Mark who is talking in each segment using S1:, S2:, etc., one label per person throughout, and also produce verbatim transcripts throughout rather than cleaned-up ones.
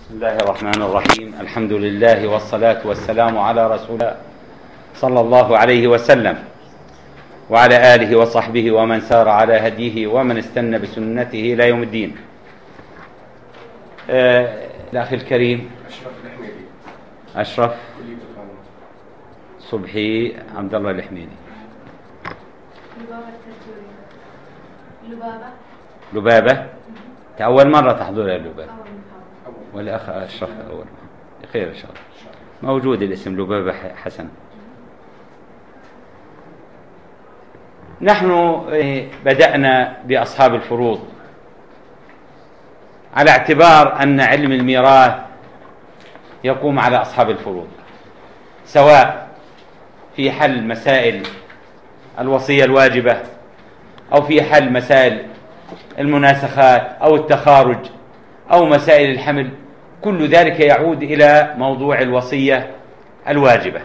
S1: بسم الله الرحمن الرحيم. الحمد لله والصلاة والسلام على رسول الله صلى الله عليه وسلم وعلى آله وصحبه ومن سار على هديه ومن استنى بسنته إلى يوم الدين. آه الأخي الكريم
S2: أشرف الحميدي.
S1: أشرف صبحي عبد الله الحميدي.
S3: لبابة
S1: لبابة أول مرة تحضر لبابة والأخ أشرف أول خير إن شاء الله. موجود الاسم لبابة حسن. نحن بدأنا بأصحاب الفروض على اعتبار أن علم الميراث يقوم على أصحاب الفروض، سواء في حل مسائل الوصية الواجبة أو في حل مسائل المناسخات أو التخارج أو مسائل الحمل. كل ذلك يعود إلى موضوع الوصية الواجبة،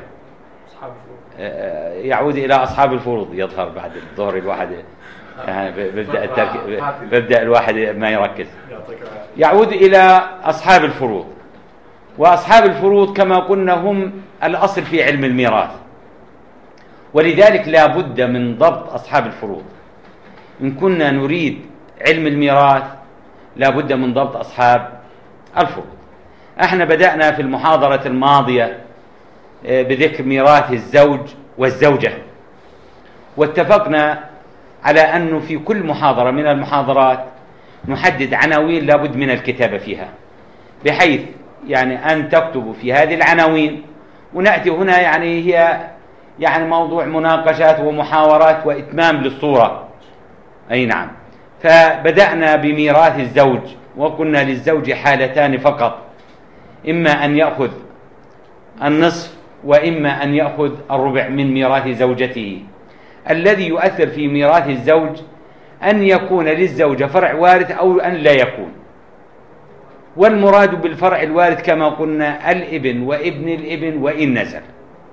S1: يعود إلى أصحاب الفروض. يظهر بعد الظهر الواحد يعني ببدأ, الترك... ببدأ الواحد ما يركز. يعود إلى أصحاب الفروض، وأصحاب الفروض كما قلنا هم الأصل في علم الميراث، ولذلك لا بد من ضبط أصحاب الفروض. إن كنا نريد علم الميراث لا بد من ضبط أصحاب الفروض. احنا بدأنا في المحاضرة الماضية بذكر ميراث الزوج والزوجة، واتفقنا على أنه في كل محاضرة من المحاضرات نحدد عناوين لا بد من الكتابة فيها، بحيث يعني أن تكتبوا في هذه العناوين، ونأتي هنا يعني هي يعني موضوع مناقشات ومحاورات وإتمام للصورة. أي نعم. فبدأنا بميراث الزوج، وقلنا للزوج حالتان فقط، إما أن يأخذ النصف وإما أن يأخذ الربع من ميراث زوجته. الذي يؤثر في ميراث الزوج أن يكون للزوجة فرع وارث أو أن لا يكون. والمراد بالفرع الوارث كما قلنا الابن وابن الابن وإن نزل،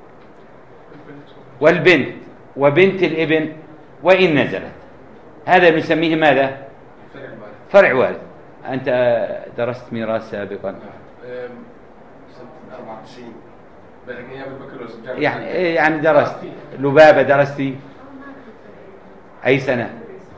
S1: والبنت وبنت الابن وإن نزلت. هذا نسميه ماذا؟ فرع وارث. أنت درست ميراث سابقا؟ يعني يعني درست لبابة درستي أي سنة؟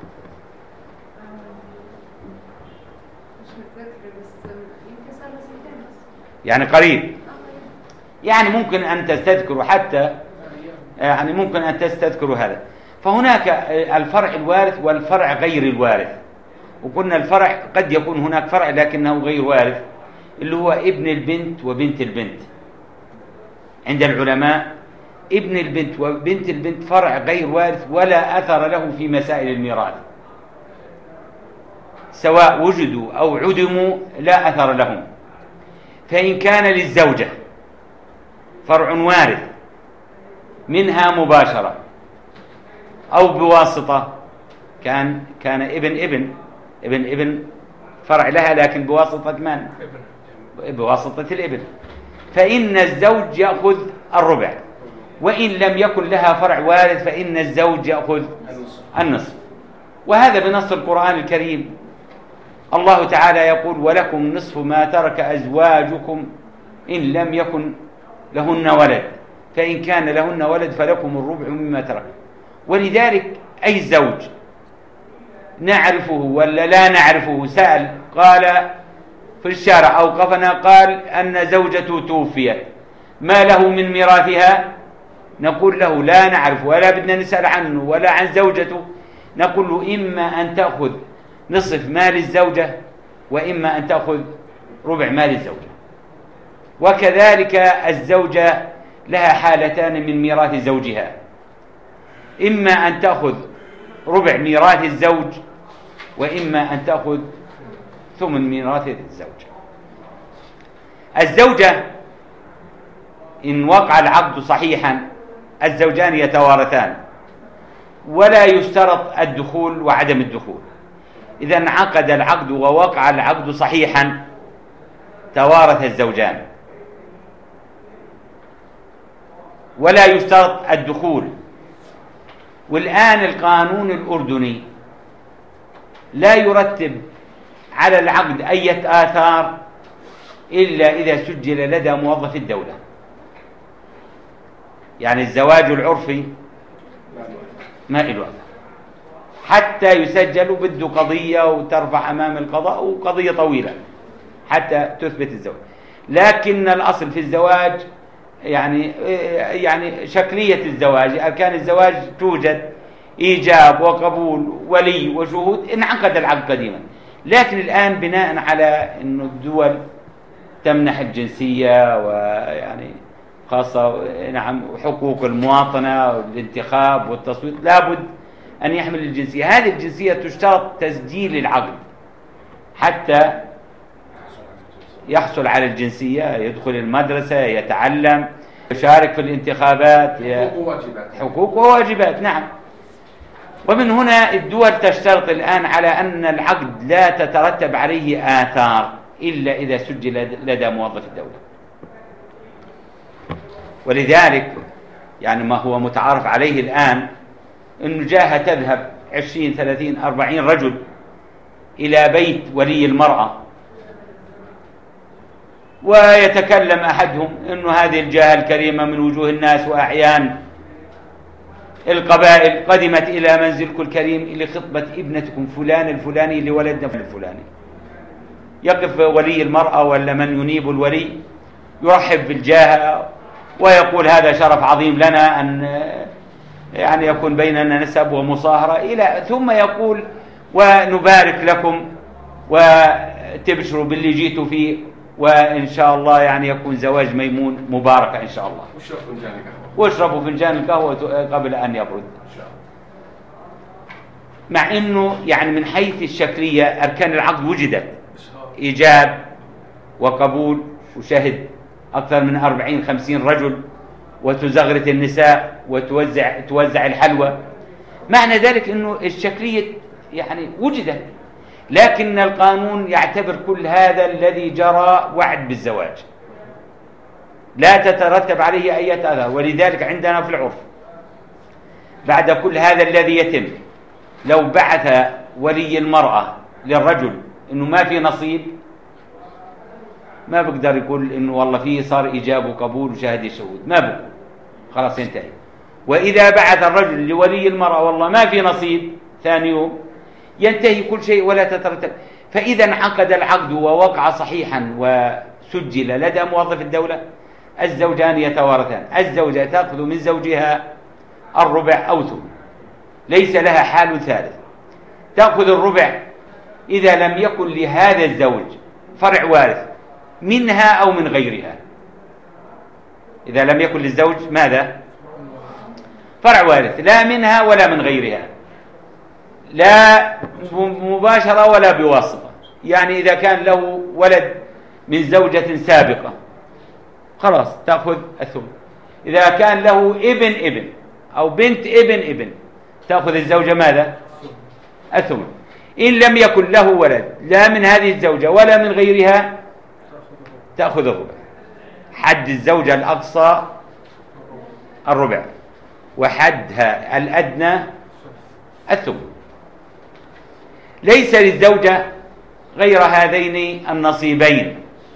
S1: يعني قريب، يعني ممكن أن تستذكروا حتى يعني ممكن أن تستذكروا هذا. فهناك الفرع الوارث والفرع غير الوارث، وقلنا الفرع قد يكون هناك فرع لكنه غير وارث، اللي هو ابن البنت وبنت البنت. عند العلماء ابن البنت وبنت البنت فرع غير وارث ولا أثر له في مسائل الميراث، سواء وجدوا أو عدموا لا أثر لهم. فإن كان للزوجة فرع وارث منها مباشرة أو بواسطة، كان كان ابن ابن ابن ابن فرع لها لكن بواسطة من؟ بواسطة الابن، فإن الزوج يأخذ الربع. وإن لم يكن لها فرع وارث فإن الزوج يأخذ النصف. وهذا بنص القرآن الكريم. الله تعالى يقول: ولكم نصف ما ترك أزواجكم إن لم يكن لهن ولد، فإن كان لهن ولد فلكم الربع مما ترك. ولذلك أي زوج نعرفه ولا لا نعرفه سأل قال في الشارع أوقفنا قال أن زوجته توفيت، ما له من ميراثها؟ نقول له لا نعرف ولا بدنا نسأل عنه ولا عن زوجته. نقول له إما أن تأخذ نصف مال الزوجة وإما أن تأخذ ربع مال الزوجة. وكذلك الزوجة لها حالتان من ميراث زوجها، إما أن تأخذ ربع ميراث الزوج وإما أن تأخذ ثمن ميراث الزوج. الزوجة إن وقع العقد صحيحا الزوجان يتوارثان، ولا يشترط الدخول وعدم الدخول. إذا انعقد العقد ووقع العقد صحيحا توارث الزوجان، ولا يشترط الدخول. والآن القانون الأردني لا يرتب على العقد أي آثار إلا إذا سجل لدى موظف الدولة. يعني الزواج العرفي ما له أثر حتى يسجل، بده قضية وترفع أمام القضاء وقضية طويلة حتى تثبت الزواج. لكن الأصل في الزواج يعني يعني شكلية الزواج، أركان الزواج توجد إيجاب وقبول ولي وشهود، انعقد العقد قديما. لكن الآن بناء على أنه الدول تمنح الجنسية ويعني خاصة نعم حقوق المواطنة والانتخاب والتصويت، لابد أن يحمل الجنسية. هذه الجنسية تشترط تسجيل العقد حتى يحصل على الجنسية، يدخل المدرسة، يتعلم، يشارك في الانتخابات،
S2: حقوق وواجبات.
S1: حقوق وواجبات نعم. ومن هنا الدول تشترط الآن على أن العقد لا تترتب عليه آثار إلا إذا سجل لدى موظف الدولة. ولذلك يعني ما هو متعارف عليه الآن أنه جاهة تذهب عشرين ثلاثين أربعين رجل إلى بيت ولي المرأة، ويتكلم أحدهم أنه هذه الجاهة الكريمة من وجوه الناس وأعيان القبائل قدمت إلى منزلكم الكريم لخطبة ابنتكم فلان الفلاني لولدنا الفلاني. يقف ولي المرأة ولا من ينيب الولي يرحب بالجاهة ويقول هذا شرف عظيم لنا أن يعني يكون بيننا نسب ومصاهرة إلى، ثم يقول ونبارك لكم وتبشروا باللي جيتوا فيه، وإن شاء الله يعني يكون زواج ميمون مبارك إن شاء الله.
S2: واشربوا فنجان القهوة
S1: واشربوا فنجان القهوة قبل أن يبرد. مع أنه يعني من حيث الشكلية أركان العقد وجدت، إيجاب وقبول وشهد أكثر من أربعين خمسين رجل، وتزغرت النساء وتوزع توزع الحلوى. معنى ذلك أنه الشكلية يعني وجدت، لكن القانون يعتبر كل هذا الذي جرى وعد بالزواج، لا تترتب عليه أي أثر. ولذلك عندنا في العرف بعد كل هذا الذي يتم، لو بعث ولي المرأة للرجل إنه ما في نصيب، ما بقدر يقول إنه والله فيه صار إيجاب وقبول وشهادة شهود، ما بقول، خلاص ينتهي. وإذا بعث الرجل لولي المرأة والله ما في نصيب، ثاني يوم ينتهي كل شيء ولا تترتب. فإذا انعقد العقد ووقع صحيحا وسجل لدى موظف الدولة، الزوجان يتوارثان. الزوجة تأخذ من زوجها الربع أو ثلث، ليس لها حال ثالث. تأخذ الربع إذا لم يكن لهذا الزوج فرع وارث منها أو من غيرها. إذا لم يكن للزوج ماذا؟ فرع وارث، لا منها ولا من غيرها، لا مباشرة ولا بواسطة. يعني إذا كان له ولد من زوجة سابقة خلاص تأخذ الثمن. إذا كان له ابن ابن أو بنت ابن ابن تأخذ الزوجة ماذا؟ الثمن. إن لم يكن له ولد لا من هذه الزوجة ولا من غيرها تأخذ الربع. حد الزوجة الأقصى الربع، وحدها الأدنى الثمن. ليس للزوجة غير هذين النصيبين،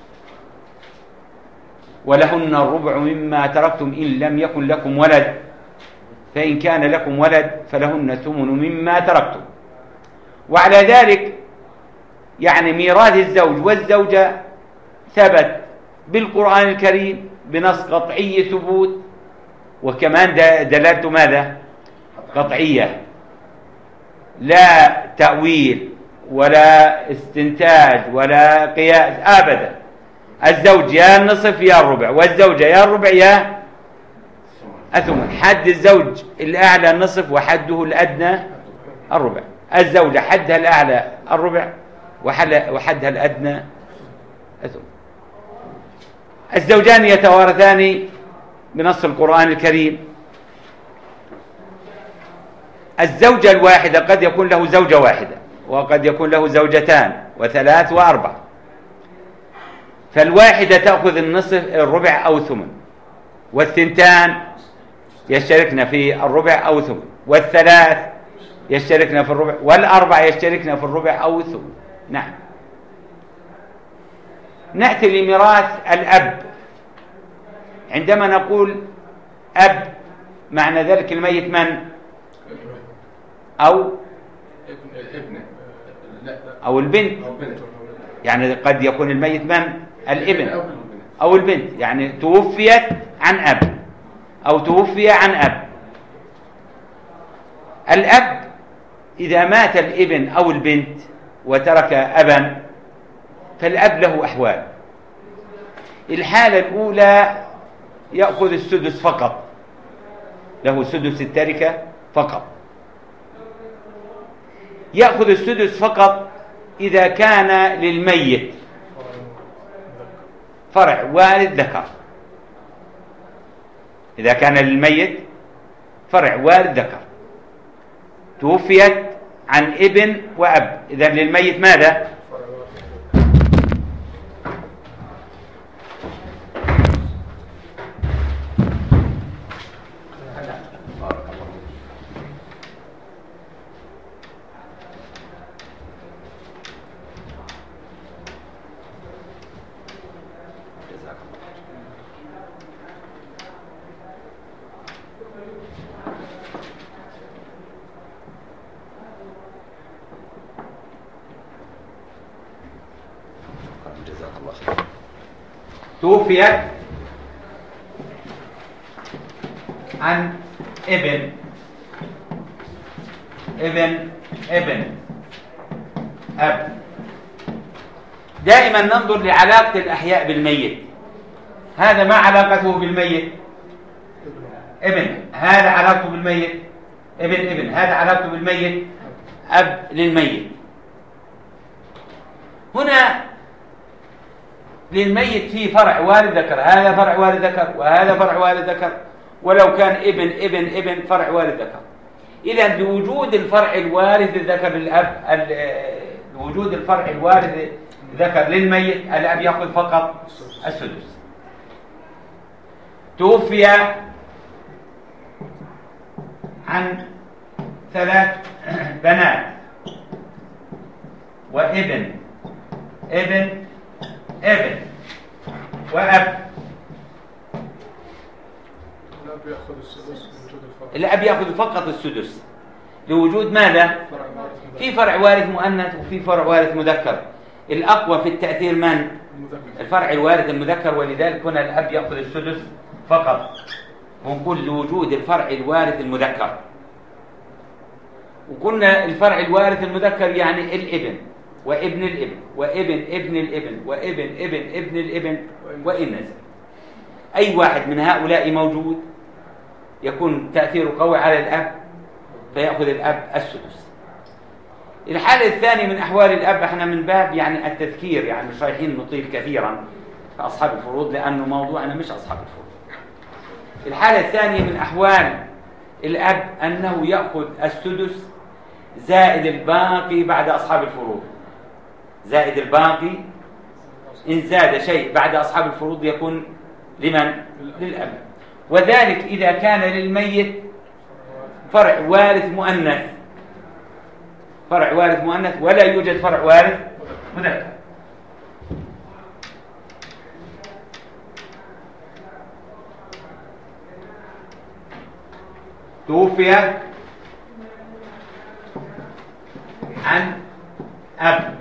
S1: ولهن الربع مما تركتم إن لم يكن لكم ولد، فإن كان لكم ولد فلهن الثمن مما تركتم. وعلى ذلك يعني ميراث الزوج والزوجة ثبت بالقرآن الكريم بنص قطعي ثبوت، وكمان دلالته ماذا؟ قطعية، لا تأويل ولا استنتاج ولا قياس أبدا. الزوج يا النصف يا الربع، والزوجة يا الربع يا الثمن. حد الزوج الأعلى النصف وحده الأدنى الربع. الزوجة حدها الأعلى الربع وحدها الأدنى الثمن. الزوجان يتوارثان بنص القرآن الكريم. الزوجة الواحدة قد يكون له زوجة واحدة، وقد يكون له زوجتان وثلاث وأربع، فالواحدة تأخذ النصف الربع أو ثمن، والثنتان يشتركن في الربع أو ثمن، والثلاث يشتركن في الربع، والأربع يشتركن في الربع أو ثمن. نعم. نأتي لميراث الأب. عندما نقول أب معنى ذلك الميت من؟ أو أو البنت. يعني قد يكون الميت من؟ الابن أو البنت، يعني توفيت عن أب أو توفي عن أب. الأب إذا مات الابن أو البنت وترك أبا فالأب له أحوال. الحالة الأولى يأخذ السدس فقط، له سدس التركة فقط. يأخذ السدس فقط إذا كان للميت فرع وارث ذكر. إذا كان للميت فرع وارث ذكر توفيت عن ابن وأب، إذا للميت ماذا؟ توفيت عن ابن ابن ابن أب. دائما ننظر لعلاقة الأحياء بالميت. هذا ما علاقته بالميت؟ ابن. هذا علاقته بالميت؟ ابن ابن. هذا علاقته بالميت؟ أب للميت. هنا للميت فيه فرع وارث ذكر، هذا فرع وارث ذكر وهذا فرع وارث ذكر، ولو كان ابن ابن ابن فرع وارث ذكر. إذا لوجود الفرع الوارث الذكر للأب، لوجود الفرع الوارث ذكر للميت، الأب يأخذ فقط السدس. توفي عن ثلاث بنات وابن ابن ابن وأب. الأب يأخذ فقط السدس لوجود ماذا؟ في فرع وارث مؤنث وفي فرع وارث مذكر. الأقوى في التأثير من؟ الفرع الوارث المذكر، ولذلك هنا الأب يأخذ السدس فقط. ونقول لوجود الفرع الوارث المذكر. وقلنا الفرع الوارث المذكر يعني الابن وابن الابن وابن ابن الابن وابن ابن ابن الابن وإن نزل. أي واحد من هؤلاء موجود يكون تأثيره قوي على الأب فيأخذ الأب السدس. الحالة الثانية من أحوال الأب، احنا من باب يعني التذكير، يعني مش رايحين نطيل كثيرا في أصحاب الفروض لأنه موضوعنا مش أصحاب الفروض. الحالة الثانية من أحوال الأب أنه يأخذ السدس زائد الباقي بعد أصحاب الفروض. زائد الباقي، إن زاد شيء بعد أصحاب الفروض يكون لمن؟ للأب. وذلك إذا كان للميت فرع وارث مؤنث، فرع وارث مؤنث ولا يوجد فرع وارث مذكر. توفي عن أب،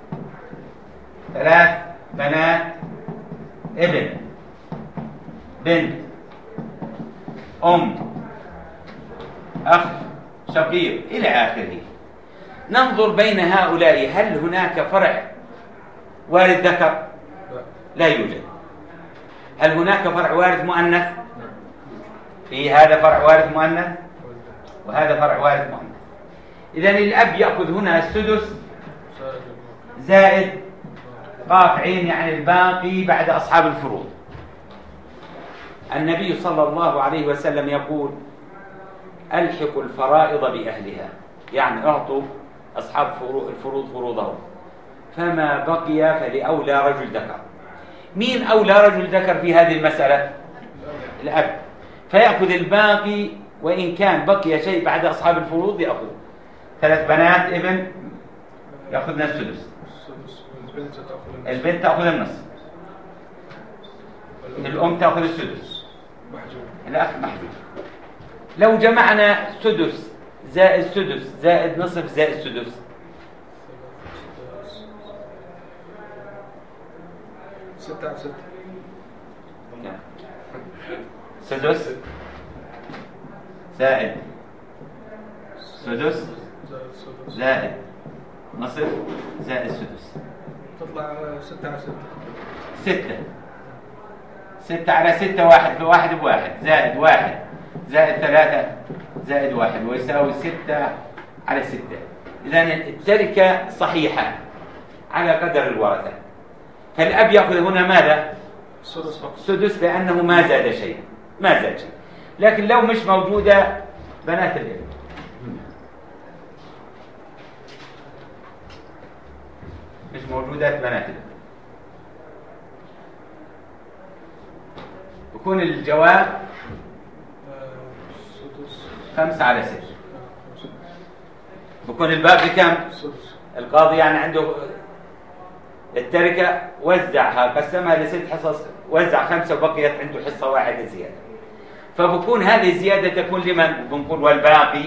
S1: ثلاث بنات، ابن، بنت، أم، أخ شقيق إلى آخره. ننظر بين هؤلاء هل هناك فرع وارث ذكر؟ لا يوجد. هل هناك فرع وارث مؤنث؟ في هذا فرع وارث مؤنث وهذا فرع وارث مؤنث. إذن الأب يأخذ هنا السدس زائد قاف عين يعني الباقي بعد أصحاب الفروض. النبي صلى الله عليه وسلم يقول: ألحقوا الفرائض بأهلها، يعني أعطوا أصحاب الفروض فروضهم، فما بقي فلأولى رجل ذكر. مين أولى رجل ذكر في هذه المسألة؟ الأب. فيأخذ الباقي، وإن كان بقي شيء بعد أصحاب الفروض يأخذ. ثلاث بنات ابن يأخذن السدس، البنت تأخذ النصف. الأم تأخذ السدس. الأخ محجوب. لو جمعنا سدس زائد سدس زائد نصف زائد سدس
S2: ستة على ستة.
S1: سدس زائد سدس زائد نصف زائد سدس
S2: تطلع ستة على ستة.
S1: ستة. ستة على ستة واحد في واحد بواحد زائد واحد زائد ثلاثة زائد واحد ويساوي ستة على ستة. إذن التركة صحيحة على قدر الورثة. فالأب يأخذ هنا ماذا؟
S2: سدس فقط.
S1: سدس لأنه ما زاد شيء ما زاد شيء. لكن لو مش موجودة بنات الابن مش موجودة بنات الابن يكون الجواب خمسة على ستة. بكون الباقي كم؟ القاضي يعني عنده التركة وزعها قسمها لست حصص وزع خمسة وبقيت عنده حصة واحدة زيادة. فبكون هذه الزيادة تكون لمن؟ بنقول والباقي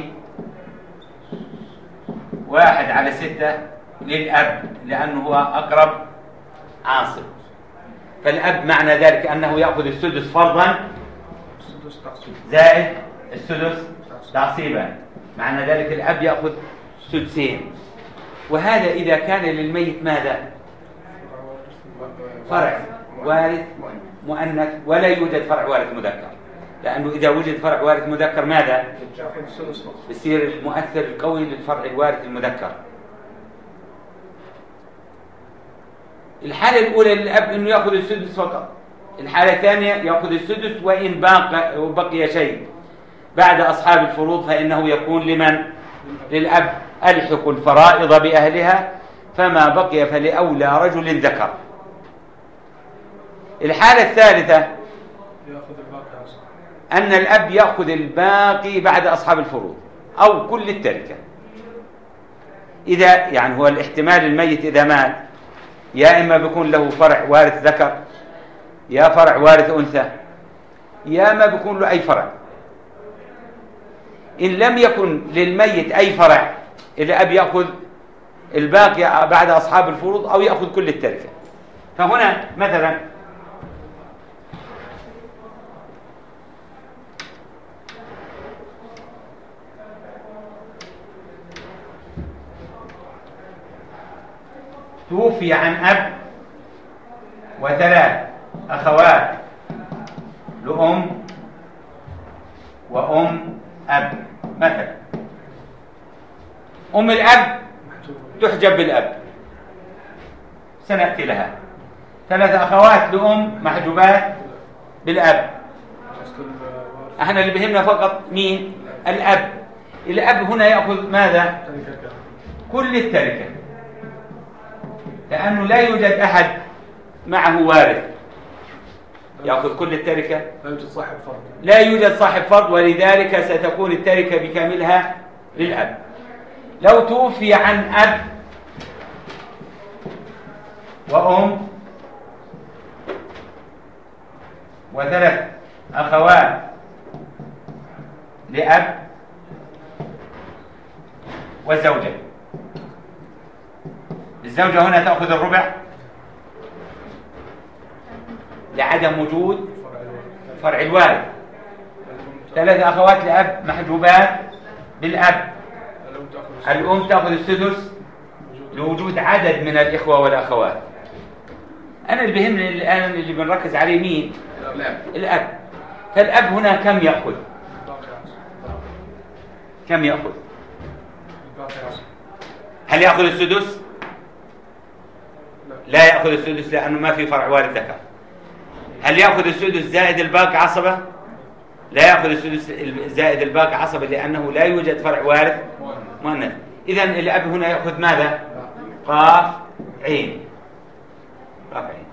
S1: واحد على ستة للأب لأنه هو أقرب عاصب. فالأب معنى ذلك أنه يأخذ السدس فرضا زائد السدس تعصيبا. معنى ذلك الأب يأخذ سدسين. وهذا إذا كان للميت ماذا؟ فرع وارث مؤنث ولا يوجد فرع وارث مذكر. لأنه إذا وجد فرع وارث مذكر ماذا؟ يصير المؤثر القوي للفرع الوارث المذكر. الحالة الأولى للأب أنه يأخذ السدس فقط. الحالة الثانية يأخذ السدس وإن باقي وبقي شيء بعد أصحاب الفروض فإنه يكون لمن؟ للأب. ألحق الفرائض بأهلها فما بقي فلأولى رجل ذكر. الحالة الثالثة أن الأب يأخذ الباقي بعد أصحاب الفروض أو كل التركة. إذا يعني هو الاحتمال الميت إذا مات يا إما بيكون له فرع وارث ذكر يا فرع وارث أنثى يا ما بيكون له أي فرع. إن لم يكن للميت أي فرع الأب يأخذ الباقي بعد أصحاب الفروض أو يأخذ كل التركة. فهنا مثلا توفي عن أب وثلاث أخوات لأم وأم أب. مثلا أم الأب تحجب بالأب سنأتي لها. ثلاث أخوات لأم محجوبات بالأب. احنا اللي بهمنا فقط مين؟ الأب. الأب هنا يأخذ ماذا؟ كل التركة لأنه لا يوجد أحد معه وارث يأخذ كل التركة.
S2: لا يوجد صاحب فرض.
S1: لا يوجد صاحب فرض ولذلك ستكون التركة بكاملها للأب. لو توفي عن أب وأم وثلاث أخوات لأب وزوجة. الزوجة هنا تأخذ الربع لعدم وجود فرع الوارث. ثلاث أخوات لأب محجوبات بالأب. الأم تأخذ السدس لوجود عدد من الإخوة والأخوات. أنا اللي بهمني الآن اللي بنركز عليه مين؟ الأب. الأب. فالأب هنا كم يأخذ؟ كم يأخذ؟ هل يأخذ السدس؟ لا يأخذ السدس لأنه ما في فرع وارث ذكر. هل يأخذ السدس زائد الباقي عصبة؟ لا يأخذ السدس زائد الباقي عصبة لأنه لا يوجد فرع وارث مؤنث. إذن الأب هنا يأخذ ماذا؟ قاف عين. قاف عين.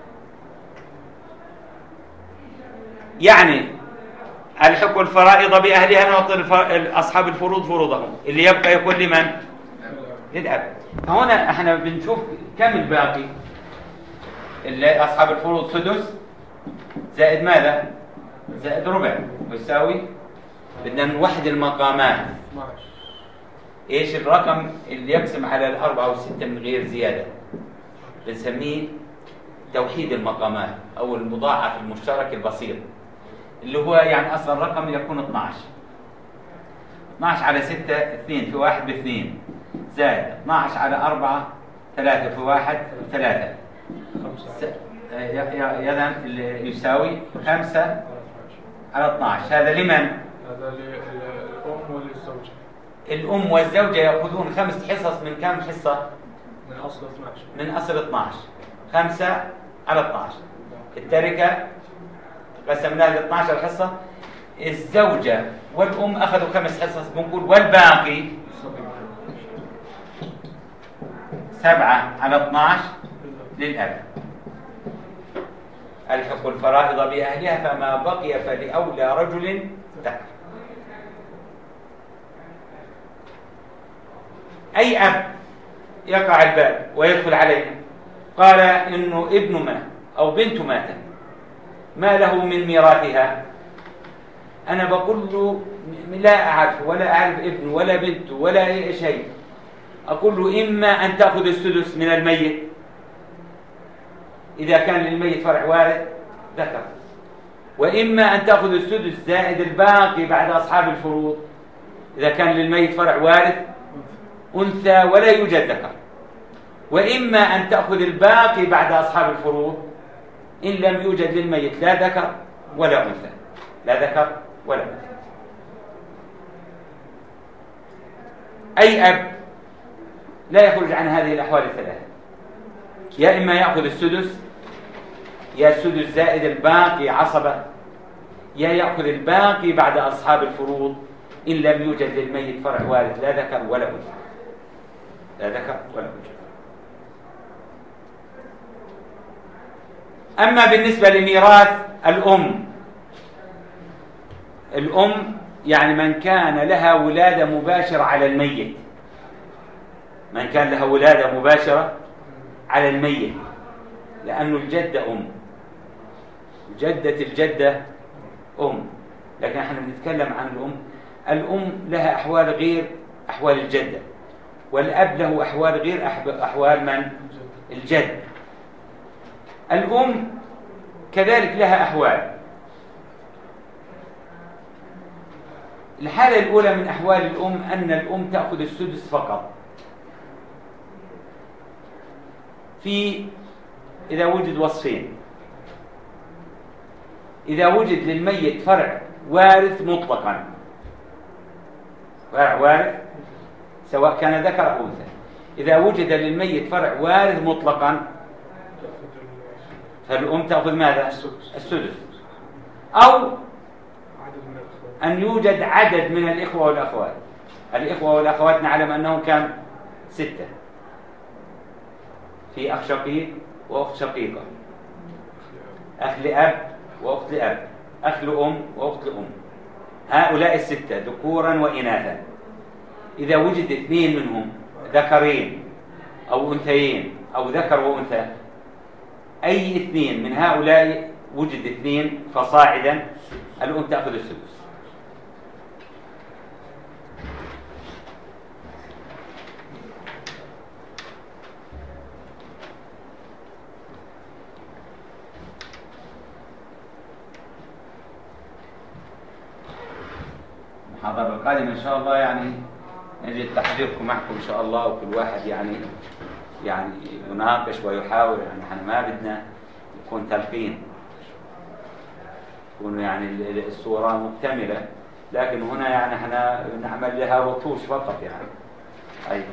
S1: يعني الحق الفرائض بأهلها نعطي أصحاب الفروض فروضهم. اللي يبقى يكون لمن؟ للأب. فهنا احنا بنشوف كم الباقي. اللي أصحاب الفروض سدس زائد ماذا؟ زائد ربع يساوي، بدنا نوحد المقامات.
S2: اثناعش.
S1: ايش الرقم اللي يقسم على الأربعة والستة من غير زيادة؟ بنسميه توحيد المقامات أو المضاعف المشترك البسيط، اللي هو يعني أصل الرقم يكون اثناعش. اثناعش على ستة اثنين في واحد باثنين، زائد اثناعش على أربعة ثلاثة في واحد ثلاثة،
S2: خمسة.
S1: إذا يساوي خمسة على اثناعش. هذا لمن؟
S2: هذا للأم وللزوجة.
S1: الأم والزوجة يأخذون خمس حصص من كم حصة؟
S2: من أصل اثناعش.
S1: من أصل اثناعش. خمسة على اثناعش. التركة قسمناها ل اثناشر حصة. الزوجة والأم أخذوا خمس حصص، بنقول والباقي سبعة على اثناعش للأب. ألحق الفرائض بأهلها فما بقي فلأولى رجل ذكر. أي أب يقع الباب ويدخل علينا قال إنه ابنه مات أو بنته ماتت، ما له من ميراثها؟ أنا بقول له لا أعرف ولا أعرف ابنه ولا بنته ولا أي شيء. أقول له إما أن تأخذ السدس من الميت إذا كان للميت فرع وارث ذكر، وإما أن تأخذ السدس زائد الباقي بعد أصحاب الفروض إذا كان للميت فرع وارث أنثى ولا يوجد ذكر، وإما أن تأخذ الباقي بعد أصحاب الفروض إن لم يوجد للميت لا ذكر ولا أنثى، لا ذكر ولا أنثى. أي أب لا يخرج عن هذه الأحوال الثلاثة، يا إما يأخذ السدس يا السدس زائد الباقي عصبة، يا يأخذ الباقي بعد أصحاب الفروض إن لم يوجد للميت فرع وارث لا ذكر ولا أنثى، لا ذكر ولا أنثى. أما بالنسبة لميراث الأم، الأم يعني من كان لها ولادة مباشرة على الميت، من كان لها ولادة مباشرة على الميت، لأنه الجدة أم، جدة الجدة أم، لكن نحن بنتكلم عن الأم. الأم لها أحوال غير أحوال الجدة، والأب له أحوال غير أحوال من؟ الجد. الأم كذلك لها أحوال. الحالة الأولى من أحوال الأم أن الأم تأخذ السدس فقط في إذا وجد وصفين: إذا وجد للميت فرع وارث مطلقا، فرع وارث سواء كان ذكر أو أنثى، إذا وجد للميت فرع وارث مطلقا فالأم تأخذ ماذا؟ السدس. أو أن يوجد عدد من الإخوة والأخوات. الإخوة والأخوات نعلم أنهم كم؟ ستة، في أخ شقيق وأخت شقيقة، أخ لأب وأخت لأب، أخ لأم وأخت لأم. هؤلاء الستة ذكورا وإناثا. إذا وجد اثنين منهم ذكرين أو أنثيين أو ذكر وأنثى، أي اثنين من هؤلاء وجد اثنين فصاعدا، الأم تأخذ السدس. المحاضرة القادمة إن شاء الله يعني نجد تحضيركم معكم إن شاء الله، وكل واحد يعني يعني يناقش ويحاول. يعني احنا ما بدنا يكون تلقين، يكون يعني الصورة مكتملة، لكن هنا يعني احنا نعمل لها رطوش فقط يعني. أيوة.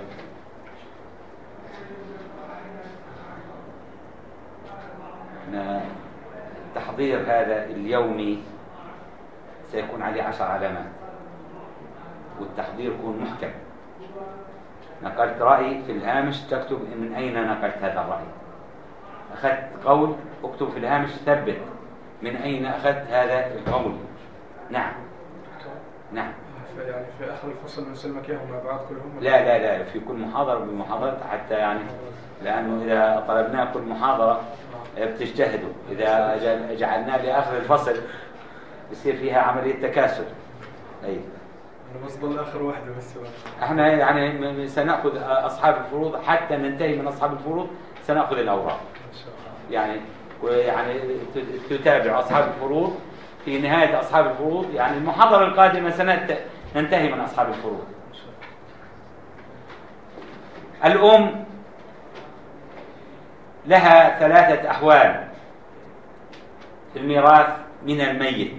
S1: التحضير هذا اليومي سيكون عليه عشر علامات، والتحضير يكون محكم. نقلت رأي في الهامش تكتب من أين نقلت هذا الرأي. أخذت قول اكتب في الهامش ثبت من أين أخذت هذا القول. نعم نعم.
S2: يعني في آخر الفصل نسلمك إياهم مع بعض كلهم؟
S1: لا لا لا، في كل محاضرة بمحاضرة، حتى يعني لأنه إذا طلبنا كل محاضرة بتجتهدوا. إذا جعل- جعلناه لآخر الفصل يصير فيها عملية تكاسل. أي
S2: أنا بس ضل آخر واحدة بس بقى.
S1: احنا يعني م- م- سنأخذ أصحاب الفروض حتى ننتهي من أصحاب الفروض، سنأخذ الأوراق.
S2: إن شاء الله.
S1: يعني ويعني ت- تتابع أصحاب الفروض في نهاية أصحاب الفروض. يعني المحاضرة القادمة سننتهي من أصحاب الفروض.
S2: إن شاء الله.
S1: الأم لها ثلاثة أحوال في الميراث من الميت،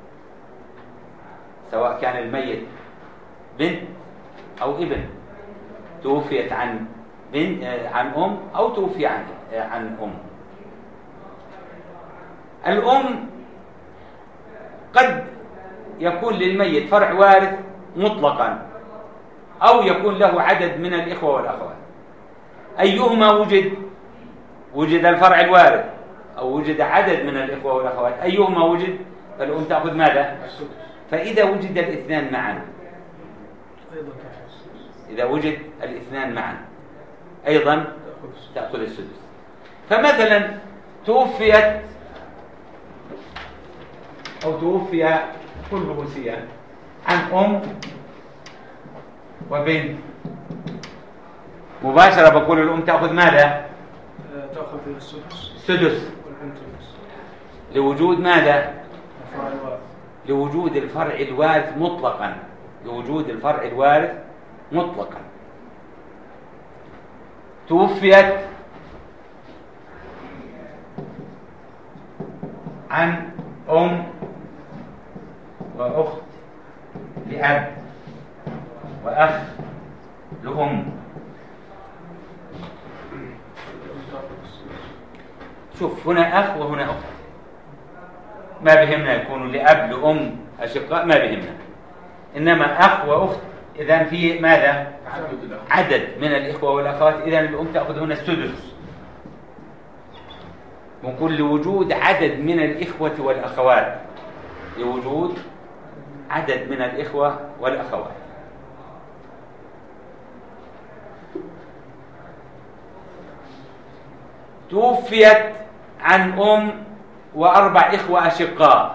S1: سواء كان الميت بنت أو ابن، توفيت عن بنت عن أم أو توفي عن عن أم. الأم قد يكون للميت فرع وارث مطلقا، أو يكون له عدد من الإخوة والأخوات. أيهما وجد وجد الفرع الوارث أو وجد عدد من الإخوة والأخوات، أيهما وجد فالأم تأخذ ماذا؟
S2: السدس.
S1: فإذا وجد الاثنان معا،
S2: أيضا تأخذ السدس.
S1: إذا وجد الاثنان معا أيضا
S2: تأخذ السدس.
S1: تأخذ السدس. فمثلا توفيت أو توفي كل وصية عن أم وبنت، مباشرة بقول الأم تأخذ ماذا؟
S2: آه، تأخذ السدس.
S1: السدس
S2: والبنت النصف.
S1: لوجود ماذا؟
S2: الفرع الوارث.
S1: لوجود الفرع الوارث مطلقا، لوجود الفرع الوارث مطلقا. توفيت عن أم وأخت لأب وأخ لأم.
S2: تأخذ السدس.
S1: شوف، هنا أخ وهنا أخت، ما بهمنا يكونوا لأب لأم أشقاء، ما بهمنا. إنما أخ وأخت إذن في ماذا؟ عدد من الإخوة والأخوات. إذن الأم تأخذ هنا السدس، ونقول لوجود عدد من الإخوة والأخوات، لوجود عدد من الإخوة والأخوات. توفيت عن أم وأربع إخوة أشقاء،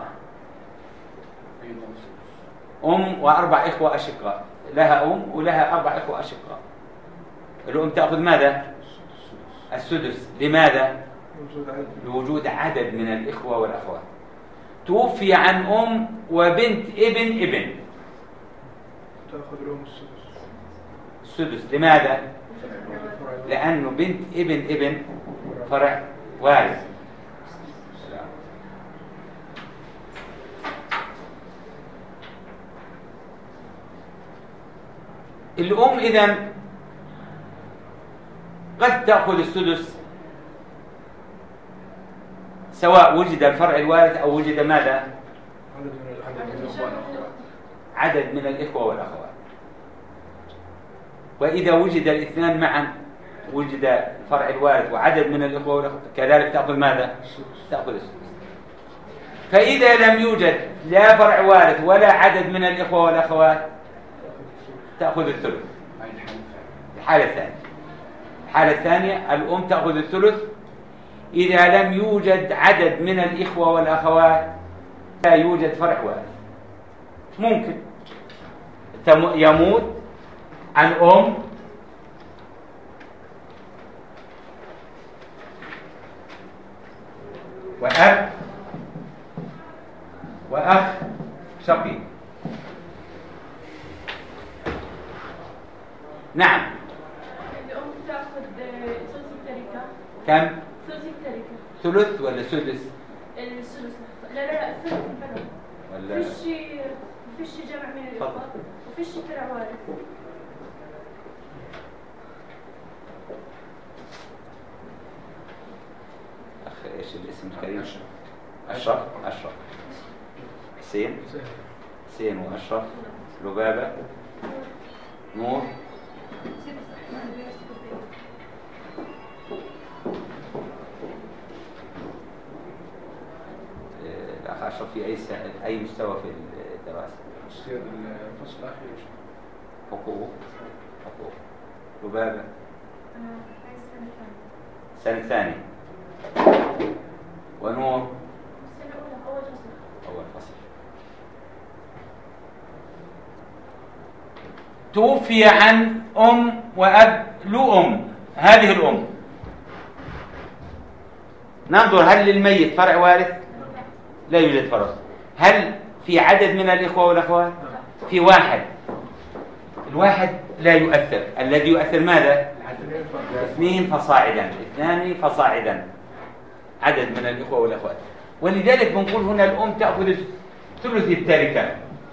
S1: أم وأربع إخوة أشقاء، لها أم ولها أربع إخوة أشقاء. الأم تأخذ ماذا؟ السدس. لماذا؟
S2: وجود عدد.
S1: لوجود عدد من الإخوة والأخوات. توفي عن أم وبنت ابن ابن،
S2: تأخذ الأم السدس.
S1: السدس. لماذا؟
S2: الفرع الوارث.
S1: لأنه بنت ابن ابن فرع وارث. الأم إذن قد تأخذ السدس سواء وجد الفرع الوارث أو وجد ماذا؟
S2: عدد من العدد من الإخوان والأخوات.
S1: عدد من الإخوة والأخوات. وإذا وجد الاثنان معا، وجد الفرع الوارث وعدد من الإخوة والأخوات، كذلك تأخذ ماذا؟ تأخذ السدس. فإذا لم يوجد لا فرع وارث ولا عدد من الإخوة والأخوات، تأخذ الثلث. الحالة الثانية الحالة الثانية الأم تأخذ الثلث إذا لم يوجد عدد من الإخوة والأخوات، لا يوجد فرع وارث. ممكن يموت عن أم وأب وأخ شقيق. نعم.
S3: الأم تأخذ ثلث التركة.
S1: كم؟
S3: ثلث التركة.
S1: ثلث ولا سدس؟
S3: الثلث. لا لا لا الثلث البلد.
S1: ولا
S3: فيش فيش جمع من الإخوة وفيش فرع وارث.
S1: أخ إيش الاسم الكريم؟ أشرف. أشرف حسين. حسين وأشرف. لبابة. نور. الأخ أشرف في أي أي مستوى في الدراسة؟
S2: تصير الفصل الأخير.
S1: حقوق. حقوق. لبابة
S3: هاي السنة الثانية.
S1: السنة الثانية. توفي عن أم وأب له أم، هذه الأم ننظر هل للميت فرع وارث؟ لا يوجد فرع. هل في عدد من الإخوة والأخوات؟ في واحد. الواحد لا يؤثر، الذي يؤثر ماذا؟ اثنين فصاعدا، اثنان فصاعدا، عدد من الإخوة والأخوات. ولذلك بنقول هنا الأم تأخذ ثلث التركة،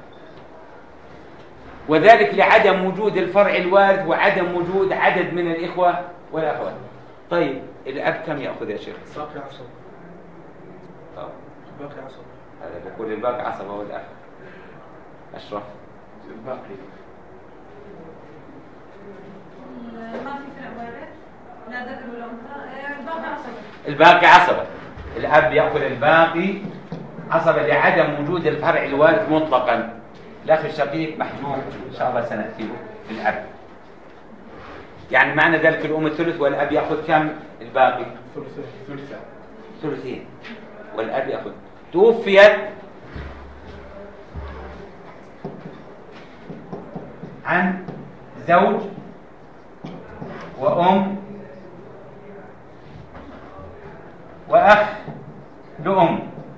S1: وذلك لعدم وجود الفرع الوارث وعدم وجود عدد من الإخوة والأخوات. طيب الأب كم يأخذ يا شيخ؟
S2: باقي عصب.
S1: طب
S2: باقي عصب.
S1: هذا بقول الباقي عصبة والأخ. أشرف
S2: الباقي
S3: ما في فرع وارث، لا ذكر ولا انثى، الباقي عصبة.
S1: الباقي عصبة، الأب يأخذ الباقي عصبة لعدم وجود الفرع الوارث مطلقا. الأخ الشقيق محجوب إن شاء الله سنأتيه بالأب. يعني معنى ذلك الأم الثلث والأب يأخذ كم الباقي؟
S2: ثلثين. ثلثين.
S1: ثلثين والأب يأخذ. توفيت عن زوج وأم وأخ لأم.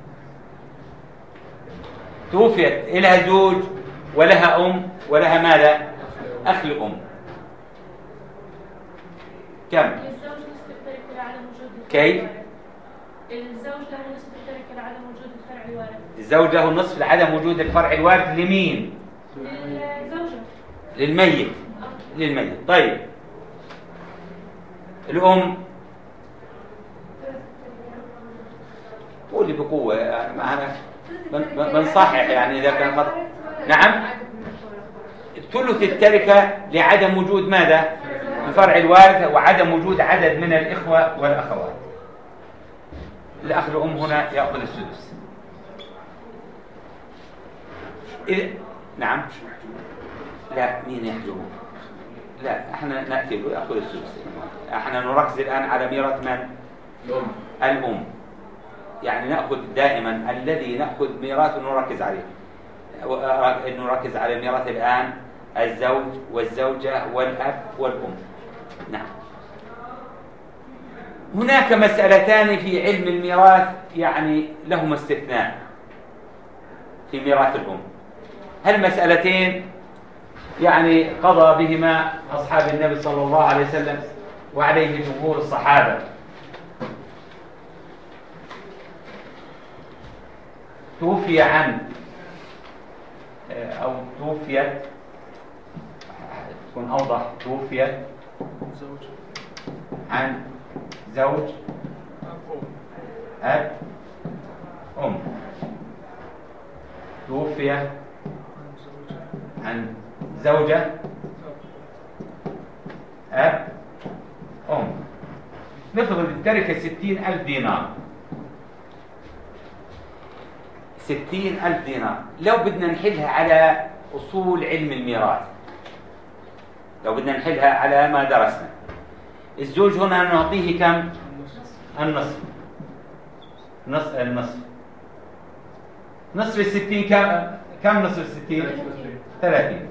S1: توفيت إلها زوج ولها أم ولها ماذا؟ أخ لأم. كم؟
S3: الزوج نصف التركة لعدم وجود الفرع
S1: كيف؟
S3: الوارث. الزوج له نصف التركة لعدم وجود الفرع الوارث.
S1: الزوج له النصف لعدم وجود الفرع الوارث لمين؟
S3: للزوجة.
S1: للميت. للميت. طيب الأم قولي بقوة يعني معنا بن- بنصحح يعني إذا كان خط... نعم ثلث التركة لعدم وجود ماذا؟ الفرع الوارث وعدم وجود عدد من الإخوة والأخوات. الأخ الأم هنا يأخذ السدس. إذا نعم لا مين يحجبه؟ لا احنا نأتي له يأخذ السدس. احنا نركز الآن على ميراث من؟
S2: الأم.
S1: الأم. يعني نأخذ دائما الذي نأخذ ميراث نركز عليه. نركز على الميراث الآن الزوج والزوجة والأب والأم. نعم. هناك مسألتان في علم الميراث يعني لهما استثناء في ميراث الأم. هالمسألتين يعني قضى بهما أصحاب النبي صلى الله عليه وسلم وعليه جمهور الصحابة. توفي عن أو توفيت تكون أوضح توفيت
S2: زوج.
S1: عن زوج
S2: أب.
S1: أب أم. توفي
S2: عن زوجة.
S1: عن زوجة
S2: أب.
S1: أب أم. نفرض التركة ستين ألف دينار. ستين ألف دينار لو بدنا نحلها على أصول علم الميراث، لو بدنا نحلها على ما درسنا، الزوج هنا نعطيه كم؟ النصف. نصف النصف نصف الستين كم؟ كم نصف الستين؟ ثلاثين.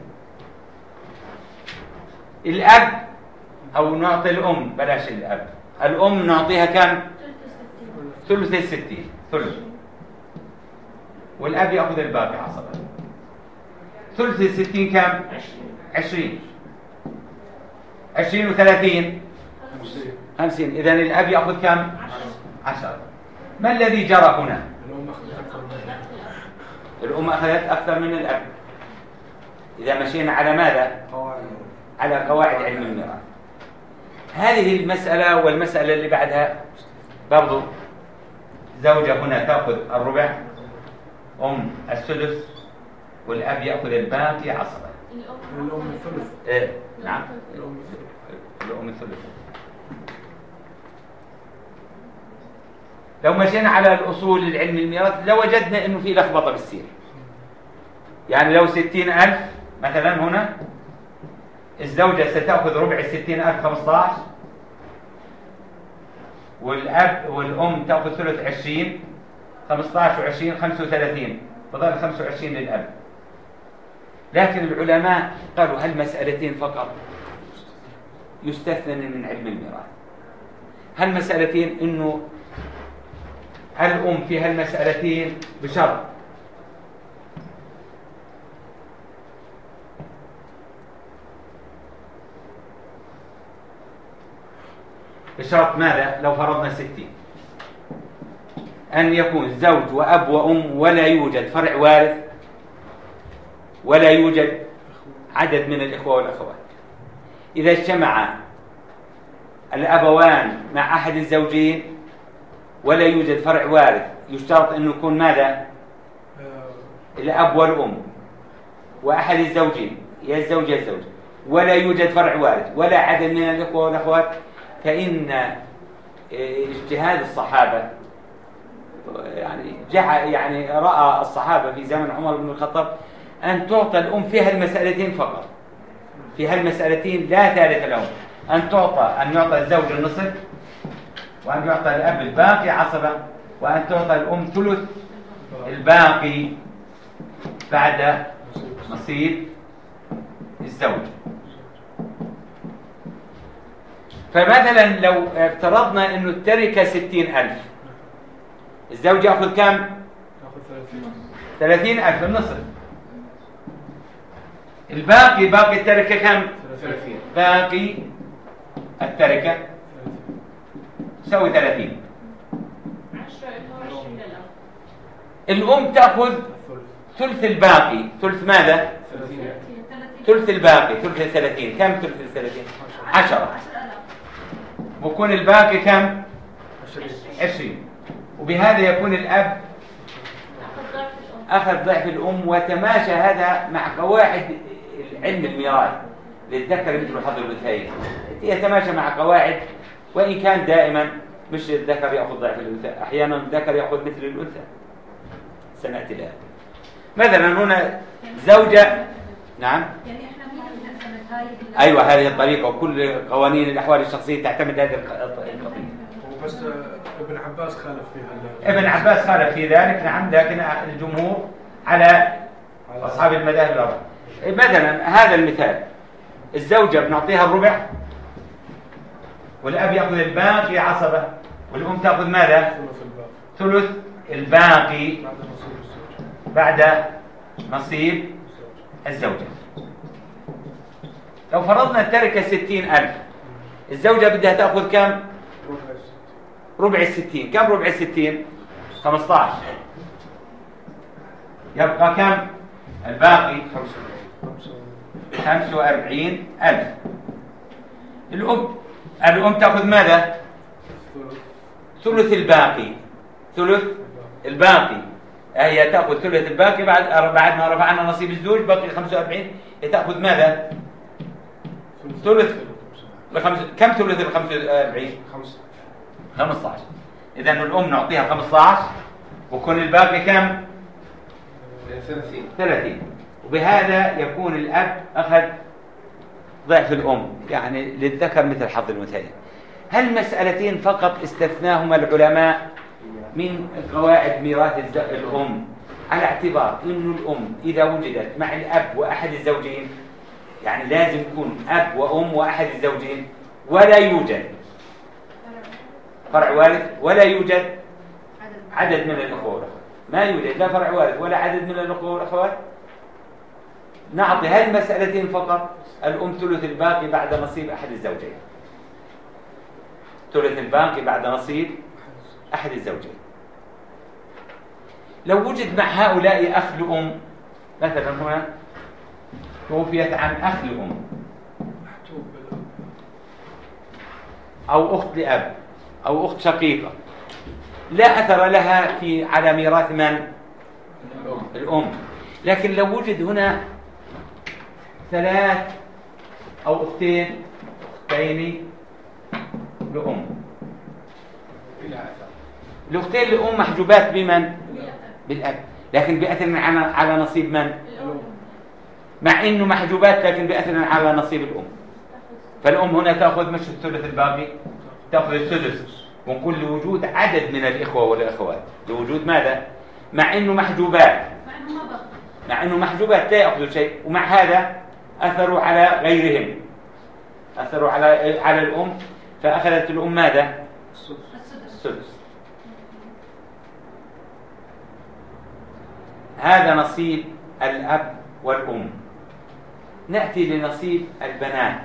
S1: الأب أو نعطي الأم بلاش الأب، الأم نعطيها كم؟ ثلث الستين. ثلث. والأب يأخذ الباقي عصبا. ثلث الستين كم؟ عشرين. عشرين وثلاثين خمسين. إذن الأب يأخذ كم؟ عشرة. ما الذي جرى هنا؟
S2: الأم أخذت أكثر من
S1: الأم أخذت أكثر من الأب. إذا مشينا على ماذا؟
S2: قواعد.
S1: على قواعد علم الميراث. هذه المسألة والمسألة اللي بعدها برضو زوجة هنا تأخذ الربع، أم السدس، والأب يأخذ الباقي عصبا.
S2: الأم الثلث.
S1: إيه نعم
S2: الأم الثلث.
S1: الأم الثلث. لو مشينا على الأصول العلم الميراث لوجدنا إنه في لخبطة بالسير. يعني لو ستين ألف مثلا هنا الزوجة ستأخذ ربع الستين ألف خمسة عشر، والأب والأم تأخذ ثلث عشرين، خمسة عشر وعشرين خمسة وثلاثين، فضل خمسة وعشرين للأب. لكن العلماء قالوا هالمسألتين فقط يستثنى من علم الميراث. هالمسألتين إنه الأم في هالمسألتين بشرط بشرط ماذا؟ لو فرضنا ستين، أن يكون زوج وأب وأم ولا يوجد فرع وارث ولا يوجد عدد من الإخوة والأخوات. إذا اجتمع الأبوان مع أحد الزوجين ولا يوجد فرع وارث، يشترط أن يكون ماذا؟ الأب والأم وأحد الزوجين، يا الزوج يا الزوج، ولا يوجد فرع وارث ولا عدد من الإخوة والأخوات، فإن اجتهاد الصحابة يعني جعل يعني رأى الصحابة في زمن عمر بن الخطاب أن تعطى الأم في هالمسألتين فقط، في هالمسألتين لا ثالث لهم، أن تعطى أن يعطى الزوج النصف، وأن يعطى الأب الباقي عصبة، وأن تعطى الأم ثلث الباقي بعد نصيب الزوج. فمثلا لو افترضنا أنه التركة ستين ألف، الزوج يأخذ كم؟ ثلاثين ألف النصف، الباقي باقي التركة كم؟
S2: ثلاثين.
S1: باقي التركة تساوي ثلاثين. الأم تأخذ ثلث الباقي، ثلث ماذا؟ ثلث الباقي، ثلث الثلاثين، كم ثلث الثلاثين؟ عشرة. ويكون الباقي كم؟ عشرين. وبهذا يكون الأب أخذ ضعف الأم، وتماشى هذا مع قواعد علم الميراث للذكر مثل حظ الأنثيين، يتماشى مع قواعد، وإن كان دائما مش الذكر يأخذ ضعف الأنثى، أحيانا الذكر يأخذ مثل الأنثى، سنأتي لها. مثلا هنا زوجة، نعم،
S3: يعني احنا مين اللي نعتمد هاي؟
S1: أيوة هذه الطريقة، وكل قوانين الأحوال الشخصية تعتمد هذه القضية.
S2: بس ابن عباس خالف فيها.
S1: ابن عباس خالف في ذلك، نعم، لكن الجمهور على أصحاب المذاهب الأربعة. مثلا هذا المثال، الزوجة بنعطيها الربع، والأب يأخذ الباقي عصبة، والأم تأخذ ماذا؟ ثلث الباقي بعد نصيب الزوجة. لو فرضنا التركة ستين ألف، الزوجة بدها تأخذ كم؟ ربع الستين. كم ربع الستين؟ خمسة عشر. يبقى كم الباقي؟ خمسة وأربعين ألف. الأم الأم تأخذ ماذا؟ ثلث الباقي، ثلث الباقي، هي تأخذ ثلث الباقي بعد بعد ما رفعنا نصيب الزوج بقي خمسة وأربعين، تأخذ ماذا؟ ثلث الخمس. كم ثلث ال خمسة وأربعين؟ خمسة عشر. إذا الأم نعطيها خمسة عشر، وكل الباقي كم؟
S2: ثلاثين.
S1: ثلاثين. وبهذا يكون الأب أخذ ضعف الأم، يعني للذكر مثل حظ الأنثيين. هالمسألتين فقط استثناهما العلماء من قواعد ميراث الأم، على اعتبار أن الأم إذا وجدت مع الأب وأحد الزوجين، يعني لازم يكون أب وأم وأحد الزوجين، ولا يوجد فرع وارث ولا يوجد عدد من الأخوة والأخوات، ما يوجد لا فرع وارث ولا عدد من الأخوة والأخوات، نعطي هالمسألتين فقط الأم ثلث الباقي بعد نصيب أحد الزوجين، ثلث الباقي بعد نصيب أحد الزوجين. لو وجد مع هؤلاء أخ لأم، مثلا هنا توفيت عن أخ لأم أو أخت لأب أو أخت شقيقة، لا أثر لها في على ميراث من؟ الأم. لكن لو وجد هنا ثلاث أو أختين أختين لأم، الأختين لأم محجوبات بمن؟ بالأب، لكن بأثر على نصيب من؟ مع إنه محجوبات لكن بأثر على نصيب الأم، فالأم هنا تأخذ مش الثلث الباقي، تأخذ السدس، ونقول لوجود عدد من الإخوة والأخوات، لوجود ماذا؟ مع إنه محجوبات، مع أنه محجوبات لا يأخذوا شيء، ومع هذا أثروا على غيرهم، أثروا على على الأم، فأخذت الأم ماذا؟ السدس. هذا نصيب الأب والأم. نأتي لنصيب البنات.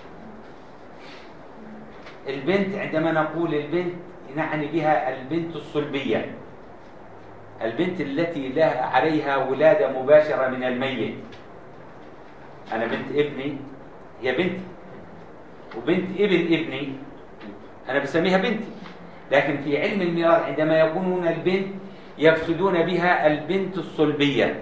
S1: البنت عندما نقول البنت نعني بها البنت الصلبية، البنت التي لها عليها ولادة مباشرة من الميت. أنا بنت ابني هي بنتي، وبنت ابن ابني أنا بسميها بنتي، لكن في علم الميراث عندما يكونون البنت يقصدون بها البنت الصلبية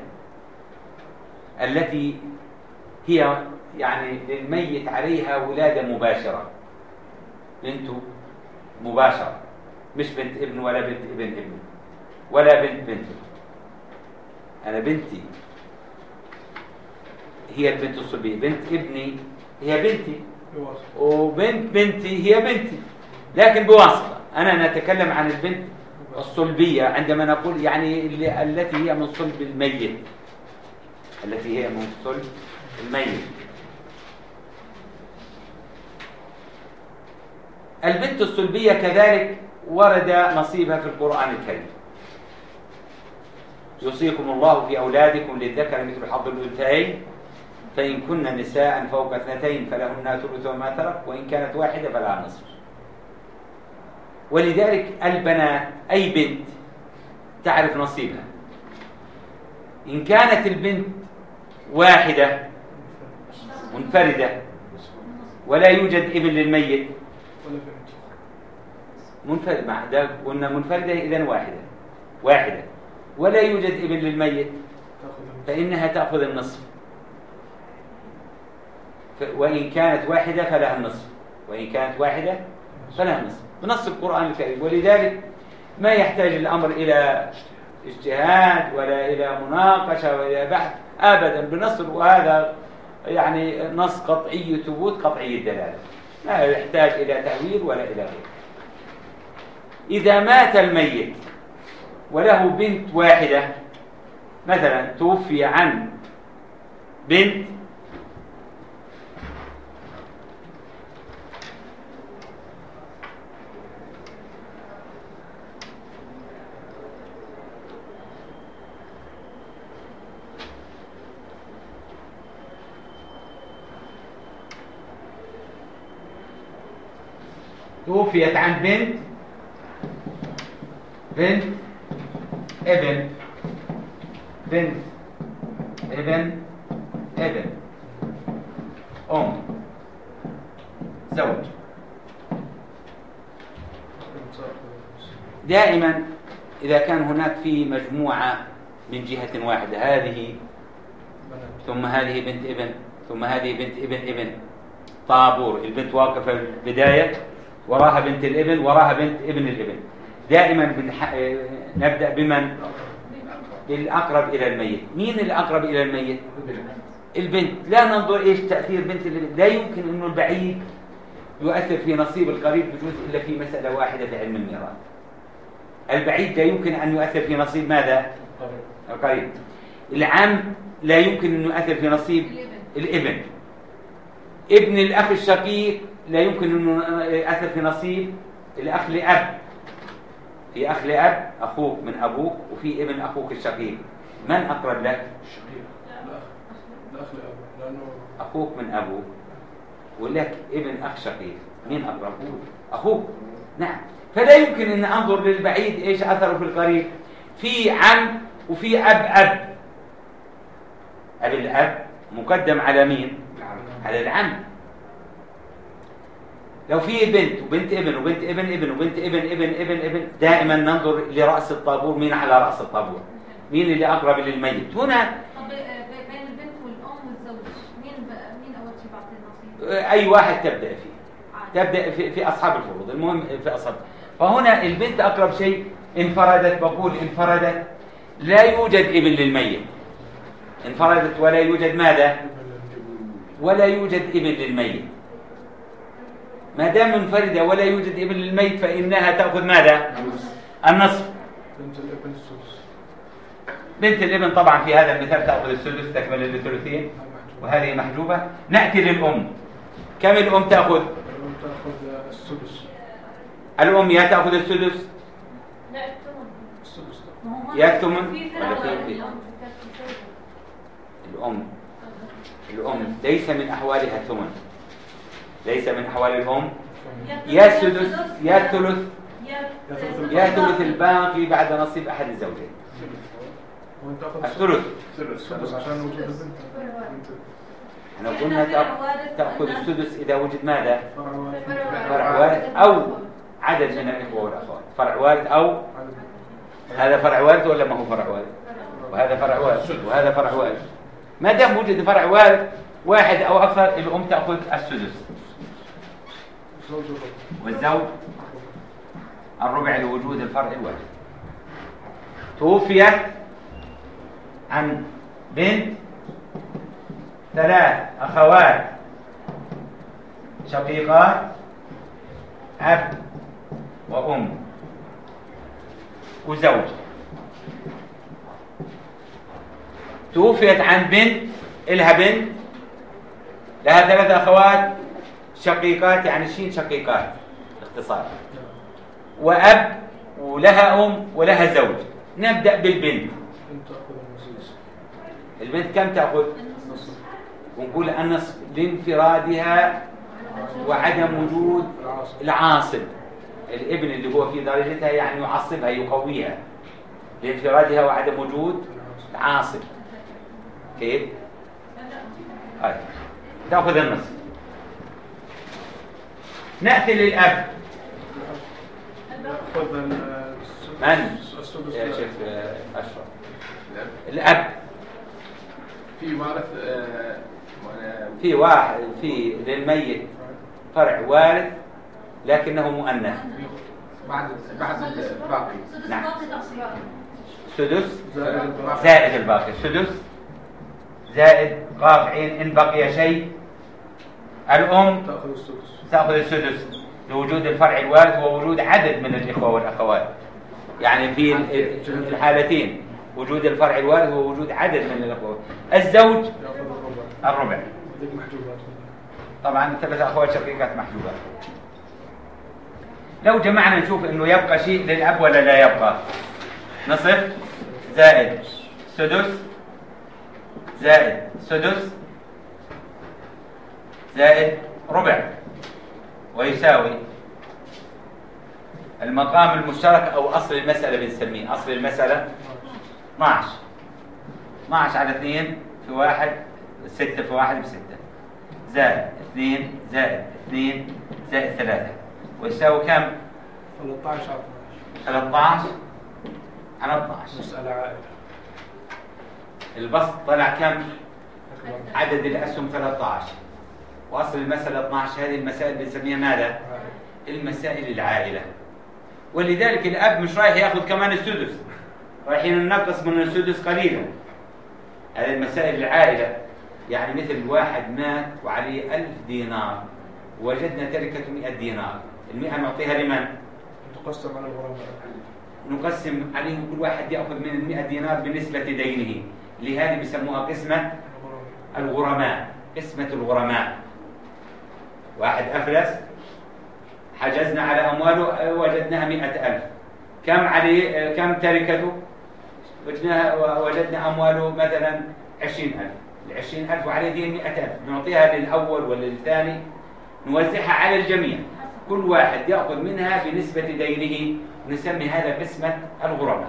S1: التي هي يعني للميت عليها ولادة مباشرة، بنت مباشرة، مش بنت ابن ولا بنت ابن ابن ولا بنت بنت. أنا بنتي هي البنت الصلبية، بنت ابني هي بنتي، وبنت بنتي هي بنتي، لكن بواسطة. أنا نتكلم عن البنت الصلبية عندما نقول يعني التي هي من صلب الميت، التي هي من صلب الميت. البنت الصلبية كذلك ورد نصيبها في القرآن الكريم. يوصيكم الله في أولادكم للذكر مثل حظ الأنثيين فإن كن نساء فوق اثنتين فلهن ثلث ما ترك وإن كانت واحدة فلها نصف. ولذلك البنات أي بنت تعرف نصيبها. إن كانت البنت واحدة منفردة ولا يوجد ابن للميت، منفرد مع ده قلنا منفردة إذن واحدة واحدة ولا يوجد ابن للميت، فإنها تأخذ النصف. وإن كانت واحدة فلها النصف، وإن كانت واحدة فلها النصف بنص القرآن الكريم. ولذلك ما يحتاج الأمر إلى اجتهاد ولا إلى مناقشة ولا إلى بحث أبدا، بنص، وهذا يعني نص قطعي ثبوت قطعي الدلالة، لا يحتاج إلى تأويل ولا إلى غيره. إذا مات الميت وله بنت واحدة، مثلا توفي عن بنت توفيت عن بنت بنت ابن بنت ابن ابن أم زوج. دائما إذا كان هناك في مجموعة من جهة واحدة، هذه ثم هذه بنت ابن ثم هذه بنت ابن ابن، طابور، البنت واقفة في البداية، وراها بنت الابن، وراها بنت ابن الابن. دائما بنح... نبدأ بمن؟ بالأقرب إلى الميت. مين الأقرب إلى الميت؟ البنت. لا ننظر إيش تأثير بنت الابن، لا يمكن أنه البعيد يؤثر في نصيب القريب بجزء إلا في مسألة واحدة في علم الميراث. البعيد لا يمكن أن يؤثر في نصيب ماذا؟ القريب. العم لا يمكن أن يؤثر في نصيب الابن. ابن الأخ الشقيق لا يمكن أن يؤثر في نصيب الأخ لأب. في أخ لأب أخوك من أبوك، وفي ابن أخوك الشقيق. من أقرب لك؟
S2: الشقيق. الأخ لأب، لأنه
S1: أخوك من أبوك ولك ابن أخ شقيق، مين أقرب؟ أخوك. نعم. فلا يمكن أن أنظر للبعيد إيش أثره في القريب. في عم وفي أب أب. أب الأب مقدم على مين؟ على العم. لو في بنت وبنت ابن وبنت ابن ابن وبنت ابن ابن ابن ابن، دائما ننظر لرأس الطابور، مين على رأس الطابور؟ مين اللي أقرب للميت؟ هنا
S3: طب بين البنت والأم والزوج مين مين أول شيء بعطي النصيب؟
S1: أي واحد تبدأ فيه. تبدأ في, في أصحاب الفروض، المهم في أصحاب. فهنا البنت أقرب شيء. انفردت، بقول انفردت، لا يوجد ابن للميت. انفردت ولا يوجد ماذا؟ ولا يوجد ابن للميت. ما دام منفردة ولا يوجد ابن للميت فإنها تأخذ ماذا؟ النصف.
S2: بنت الابن السدس.
S1: بنت الابن طبعا في هذا المثال تأخذ السدس تكمل الثلثين، وهذه محجوبة. نأتي للأم. كم الأم تأخذ؟
S2: الأم تأخذ السدس.
S1: الأم يا تأخذ السدس
S3: لا الثمن.
S2: السدس.
S1: يا الثمن
S3: في
S1: ولا
S3: فرع
S1: في
S3: واحد.
S1: البيت؟ الأم الأم ليس من أحوالها الثمن، ليس من أحوال الأم. يا السدس يا الثلث يا ثلث الباقي بعد نصيب أحد الزوجين.
S2: وأنت تأخذ
S1: الثلث.
S2: السدس عشان وجود البنت.
S1: احنا قلنا تأخ- تأخذ السدس إذا وجد ماذا؟
S2: فرع واحد.
S1: فرع وارث أو عدد من الإخوة والأخوات. فرع وارث أو هذا فرع وارث ولا ما هو فرع وارث؟ وهذا فرع وارث وهذا فرع وارث. ما دام وجد فرع وارث واحد أو أكثر الأم تأخذ السدس،
S2: زوج الرب.
S1: والزوج الربع لوجود الفرع الوارث. توفيت عن بنت ثلاث أخوات شقيقات أب وأم وزوج. توفيت عن بنت إلها بنت لها ثلاث أخوات شقيقات، يعني شين شقيقات باختصار، وأب ولها أم ولها زوج. نبدأ بالبنت.
S2: أنت تأخذ النصيص.
S1: البنت كم تأخذ؟
S2: النصف.
S1: ونقول النصف لانفرادها وعدم وجود
S2: العاصر.
S1: العاصب. الابن اللي هو في درجتها يعني يعصبها يقويها لانفرادها وعدم وجود العاصب. كيف؟ هاي تأخذ النصف. نأتي للأب.
S2: نأخذ ال-
S1: من؟
S2: السدس.
S1: يا شيخ أشرف.
S4: الأب.
S1: الأب
S4: في وارث آه، وأنا-
S1: في واحد في للميت فرع وارث لكنه مؤنث.
S4: بعد بعد الباقي.
S1: نعم.
S3: باقي تقصير.
S1: سدس
S2: زائد الباقي.
S1: زائد الباقي. سدس زائد قاف عين إن بقي شيء. الأم
S2: تأخذ السدس.
S1: تأخذ السدس لوجود الفرع الوارث ووجود عدد من الإخوة والأخوات، يعني في ال- الحالتين وجود الفرع الوارث ووجود عدد من الإخوة. الزوج
S2: يأخذ الربع.
S1: الربع.
S2: هذيك محجوبات.
S1: طبعا ثلاث أخوات شقيقات محجوبات. لو جمعنا نشوف إنه يبقى شيء للأب ولا لا يبقى. نصف زائد سدس زائد سدس زائد ربع ويساوي المقام المشترك أو أصل المسألة بنسميه أصل المسألة اثنا عشر. اثنا عشر على اثنين في واحد، ستة في واحد بستة، زائد اثنين زائد اثنين زائد ثلاثة، ويساوي كم؟
S2: ثلاثة عشر على
S1: ثلاثة عشر على اثنا عشر.
S2: مسألة عائلة.
S1: البسط طلع كم؟ عدد الأسهم ثلاثة عشر، وأصل المسألة اثنا عشر. هذه المسائل بنسميها ماذا؟ المسائل العائلة. ولذلك الأب مش رايح يأخذ كمان السدس، رايحين ننقص من السدس قليلا. هذه المسائل العائلة، يعني مثل واحد مات وعليه ألف دينار وجدنا تركة مئة دينار، المئة نعطيها لمن؟
S2: تقسم على الغرباء.
S1: نقسم عليه كل واحد يأخذ من المئة دينار بنسبة دينه، لهذه بيسموها قسمة الغرماء. قسمة الغرماء، واحد أفلس حجزنا على أمواله وجدناها مئة ألف، كم عليه كم تركته؟ وجدناها وجدنا أمواله مثلا عشرين ألف. العشرين ألف وعليه دين مئة ألف، نعطيها للأول ولا للثاني، نوزعها على الجميع، كل واحد يأخذ منها بنسبة دينه، ونسمي هذا قسمة الغرماء.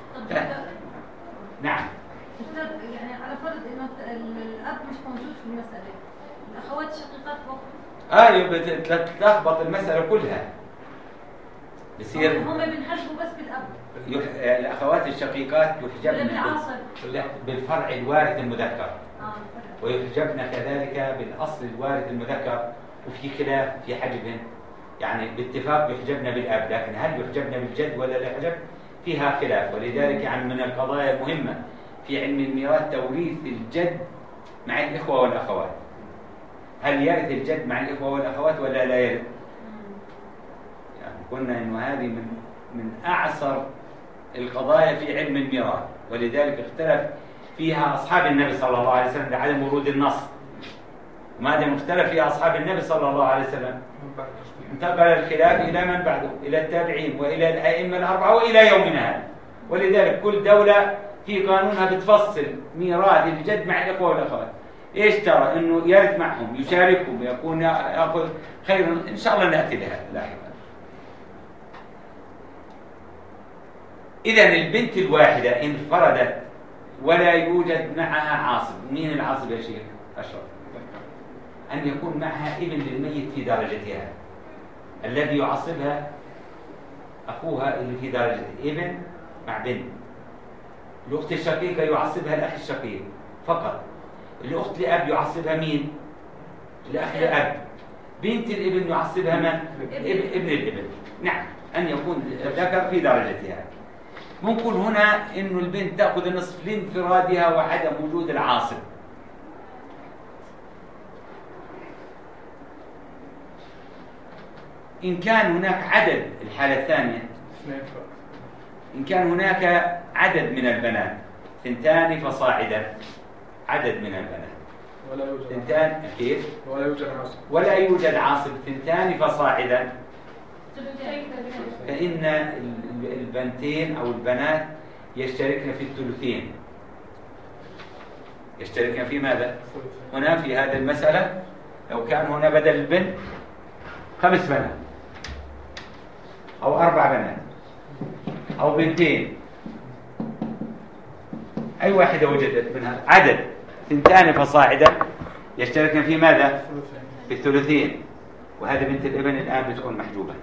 S1: نعم.
S3: يعني على فرض انه الاب مش موجود في المساله، الاخوات الشقيقات فوق.
S1: آه بتلخبط المسألة كلها. بصير
S3: هم بينحجبوا بس بالاب.
S1: يح... الأخوات الشقيقات
S3: ولا
S1: يحجبن
S3: بالعاصر؟
S1: لا، بالفرع الوارث المذكر،
S3: اه
S1: ويحجبن كذلك بالأصل الوارث المذكر، وفي خلاف في حجبهن، يعني باتفاق يحجبن بالأب، لكن هل يحجبن بالجد ولا لا يحجب؟ فيها خلاف. ولذلك يعني من القضايا المهمة في علم الميراث توريث الجد مع الإخوة والأخوات. هل يرث الجد مع الإخوة والأخوات ولا لا يرث؟ يعني قلنا إنه هذه من من أعسر القضايا في علم الميراث، ولذلك اختلف فيها أصحاب النبي صلى الله عليه وسلم لعدم ورود النص. وما دام اختلف فيها أصحاب النبي صلى الله عليه وسلم انتقل الخلاف إلى من بعده، إلى التابعين وإلى الأئمة الأربعة وإلى يومنا هذا. ولذلك كل دولة في قانونها بتفصل ميراث الجد مع الإخوة والأخوات. إيش ترى؟ إنه يرث معهم، يشاركهم، يكون يأخذ خيرا، إن شاء الله نأتي لها لاحقا. إذا البنت الواحدة إن انفردت ولا يوجد معها عاصب، مين العاصب يا شيخ أشرف؟ أن يكون معها ابن للميت في درجتها، الذي يعصبها أخوها اللي في درجته، ابن مع بنت. الأخت الشقيقة يعصبها الأخ الشقيق فقط. الأخت لأب يعصبها مين؟ الأخ لأب. بنت الابن يعصبها من؟ ابن, ابن الابن. نعم، أن يكون الذكر في درجتها. ممكن هنا إنه البنت تأخذ النصف لانفرادها وعدم وجود العاصب. إن كان هناك عدد، الحالة الثانية، إن كان هناك عدد من البنات ثنتان فصاعدا، عدد من البنات
S2: ولا يوجد
S1: ثنتان كيف؟
S2: ولا يوجد عاصب
S1: ولا يوجد عاصب، ثنتان فصاعدا، فإن البنتين أو البنات يشتركن في الثلثين. يشتركن في ماذا؟ هنا في هذه المسألة لو كان هنا بدل البنت خمس بنات أو أربع بنات أو بنتين، أي واحدة وجدت منها عدد ثنتان فصاعدا يشتركن في ماذا؟ في الثلثين. وهذه بنت الابن الآن بتكون محجوبة.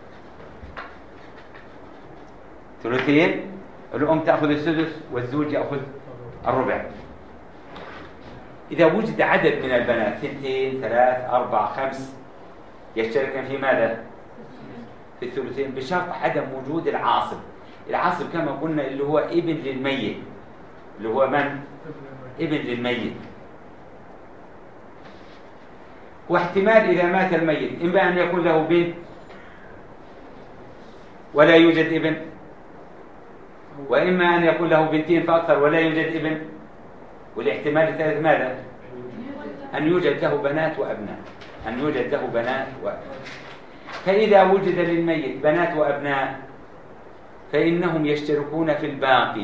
S1: ثلثين، الأم تأخذ السدس والزوج يأخذ الربع. إذا وجد عدد من البنات ثنتين ثلاث أربع خمس يشتركن في ماذا؟ في الثلثين، بشرط عدم وجود العاصب. العاصب كما قلنا اللي هو ابن للميت، اللي هو من؟ ابن للميت. واحتمال إذا مات الميت إما أن يكون له بنت ولا يوجد ابن، وإما أن يكون له بنتين فأكثر ولا يوجد ابن. والاحتمال الثالث ماذا؟ أن يوجد له بنات وأبناء، أن يوجد له بنات وأبناء. فإذا وجد للميت بنات وأبناء فإنهم يشتركون في الباقي،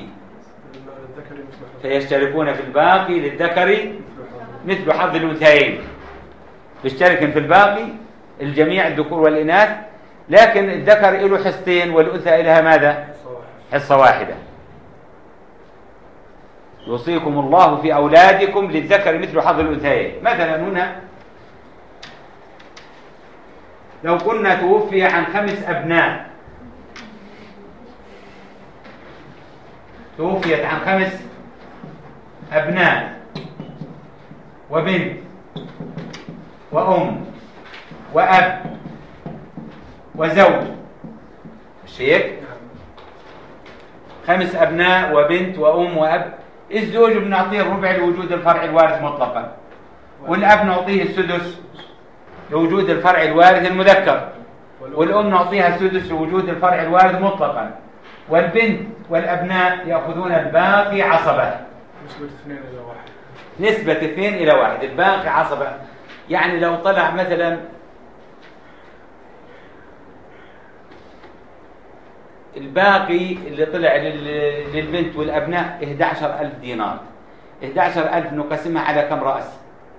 S1: فيشتركون في الباقي للذكر مثل حظ الأنثيين. يشتركن في الباقي الجميع الذكور والإناث، لكن الذكر له حصتين والأنثى لها ماذا؟ حصة واحدة. يوصيكم الله في أولادكم للذكر مثل حظ الأنثيين. مثلا هنا لو كنا توفي عن خمس أبناء، توفيت عن خمس أبناء وبنت وأم وأب وزوج، مش هيك؟ خمس أبناء وبنت وأم وأب. الزوج بنعطيه الربع لوجود الفرع الوارث مطلقا، والأب نعطيه السدس لوجود الفرع الوارث المذكر، والأم نعطيها السدس لوجود الفرع الوارث مطلقا، والبنت والأبناء يأخذون الباقي عصبة.
S2: نسبة اثنين إلى واحد.
S1: نسبة اثنين إلى واحد، الباقي عصبة. يعني لو طلع مثلا الباقي اللي طلع للبنت والأبناء إحدى عشرة ألف دينار، إحدى عشرة ألف نقسمها على كم رأس؟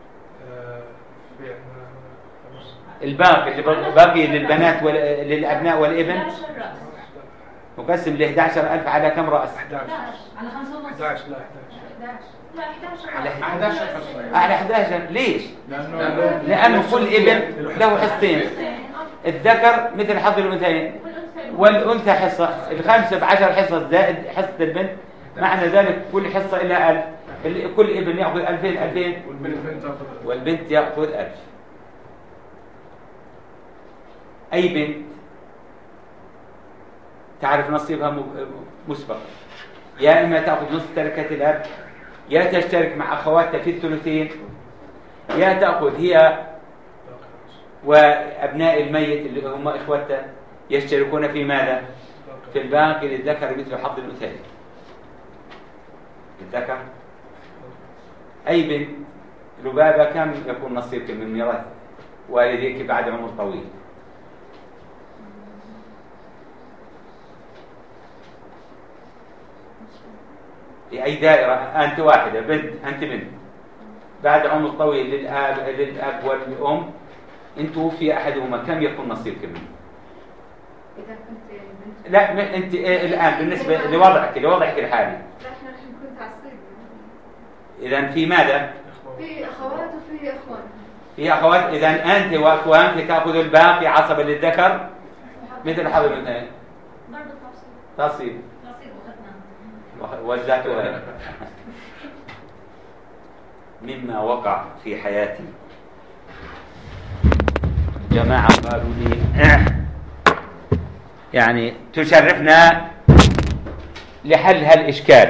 S1: الباقي اللي باقي للبنات وللأبناء والابن نقسم ل إحدى عشرة ألف على كم رأس؟
S2: أحد عشر
S3: على خمسة ونص.
S2: أحد عشر لا أحد عشر.
S3: على
S4: أحد عشر.
S1: على أحد عشر. ليش؟
S2: لأنه
S1: لأنه كل ابن له حصتين، الذكر مثل حظ الأنثيين والأنثى حصة، الخمسة بعشر حصة زائد حصة البنت، معنى ذلك كل حصة إلى ألف، كل ابن يأخذ ألفين ألفين والبنت يأخذ ألف. أي بنت تعرف نصيبها مسبقا، يا إما تأخذ نصف تركة الأب، يا تشترك مع أخواتها في الثلثين، يا تأخذ هي وأبناء الميت اللي هم إخواتها يشتركون في ماذا؟ في في الباقي للذكر مثل حظ الأنثيين. الذكر أي بنت لبابة كم يكون نصيبك من ميراث والديك بعد عمر طويل؟ في أي دائرة أنت واحدة بنت، أنت بنت بعد عمر طويل للأب للأب والأم إن توفي أحدهما كم يكون نصيبك منه؟
S3: إذا كنت بنت
S1: لا م- أنت الآن بالنسبة لوضعك لوضعك الحالي.
S3: لا احنا الحين كنت عصيب.
S1: إذا في ماذا؟
S3: في أخوات وفي إخوان.
S1: في أخوات. إذا أنت وأخوانك تأخذ الباقي عصبا للذكر مثل حظ الأنثيين.
S3: برضه تفصيل.
S1: تصيب
S3: نصيب وخدنا.
S1: وزعتها. مما وقع في حياتي جماعة قالوا لي يعني تشرفنا لحل هالإشكال.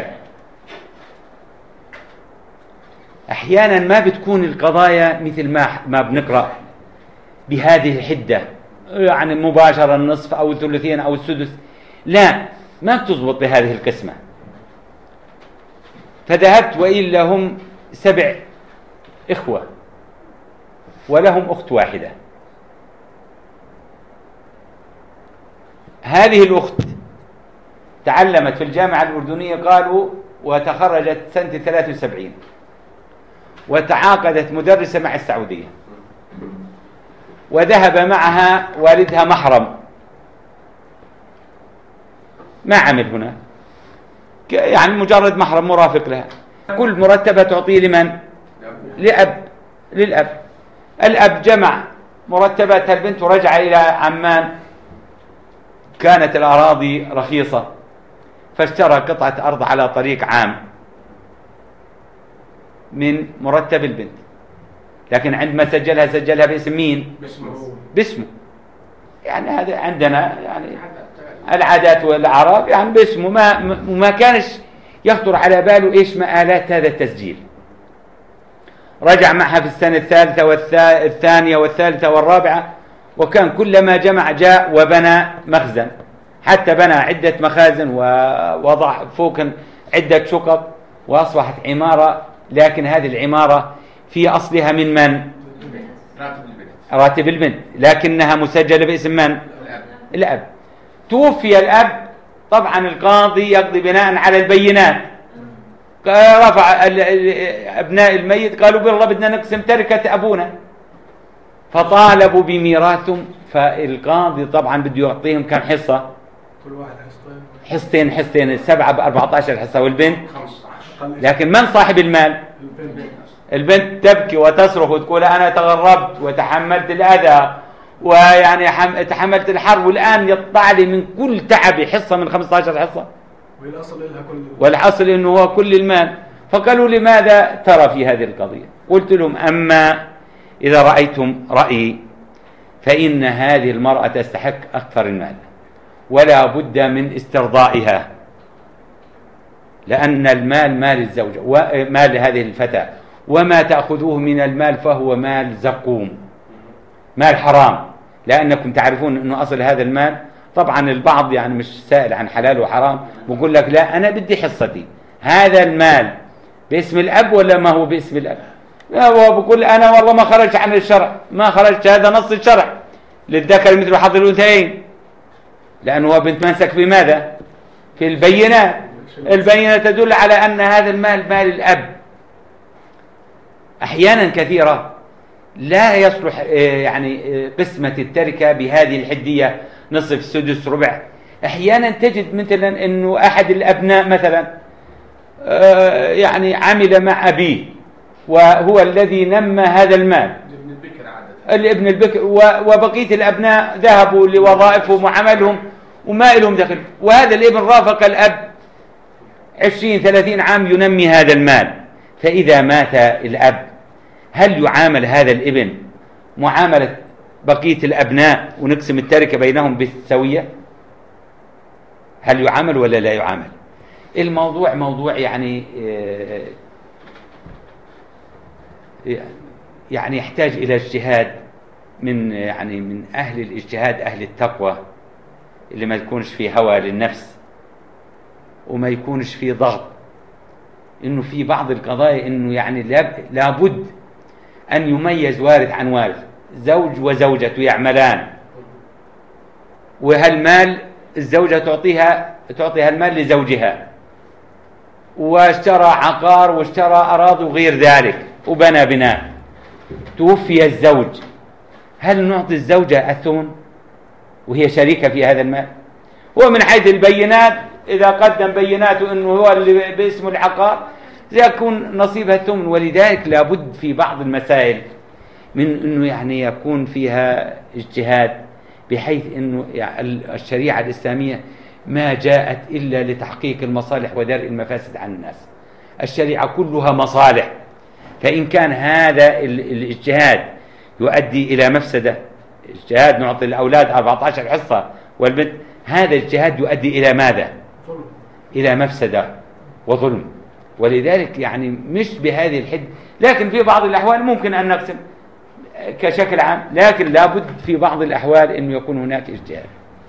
S1: أحيانا ما بتكون القضايا مثل ما ما بنقرأ بهذه الحدة، يعني مباشرة النصف أو الثلثين أو السدس، لا ما بتزبط بهذه القسمة. فذهبت وإلا هم سبع إخوة ولهم أخت واحدة. هذه الأخت تعلمت في الجامعة الأردنية قالوا وتخرجت سنة ثلاثة وسبعين وتعاقدت مدرسة مع السعودية، وذهب معها والدها محرم ما عمل هنا، يعني مجرد محرم مرافق لها. كل مرتبة تعطيه لمن؟ لأب للأب. الأب جمع مرتبات البنت ورجع إلى عمان. كانت الأراضي رخيصة فاشترى قطعة أرض على طريق عام من مرتب البنت، لكن عندما سجلها سجلها باسم مين؟ باسمه. يعني هذا عندنا يعني العادات والأعراف يعني باسمه، ما ما كانش يخطر على باله إيش مآلات هذا التسجيل. رجع معها في السنة الثالثة والثانية والثالثة والرابعة، وكان كلما جمع جاء وبنى مخزن، حتى بنى عدة مخازن ووضع فوق عدة شقق وأصبحت عمارة. لكن هذه العمارة في أصلها من من؟
S4: راتب البنت.
S1: راتب البنت، لكنها مسجلة باسم من؟
S4: الأب.
S1: الأب. توفي الأب، طبعا القاضي يقضي بناء على البينات. رفع أبناء الميت قالوا بالله بدنا نقسم تركة أبونا، فطالبوا بميراثهم. فالقاضي طبعا بده يعطيهم كم حصة؟
S2: كل واحد حصتين.
S1: حصتين حصتين السبعة بأربعة عشر حصة، والبنت
S4: خمسة عشر.
S1: لكن من صاحب المال؟
S2: البنت.
S1: البنت تبكي وتصرخ وتقول أنا تغربت وتحملت الأذى ويعني حم... تحملت الحر، والآن يطلع لي من كل تعبي حصة من خمسة عشر حصة،
S2: والأصل لها كل.
S1: والحصل إنه هو كل المال. فقالوا لماذا ترى في هذه القضية؟ قلت لهم أما إذا رأيتم رأيي فإن هذه المرأة تستحق أكثر المال، ولا بد من استرضائها، لأن المال مال الزوجة ومال هذه الفتاة، وما تأخذوه من المال فهو مال زقوم، مال حرام. لأنكم تعرفون أنه أصل هذا المال، طبعا البعض يعني مش سائل عن حلال وحرام بقول لك لا أنا بدي حصتي. هذا المال باسم الأب ولا ما هو باسم الأب؟ هو بقول أنا والله ما خرجت عن الشرع، ما خرجت، هذا نص الشرع للذكر مثل حظ الأنثيين، لأنه هو بنتمسك بماذا؟ في البينات. البينة تدل على أن هذا المال مال الأب. أحيانا كثيرة لا يصلح يعني قسمة التركة بهذه الحدية، نصف سدس ربع. أحيانا تجد مثلا أنه أحد الأبناء مثلا يعني عمل مع أبيه وهو الذي نمى هذا المال،
S4: ابن البكر عادة.
S1: الابن البكر، وبقية الأبناء ذهبوا لوظائفهم وعملهم وما لهم دخل، وهذا الابن رافق الأب عشرين ثلاثين عام ينمي هذا المال. فإذا مات الأب هل يعامل هذا الابن معاملة بقية الأبناء ونقسم التركة بينهم بالسوية؟ هل يعامل ولا لا يعامل؟ الموضوع موضوع يعني يعني يحتاج إلى اجتهاد من يعني من أهل الاجتهاد، أهل التقوى، اللي ما يكونش فيه هوى للنفس وما يكونش فيه ضغط، إنه في بعض القضايا إنه يعني لابد أن يميز وارث عن وارث. زوج وزوجته يعملان، وهالمال الزوجة تعطيها تعطيها المال لزوجها، واشترى عقار واشترى أراضي وغير ذلك وبنى بناء، توفي الزوج، هل نعطي الزوجة الثمن وهي شريكة في هذا المال؟ ومن حيث البينات إذا قدم بيناته أنه هو اللي باسم العقار يكون نصيبها الثمن. ولذلك لابد في بعض المسائل من أنه يعني يكون فيها اجتهاد، بحيث أنه يعني الشريعة الإسلامية ما جاءت إلا لتحقيق المصالح ودرء المفاسد عن الناس. الشريعة كلها مصالح، فإن كان هذا الاجتهاد يؤدي إلى مفسدة، اجتهاد نعطي الأولاد أربعة عشر حصة والبنت، هذا الاجتهاد يؤدي إلى ماذا؟ إلى مفسدة وظلم. ولذلك يعني مش بهذه الحد، لكن في بعض الأحوال ممكن أن نقسم كشكل عام، لكن لابد في بعض الأحوال أن يكون هناك اجتهاد.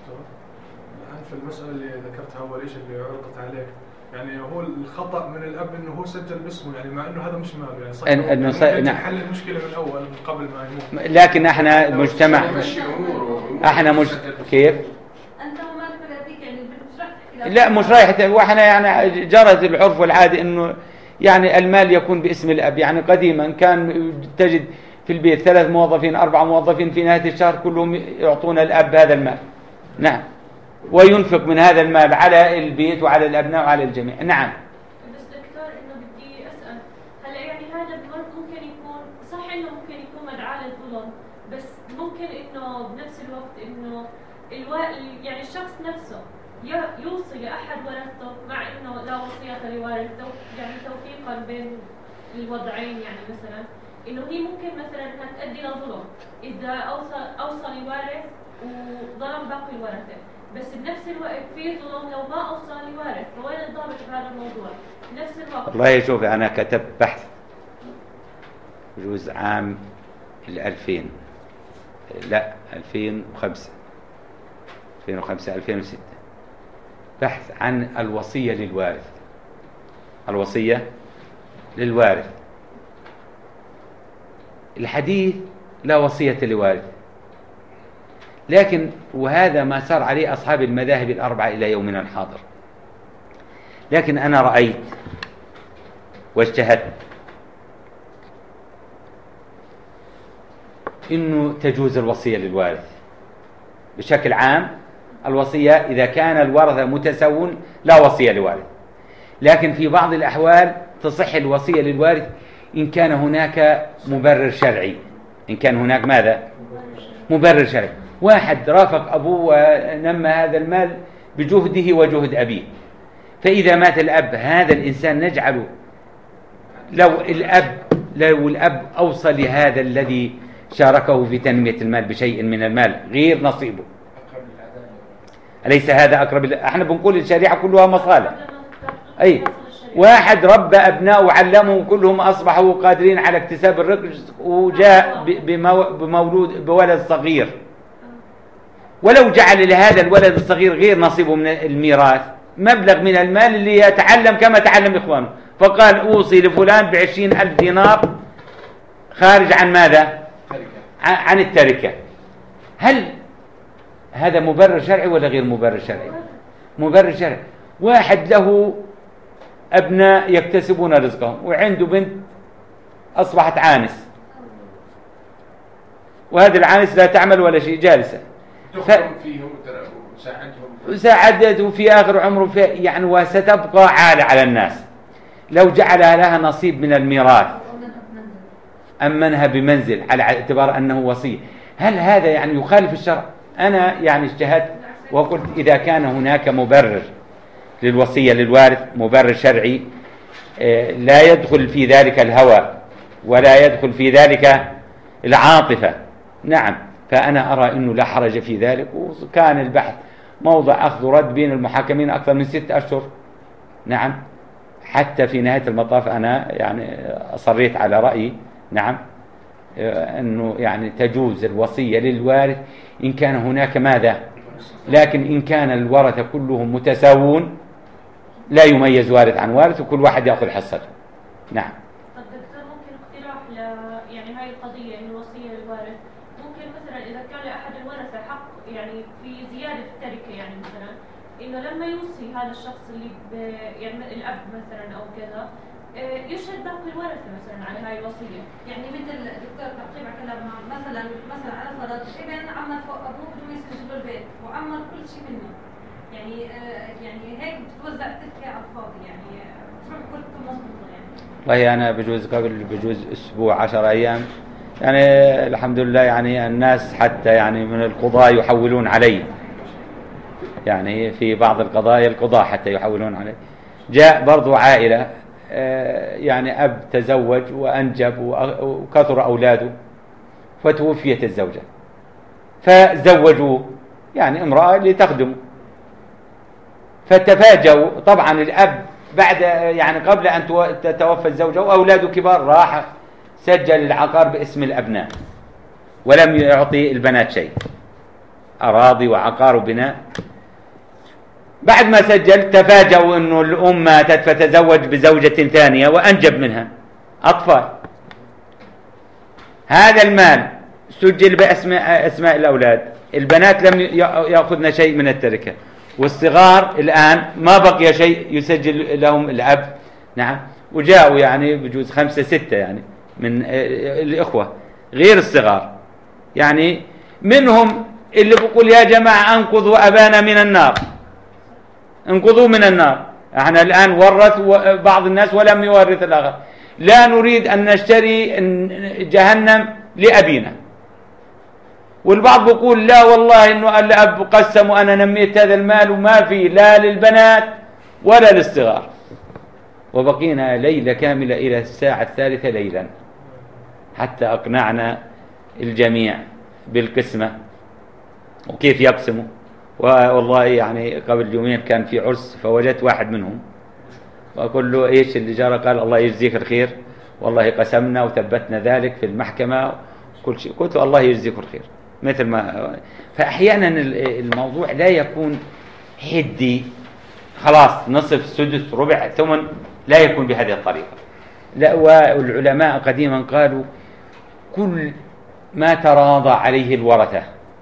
S2: الآن في المسألة اللي ذكرتها أول شيء اللي عرضت عليك، يعني هو الخطأ من الأب إنه هو سجل باسمه، يعني مع إنه هذا مش ماله، يعني صح إنه
S1: إنه ص... نعم.
S2: حل المشكلة من أول من قبل ما يموت.
S1: لكن إحنا مجتمع، إحنا مش كيف؟
S3: أنت ومالك الأبيك يعني مش راح تحكي
S1: لا مش رايح، وإحنا يعني جرت العرف والعادة إنه يعني المال يكون باسم الأب. يعني قديما كان تجد في البيت ثلاث موظفين أربع موظفين، في نهاية الشهر كلهم يعطون الأب هذا المال، نعم، وينفق من هذا المال على البيت وعلى الأبناء وعلى الجميع، نعم.
S5: بس دكتور إنه بدي أسأل، هلا يعني هذا ممكن يكون صح إنه ممكن يكون مدعاة للظلم، بس ممكن إنه بنفس الوقت إنه الو... يعني الشخص نفسه يوصي لأحد ورثته مع إنه لا وصية لوارثته، يعني توفيقا بين الوضعين. يعني مثلا إنه هي ممكن مثلا إنها تؤدي لظلم إذا أوصى أوصى لوارث وظلم باقي الورثة، بس بنفس الوقت في ظلم لو ما أوصى لوارث، فوين الضابط بهذا الموضوع؟ بنفس الوقت
S1: والله شوف، أنا كتبت بحث بجوز عام الألفين، لا ألفين وخمسة ألفين وخمسة ألفين وستة، بحث عن الوصية للوارث، الوصية للوارث. الحديث لا وصية لوارث، لكن وهذا ما سار عليه أصحاب المذاهب الأربعة إلى يومنا الحاضر. لكن أنا رأيت واجتهدت إنه تجوز الوصية للوارث بشكل عام. الوصية إذا كان الورثة متساوون لا وصية لوارث، لكن في بعض الأحوال تصح الوصية للوارث إن كان هناك مبرر شرعي. إن كان هناك ماذا؟ مبرر شرعي. واحد رافق أبوه ونمى هذا المال بجهده وجهد أبيه، فإذا مات الأب هذا الإنسان نجعله، لو الأب لو الأب أوصى لهذا الذي شاركه في تنمية المال بشيء من المال غير نصيبه، أليس هذا أقرب؟ احنا بنقول الشريعة كلها مصالح. أي واحد ربى أبناء وعلمهم كلهم أصبحوا قادرين على اكتساب الرزق، وجاء بمولود بولد صغير، ولو جعل لهذا الولد الصغير غير نصيبه من الميراث مبلغ من المال اللي يتعلم كما تعلم إخوانه، فقال أوصي لفلان بعشرين ألف دينار خارج عن ماذا؟ عن التركة. هل هذا مبرر شرعي ولا غير مبرر شرعي؟ مبرر شرعي. واحد له أبناء يكتسبون رزقهم وعنده بنت أصبحت عانس، وهذه العانس لا تعمل ولا شيء، جالسة
S4: تخدم فيهم وتساعدهم
S1: وساعدته في آخر عمره في يعني، وستبقى عالة على الناس. لو جعل لها نصيب من الميراث أمنها بمنزل على اعتبار أنه وصي، هل هذا يعني يخالف الشرع؟ أنا يعني اجتهدت وقلت إذا كان هناك مبرر للوصية للوارث، مبرر شرعي لا يدخل في ذلك الهوى ولا يدخل في ذلك العاطفة، نعم، فأنا أرى أنه لا حرج في ذلك. وكان البحث موضع أخذ ورد بين المحاكمين أكثر من ستة أشهر، نعم، حتى في نهاية المطاف أنا يعني أصريت على رأيي، نعم، أنه يعني تجوز الوصية للوارث إن كان هناك ماذا؟ لكن إن كان الورثة كلهم متساوون لا يميز وارث عن وارث وكل واحد يأخذ حصته. نعم.
S5: طب دكتور ممكن اقتراح ل يعني هاي القضية إنه الوصية للوارث ممكن مثلا إذا كان لأحد الورثة حق يعني في زيادة في التركة يعني مثلا إنه لما يوصي هذا الشخص اللي ب... يعني الأب مثلا أو كذا يشهد باقي الورثة مثلا على هاي الوصية.
S3: يعني مثل دكتور تعقيب على كلام مثلا مثلا على فرض ابن عمل فوق ابوه بده يسجل البيت وعمل كل شيء منه يعني آه يعني هيك بتوزع التركة على الفاضي يعني بتروح كلكم مضبوطة يعني.
S1: والله أنا بجوز قبل بجوز أسبوع عشر أيام يعني الحمد لله يعني الناس حتى يعني من القضاء يحولون علي يعني في بعض القضايا القضاء حتى يحولون علي. جاء برضو عائلة يعني أب تزوج وأنجب وكثر أولاده فتوفيت الزوجة فزوجوه يعني امرأة لتخدمه فتفاجأوا. طبعا الأب بعد يعني قبل أن تتوفى الزوجة وأولاده كبار راح سجل العقار باسم الأبناء ولم يعطي البنات شيء أراضي وعقار وبناء. بعد ما سجل تفاجأوا أنه الأم ماتت فتزوج بزوجة ثانية وأنجب منها أطفال. هذا المال سجل بأسماء أسماء الأولاد، البنات لم يأخذن شيء من التركة والصغار الآن ما بقي شيء يسجل لهم الأب. نعم. وجاءوا يعني بجوز خمسة ستة يعني من الإخوة غير الصغار يعني منهم اللي بيقول يا جماعة أنقذوا أبانا من النار انقذوا من النار. احنا الآن ورث بعض الناس ولم يورث الآخر. لا نريد أن نشتري جهنم لأبينا. والبعض بيقول لا والله إنه الأب قسم وأنا نميت هذا المال وما في لا للبنات ولا للصغار. وبقينا ليلة كاملة إلى الساعة الثالثة ليلا حتى أقنعنا الجميع بالقسمة وكيف يقسموا. والله يعني قبل يومين كان في عرس فوجدت واحد منهم وأقول له إيش اللي جرى؟ قال الله يجزيك الخير والله قسمنا وثبتنا ذلك في المحكمة كل شيء. قلت الله يجزيك الخير مثل ما. فأحيانا الموضوع لا يكون حدي خلاص نصف سدس ربع ثمن لا يكون بهذه الطريقة. لا. والعلماء قديما قالوا كل ما تراضى عليه الورثة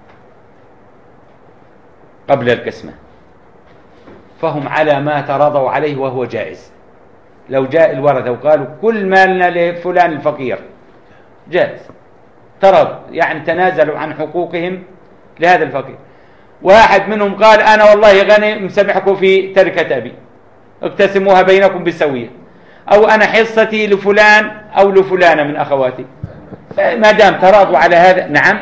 S1: قبل القسمة فهم على ما تراضوا عليه وهو جائز. لو جاء الورثة وقالوا كل مالنا لفلان الفقير جائز ترض يعني تنازلوا عن حقوقهم لهذا الفقير. واحد منهم قال أنا والله غني مسامحكم في تركة أبي اقتسموها بينكم بالسوية أو أنا حصتي لفلان أو لفلانة من أخواتي ما دام تراضوا على هذا. نعم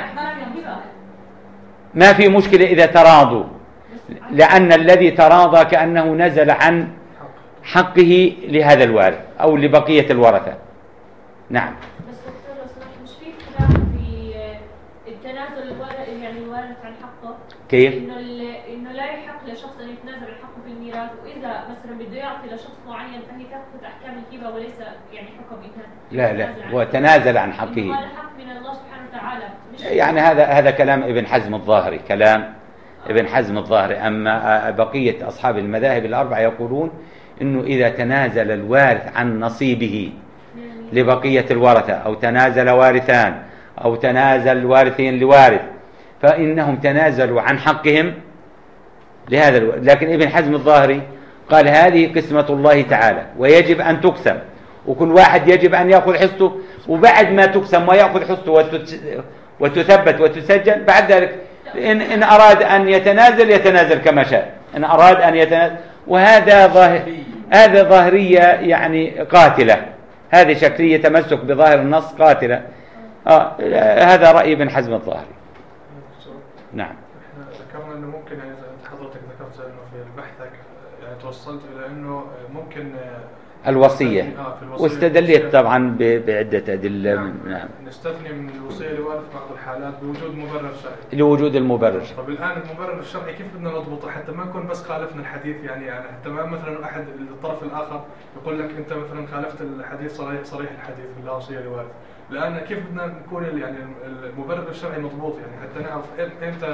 S1: ما في مشكلة إذا تراضوا لأن الذي تراضى كأنه نزل عن حقه لهذا الوارث أو لبقية الورثة. نعم.
S5: بس دكتور لو سمحت مش في خلاف في التنازل الوارث يعني الوارث عن حقه
S1: كيف؟
S5: إنه إنه لا يحق لشخص أن يتنازل عن حقه في الميراث وإذا مثلا بده يعطي لشخص معين فهي تأخذ أحكام الهبة وليس يعني حكم إنها.
S1: لا لا هو تنازل عن حقه.
S5: هذا حق من الله سبحانه وتعالى.
S1: يعني هذا هذا كلام ابن حزم الظاهري كلام ابن حزم الظاهري. أما بقية أصحاب المذاهب الأربعة يقولون إنه إذا تنازل الوارث عن نصيبه لبقية الورثة أو تنازل وارثان أو تنازل وارثين لوارث فإنهم تنازلوا عن حقهم لهذا الو... لكن ابن حزم الظاهري قال هذه قسمة الله تعالى ويجب أن تقسم وكل واحد يجب أن يأخذ حصته وبعد ما تقسم ويأخذ حصته وتت... وتثبت وتسجل بعد ذلك إن... إن أراد أن يتنازل يتنازل كما شاء إن أراد أن يتنازل. وهذا ظاهر هذا ظاهرية يعني قاتلة هذه شكلية تمسك بظاهر النص قاتلة. آه هذا رأي ابن حزم الظاهري. نعم.
S2: احنا ذكرنا انه ممكن يعني حضرتك ذكرت انه في بحثك يعني توصلت الى انه ممكن
S1: الوصية
S2: آه
S1: واستدليت طبعا بعدة أدلة.
S2: نعم.
S1: نعم.
S2: نستثني من الوصية لوارث بعض الحالات بوجود مبرر شرعي.
S1: لوجود المبرر.
S2: طب الآن المبرر الشرعي كيف بدنا نضبطه حتى ما نكون بس خالفنا الحديث يعني يعني حتى ما مثلا أحد الطرف الآخر يقول لك أنت مثلا خالفت الحديث صريح صريح الحديث لا وصية لوارث. الآن كيف بدنا نكون يعني المبرر الشرعي مضبوط يعني حتى نعرف إمتى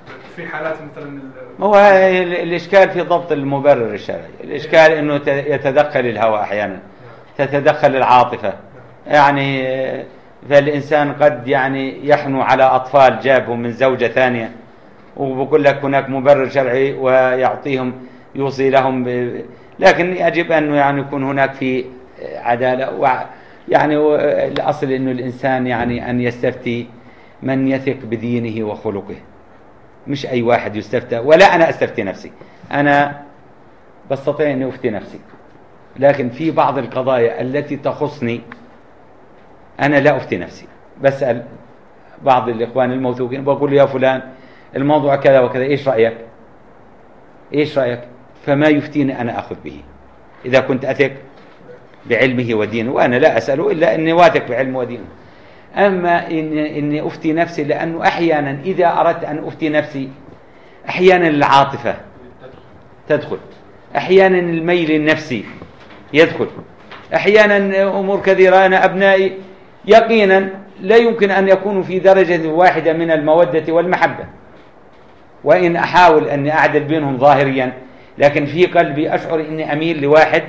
S2: في حالات مثلا ال-
S1: هو ال- الإشكال في ضبط المبرر الشرعي. الإشكال أنه ت- يتدخل الهوى أحيانا، تتدخل العاطفة. يعني آه، فالإنسان قد يعني يحنو على أطفال جابهم من زوجة ثانية، وبقول لك هناك مبرر شرعي ويعطيهم يوصي لهم ب... لكن يجب أن يعني يكون هناك في عدالة وع... يعني و- الأصل أنه الإنسان يعني أن يستفتي من يثق بدينه وخلقه، مش أي واحد يستفتى. ولا أنا أستفتي نفسي، أنا بستطيع أن أفتي نفسي، لكن في بعض القضايا التي تخصني أنا لا أفتي نفسي. بسأل بعض الإخوان الموثوقين بقول يا فلان الموضوع كذا وكذا، إيش رأيك؟ إيش رأيك؟ فما يفتيني أنا أخذ به إذا كنت أثق بعلمه ودينه، وأنا لا أسأله إلا أني واثق بعلمه ودينه. أما إن إني أفتي نفسي، لأنه أحيانا إذا أردت أن أفتي نفسي أحيانا العاطفة تدخل، أحيانا الميل النفسي يدخل، أحيانا أمور كثيرة. أنا أبنائي يقينا لا يمكن أن يكونوا في درجة واحدة من المودة والمحبة، وإن أحاول أن أعدل بينهم ظاهريا، لكن في قلبي أشعر أني أميل لواحد.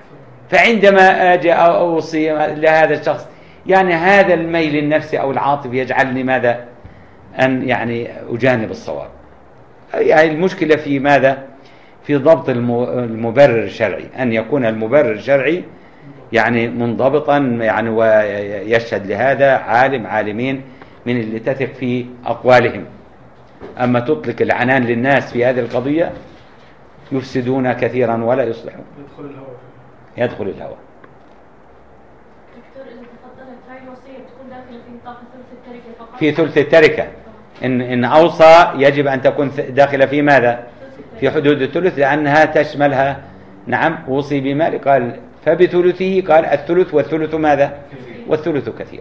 S1: فعندما أجي أوصي لهذا الشخص، يعني هذا الميل النفسي أو العاطفي يجعلني ماذا؟ أن يعني أجانب الصواب. يعني المشكلة في ماذا؟ في ضبط المبرر الشرعي، أن يكون المبرر الشرعي يعني منضبطا، يعني ويشهد لهذا عالم عالمين من اللي تثق في أقوالهم. أما تطلق العنان للناس في هذه القضية يفسدون كثيرا ولا يصلحون.
S2: يدخل الهواء.
S1: يدخل الهوى.
S5: دكتور، إذا تفضلت هاي الوصية تكون داخلة في نطاق ثلث التركة فقط؟
S1: في ثلث التركة. إن إن أوصى يجب أن تكون داخلة في ماذا؟ في حدود الثلث، لأنها تشملها. نعم، وصي بمال قال فبثلثه، قال الثلث، والثلث ماذا؟ والثلث كثير.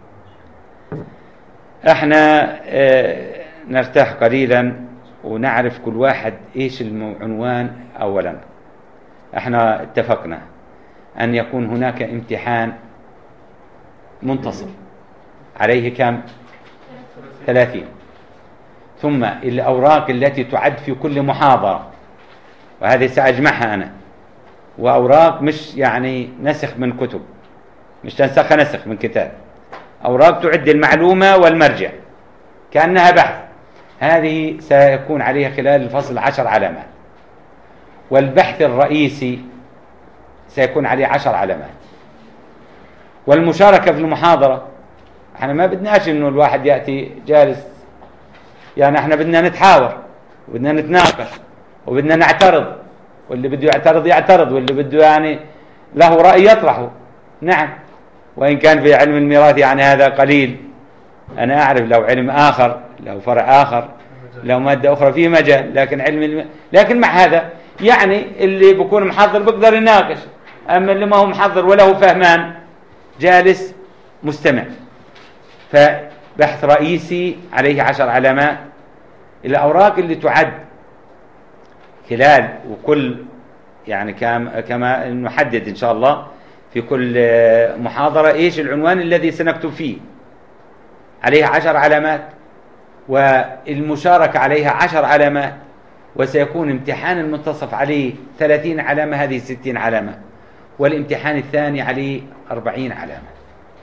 S1: احنا اه نرتاح قليلا ونعرف كل واحد ايش العنوان. اولا احنا اتفقنا ان يكون هناك امتحان منتصف عليه كم؟ ثلاثين. ثم الأوراق التي تعد في كل محاضرة، وهذه سأجمعها أنا، وأوراق مش يعني نسخ من كتب، مش تنسخ نسخ من كتاب، أوراق تعد المعلومة والمرجع كأنها بحث. هذه سيكون عليها خلال الفصل عشر علامات، والبحث الرئيسي سيكون عليه عشر علامات، والمشاركة في المحاضرة. احنا ما بدناش انه الواحد يأتي جالس، يعني احنا بدنا نتحاور، وبدنا نتناقش، وبدنا نعترض، واللي بده يعترض يعترض، واللي بده يعني له رأي يطرحه. نعم، وإن كان في علم الميراث يعني هذا قليل. أنا أعرف لو علم آخر، لو فرع آخر، لو مادة أخرى في مجال، لكن علم الم... لكن مع هذا يعني اللي بيكون محضر بيقدر يناقش، أما اللي ما هو محضر وله فهمان جالس مستمع. فبحث رئيسي عليه عشر علامات. الأوراق اللي تعد خلال وكل يعني كما نحدد إن شاء الله في كل محاضرة إيش العنوان الذي سنكتب فيه، عليها عشر علامات، والمشاركة عليها عشر علامات، وسيكون امتحان المنتصف عليه ثلاثين علامة، هذه ستين علامة، والامتحان الثاني عليه أربعين علامة.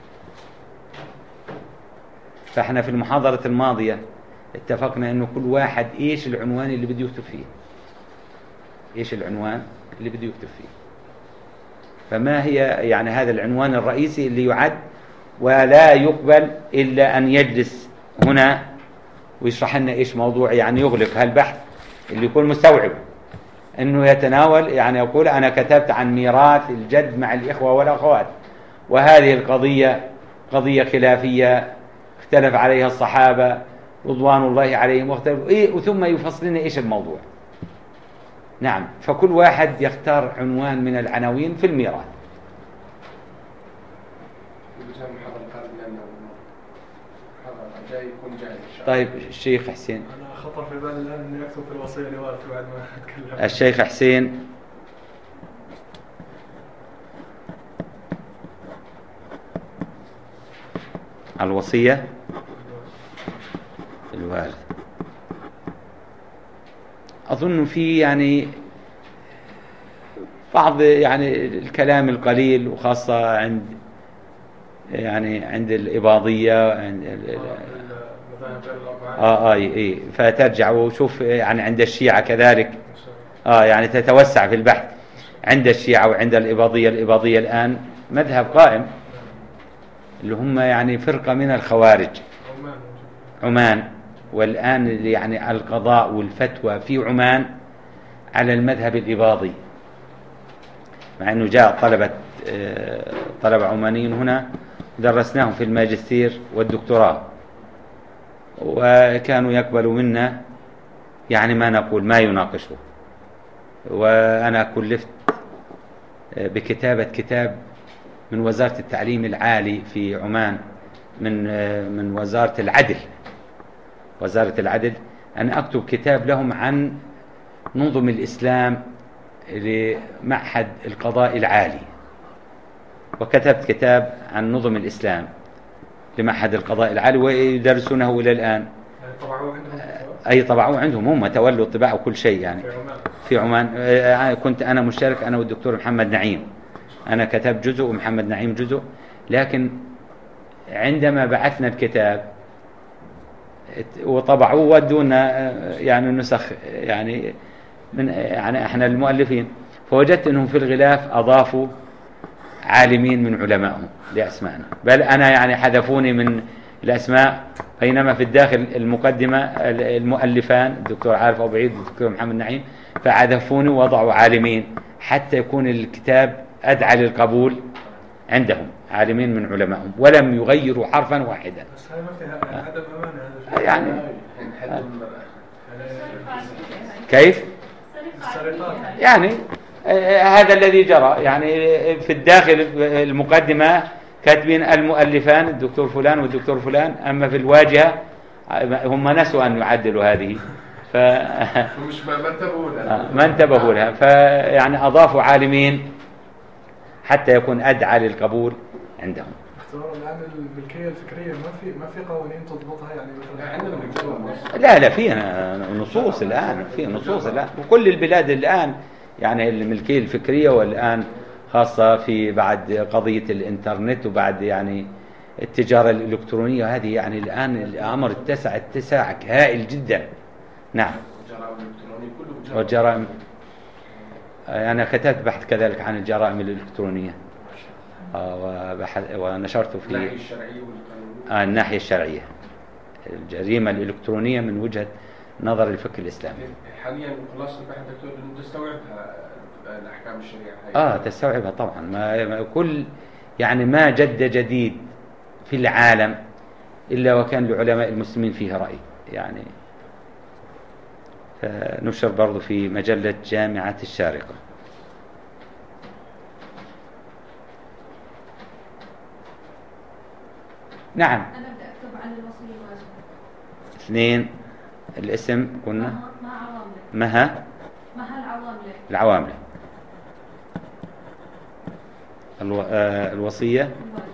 S1: فاحنا في المحاضرة الماضية اتفقنا انه كل واحد ايش العنوان اللي بده يكتب فيه، ايش العنوان اللي بده يكتب فيه، فما هي يعني هذا العنوان الرئيسي اللي يعد، ولا يقبل الا ان يجلس هنا ويشرح لنا ايش موضوع، يعني يغلق هالبحث اللي يكون مستوعب انه يتناول، يعني يقول انا كتبت عن ميراث الجد مع الاخوة والاخوات، وهذه القضية قضية خلافية اختلف عليها الصحابة رضوان الله عليهم واختلفوا إيه، وثم يفصل لنا إيش الموضوع. نعم، فكل واحد يختار عنوان من العناوين في الميراث. طيب الشيخ حسين.
S2: أنا خطر في بالي الآن إني أكتب في الوصية لوالدي بعد ما أتكلم.
S1: الشيخ حسين. الوصية الوالد. أظن في يعني بعض يعني الكلام القليل، وخاصة عند يعني عند الإباضية، عند ال- اه اه اي فترجع وشوف يعني عند الشيعة كذلك، اه يعني تتوسع في البحث عند الشيعة وعند الإباضية. الإباضية الآن مذهب قائم، اللي هم يعني فرقة من الخوارج، عمان. والآن يعني القضاء والفتوى في عمان على المذهب الإباضي، مع أنه جاء طلبة آه، طلبة عمانيين هنا درسناهم في الماجستير والدكتوراه، وكانوا يقبلوا منا يعني ما نقول ما يناقشه. وأنا كلفت بكتابة كتاب من وزارة التعليم العالي في عمان، من من وزارة العدل، وزارة العدل، أن أكتب كتاب لهم عن نظم الإسلام لمعهد القضاء العالي. وكتبت كتاب عن نظم الإسلام لمعهد القضاء العالي، ويدرسونه إلى الآن.
S2: طبعوا عندهم
S1: أي طبعوه عندهم، هم تولوا الطباعة وكل شيء يعني
S2: في عمان.
S1: في عمان. آه، كنت أنا مشترك أنا والدكتور محمد نعيم، أنا كتبت جزء ومحمد نعيم جزء. لكن عندما بعثنا الكتاب وطبعوه ودونا آه، يعني نسخ يعني من يعني احنا المؤلفين، فوجدت انهم في الغلاف اضافوا عالمين من علمائهم لاسمائنا، بل انا يعني حذفوني من الاسماء، بينما في الداخل المقدمه المؤلفان الدكتور عارف ابو عيد والدكتور محمد نعيم، فحذفوني ووضعوا عالمين حتى يكون الكتاب ادعى للقبول عندهم، عالمين من علمائهم، ولم يغيروا حرفا واحدا.
S2: بس هاي ما فيها يعني عدم امانه هذا الشيء.
S1: يعني
S4: حد
S1: كيف
S2: السرقات.
S1: يعني آه، هذا الذي جرى يعني في الداخل المقدمة كاتبين المؤلفان الدكتور فلان والدكتور فلان، أما في الواجهة هم نسوا أن يعدلوا هذه، ف
S4: مش ما انتبهوا لها
S1: ما انتبهوا لها، فيعني أضافوا عالمين حتى يكون أدعى للقبول عندهم.
S2: اختبار الان الملكيه الفكريه ما في ما في قوانين تضبطها يعني مثلا
S4: عندنا بالجو
S1: لا لا فيها نصوص الآن، في نصوص الآن وكل البلاد الآن يعني الملكية الفكرية، والآن خاصة في بعد قضية الإنترنت وبعد يعني التجارة الإلكترونية هذه، يعني الآن الأمر اتسع اتساع هائل جدا. نعم.
S4: الجرائم الالكترونيه كله جرائم.
S1: والجرائم، أنا كتبت بحث كذلك عن الجرائم الإلكترونية آه، وبحث ونشرته في
S4: الناحيه الشرعيه والقانونيه.
S1: آه، الناحية الشرعية، الجريمة الإلكترونية من وجهة نظر الفقه الإسلامي.
S4: حاليا خلاص البحث دكتور انه تستوعبها الاحكام الشرعيه هاي.
S1: اه تستوعبها طبعا، ما ما- كل يعني ما جد جديد في العالم الا وكان لعلماء المسلمين فيها رأي يعني. فنشر برضو في مجلة جامعة الشارقة. نعم.
S3: أنا بدي أكتب عن الوصية الواجبة.
S1: اثنين الاسم قلنا
S3: مها مها عوامل.
S1: مها
S3: مها العوامل.
S1: العوامل. الو... آه الوصية
S3: الواجب.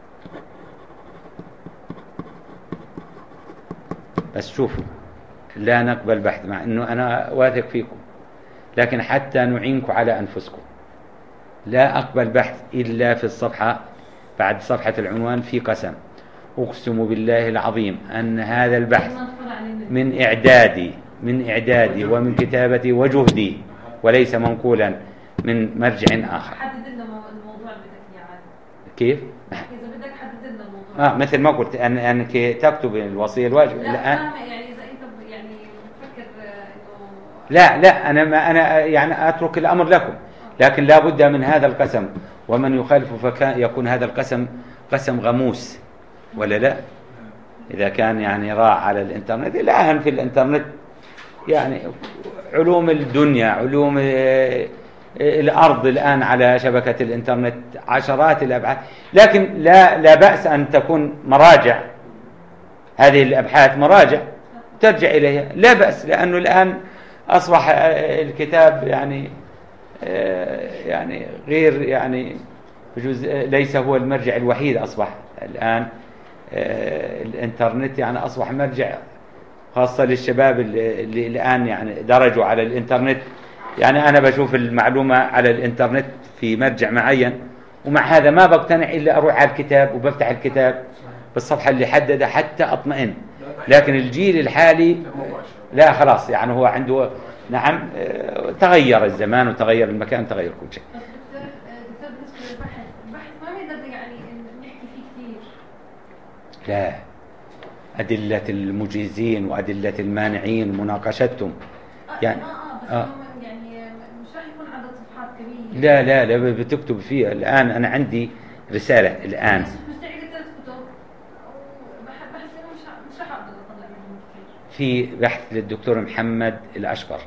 S1: بس شوفوا، لا نقبل بحث مع أنه أنا واثق فيكم، لكن حتى نعينكم على أنفسكم لا أقبل بحث إلا في الصفحة بعد صفحة العنوان في قسم. أقسم بالله العظيم أن هذا البحث
S3: منقول عن النبي.
S1: من إعدادي من إعدادي ومن كتابتي وجهدي، وليس منقولا من مرجع آخر.
S3: حدد لنا مو- الموضوع اللي بدك إياه عادي.
S1: كيف؟
S3: إذا بدك حدد لنا الموضوع.
S1: آه مثل ما قلت أن أنك تكتب الوصية الواجب.
S3: لا
S1: الآن
S3: فاهمة يعني إذا أنت ب- يعني بتفكر آه، إنه
S1: لا لا أنا ما أنا يعني أترك الأمر لكم، لكن لا بد من هذا القسم، ومن يخالف فكان يكون هذا القسم قسم غموس ولا لا؟ إذا كان يعني راع على الإنترنت. الآن في الإنترنت يعني علوم الدنيا، علوم آه، الأرض الآن على شبكة الإنترنت عشرات الأبحاث، لكن لا لا بأس أن تكون مراجع هذه الأبحاث مراجع ترجع إليها، لا بأس، لأنه الآن أصبح آه، الكتاب يعني آه، يعني غير يعني جزء ليس هو المرجع الوحيد. أصبح الآن آه، الإنترنت يعني أصبح مرجع خاصة للشباب اللي, اللي الآن يعني درجوا على الإنترنت. يعني أنا بشوف المعلومة على الإنترنت في مرجع معين، ومع هذا ما بقتنع إلا أروح على الكتاب وبفتح الكتاب بالصفحة اللي حددها حتى أطمئن. لكن الجيل الحالي لا خلاص، يعني هو عنده نعم تغير الزمان وتغير المكان، تغير كل شيء.
S3: دكتور دكتور بالنسبة للبحث، البحث ما بنقدر يعني نحكي فيه كثير.
S1: لا، أدلة المجيزين وأدلة المانعين مناقشتهم
S3: يعني
S1: يعني
S3: اه اه بس يعني مش راح يكون عدد صفحات كبير.
S1: لا لا لا بتكتب فيها. الآن أنا عندي رسالة الآن
S3: مستعدة ثلاث كتب وبحث بحث مش مش راح اقدر اطلع منهم كثير.
S1: في بحث للدكتور محمد الأشقر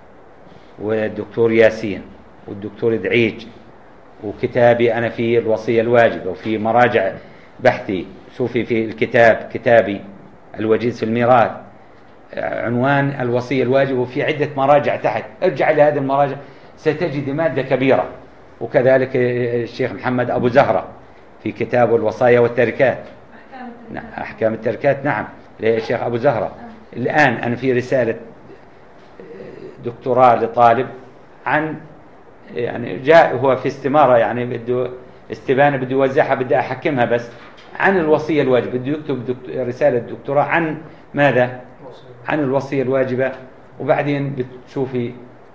S1: والدكتور ياسين والدكتور دعيج، وكتابي أنا في الوصية الواجبة، وفي مراجع بحثي. شوفي في الكتاب كتابي الوجيز في الميراث عنوان الوصية الواجبة، وفي عدة مراجع تحت. ارجع إلى هذه المراجع ستجد مادة كبيرة. وكذلك الشيخ محمد أبو زهرة في كتابه الوصايا والتركات، أحكام التركات، نعم للشيخ أبو زهرة. الآن أنا في رسالة دكتوراه لطالب عن يعني جاء هو في استمارة، يعني بده استبانة بده يوزعها، بدي أحكمها بس عن الوصية الواجبة. بده يكتب دكتور رسالة دكتوراه عن ماذا؟ عن الوصية الواجبة. وبعدين بتشوفي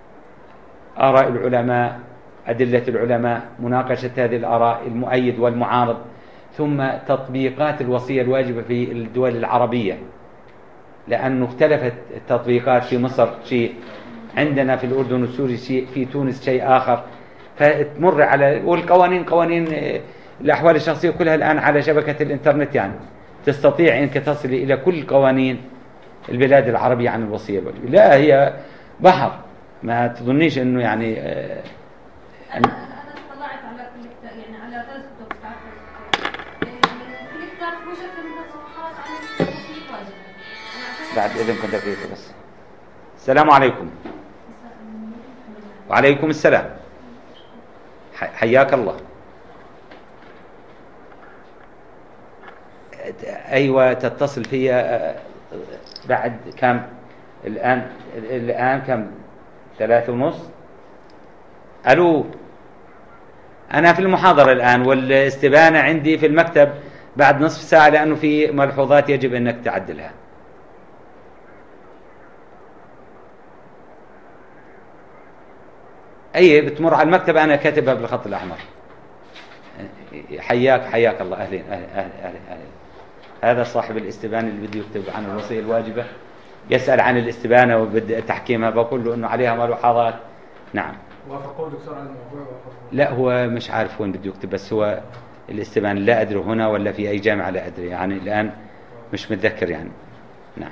S1: آراء العلماء، أدلة العلماء، مناقشة هذه الآراء، المؤيد والمعارض، ثم تطبيقات الوصية الواجبة في الدول العربية، لأنه اختلفت التطبيقات. في مصر شيء، عندنا في الأردن والسوري شيء، في تونس شيء آخر. فتمر على والقوانين قوانين الأحوال الشخصية كلها الآن على شبكة الإنترنت، يعني تستطيع أنك تصل إلى كل قوانين البلاد العربية عن الوصية الواجبة. لا، هي بحر، ما تظنيش أنه يعني آه
S3: أنا أنا اطلعت على كل كتاب، يعني على ثلاث كتب بتاعت كل كتاب مش أكثر من ثلاث صفحات عن الوصية الواجبة.
S1: بعد إذنكم دقيقة بس. السلام عليكم. وعليكم السلام، حياك الله. أيوة تتصل فيها بعد كم الآن؟ الآن كم؟ ثلاثة ونص. ألو، أنا في المحاضرة الآن، والاستبانة عندي في المكتب بعد نصف ساعة، لأنه في ملحوظات يجب أنك تعدلها. أي بتمر على المكتب، أنا كاتبها بالخط الأحمر. حياك حياك الله. أهلين أهلين أهلين أهلين, أهلين. هذا صاحب الاستبانة اللي بده يكتب عن الوصية الواجبة، يسأل عن الاستبانة وبدأ تحكيمها، بقول له إنه عليها ملاحظات. نعم.
S2: وافقوا دكتور على الموضوع؟
S1: لا، هو مش عارف وين بده يكتب، بس هو الاستبانة لا أدري هنا ولا في أي جامعة، لا أدري يعني الآن مش متذكر يعني. نعم.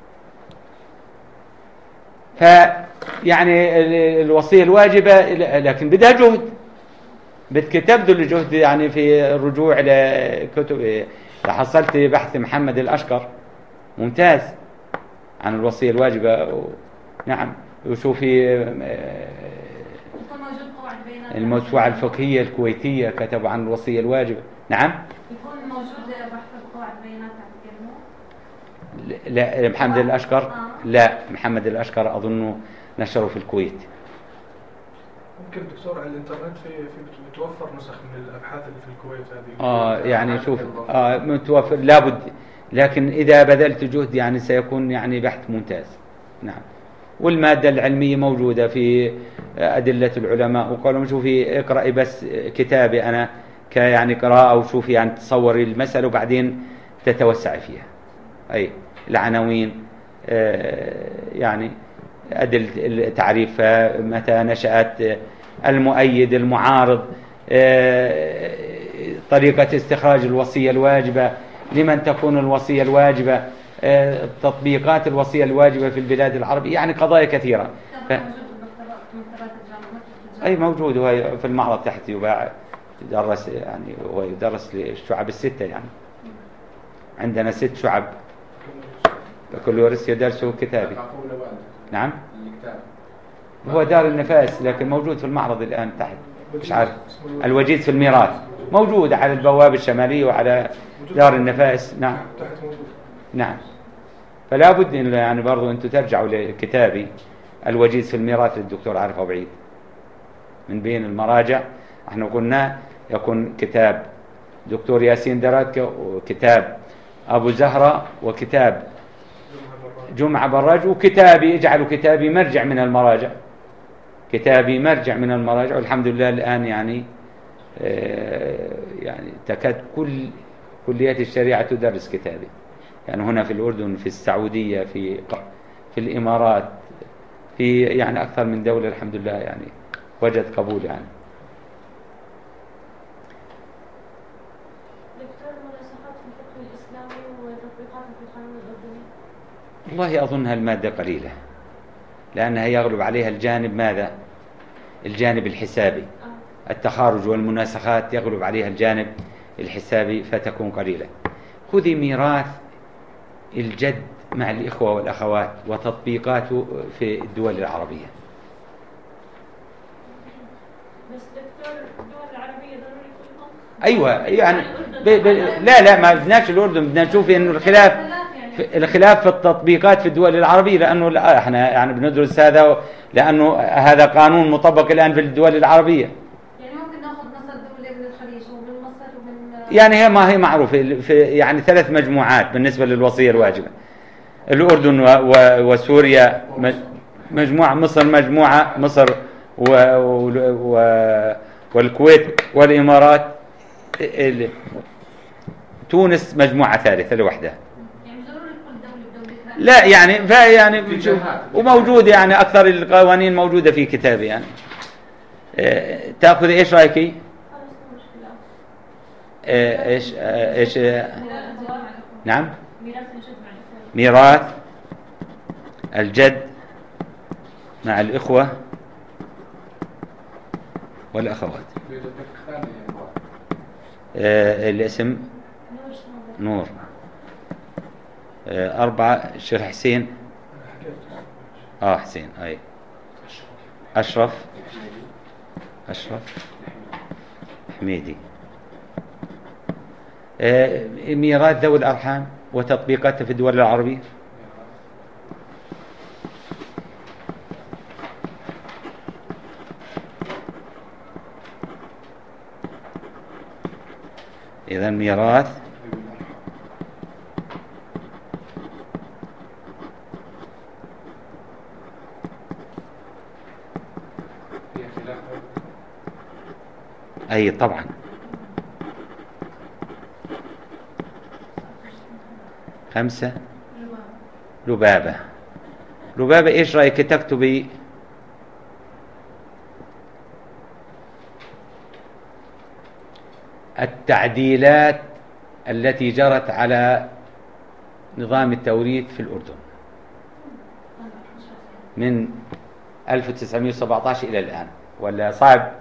S1: فيعني الوصية الواجبة لكن بدها جهد، بدك تبذل جهد يعني في الرجوع إلى كتب. حصلت بحث محمد الأشقر ممتاز عن الوصية الواجبة و... نعم. وشوفي الموسوعة الفقهية الكويتية كتبوا عن الوصية الواجبة. نعم.
S3: يكون موجود بحث قواعد بيانات عن
S1: لا، محمد الأشقر لا، محمد الأشقر أظنه نشره في الكويت.
S2: ممكن دكتور على الانترنت في في بتوفر نسخ من الابحاث اللي في الكويت هذه.
S1: اه يعني شوف اه متوفر لابد، لكن اذا بذلت جهد يعني سيكون يعني بحث ممتاز. نعم. والماده العلميه موجوده في ادله العلماء، وقالوا شوفي اقراي بس كتابي انا كيعني قراءه، وشوفي يعني تصوري المساله وبعدين تتوسعي فيها. اي العناوين آه يعني أدلة التعريف، متى نشأت، المؤيد، المعارض، طريقة استخراج الوصية الواجبة، لمن تكون الوصية الواجبة، تطبيقات الوصية الواجبة في البلاد العربية، يعني قضايا كثيرة. ف... أي موجود، هو في المعرض تحت يباع، يدرس يعني، هو يدرس للشعب الستة يعني. عندنا ست شعب، كل ورث يدرسه كتابي. نعم. هو دار النفاس، لكن موجود في المعرض الآن تحت، مش عارف. الوجيز في الميراث موجود على البوابة الشمالية وعلى دار النفاس. نعم. نعم. فلا بد إن يعني برضو أنتم ترجعوا لكتابي الوجيز في الميراث للدكتور عارف أبو عيد. من بين المراجع احنا قلنا يكون كتاب دكتور ياسين دراتك، وكتاب أبو زهرة، وكتاب جمعة براج، وكتابي اجعلوا كتابي مرجع من المراجع، كتابي مرجع من المراجع. والحمد لله الآن يعني آه يعني تكاد كل كليات الشريعة تدرس كتابي، يعني هنا في الأردن، في السعودية، في في الإمارات، في يعني أكثر من دولة الحمد لله يعني وجد قبول يعني.
S5: دكتور، مناسخات في الفقه الإسلامي وتطبيقات في القانون الأردني؟
S1: والله أظنها المادة قليلة، لأنها يغلب عليها الجانب ماذا؟ الجانب الحسابي. التخارج والمناسخات يغلب عليها الجانب الحسابي فتكون قليلة. خذي ميراث الجد مع الإخوة والأخوات وتطبيقاته في الدول العربية.
S5: بس دكتور، الدول العربية ضروري كلهم؟
S1: أيوة يعني ب... ب... لا لا ما بدناش الأردن، بدنا نشوف إنه الخلاف في الخلاف في التطبيقات في الدول العربية، لأنه لا احنا يعني بندرس هذا لأنه هذا قانون مطبق الآن في الدول العربية.
S3: يعني ممكن ناخذ مثلا دولة من الخليج ومن مصر ومن
S1: يعني هي ما هي معروفة في يعني ثلاث مجموعات بالنسبة للوصية الواجبة: الأردن و... و... وسوريا مجموعة، مصر مجموعة، مصر و... و... و... والكويت والإمارات، ال... تونس مجموعة ثالثة لوحدها. لا يعني فيعني وموجود يعني أكثر القوانين موجودة في كتابي يعني. اه تأخذ إيش رأيكي؟ اه إيش اه إيش اه نعم ميراث الجد مع الإخوة والأخوات. اه الاسم نور. أربعة الشيخ حسين آه حسين أي أشرف أشرف حميدي. آه ميراث ذوي الأرحام وتطبيقاتها في الدول العربية. إذا ميراث أي طبعا. خمسة لبابة. لبابة إيش رأيك تكتبي التعديلات التي جرت على نظام التوريث في الأردن من ألف وتسعمائة وسبعة عشر إلى الآن، ولا صعب؟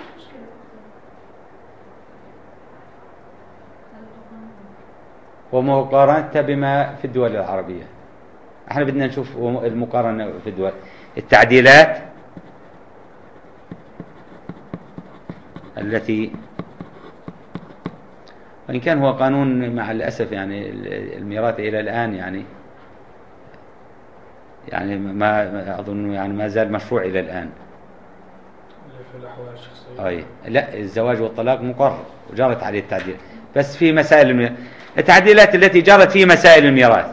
S1: ومقارنتها بما في الدول العربية. احنا بدنا نشوف المقارنة في الدول، التعديلات التي وإن كان هو قانون مع الأسف يعني الميراث إلى الآن يعني يعني ما أظن يعني ما زال مشروع إلى الآن.
S2: في الأحوال الشخصية.
S1: أي لا، الزواج والطلاق مقرر وجرت عليه التعديل، بس في مسائل الميراث. التعديلات التي جرت في مسائل الميراث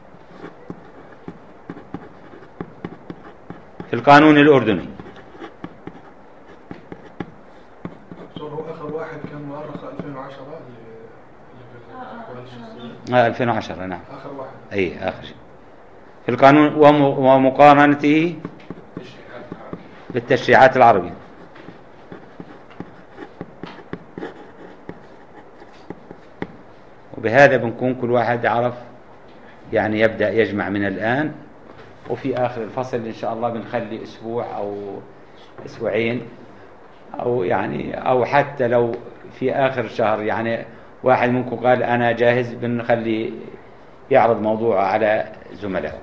S1: في القانون الأردني.
S2: هو آخر واحد كان مؤرخ ألفين وعشرة اللي في الأحوال الشخصية.
S1: آه ألفين وعشرة نعم.
S2: آخر واحد.
S1: أي آخر شيء في القانون ومقارنته بالتشريعات العربية. وبهذا بنكون كل واحد عرف يعني يبدأ يجمع من الآن، وفي آخر الفصل إن شاء الله بنخلي أسبوع أو أسبوعين أو يعني أو حتى لو في آخر الشهر يعني واحد منكم قال أنا جاهز، بنخلي يعرض موضوعه على زملائه.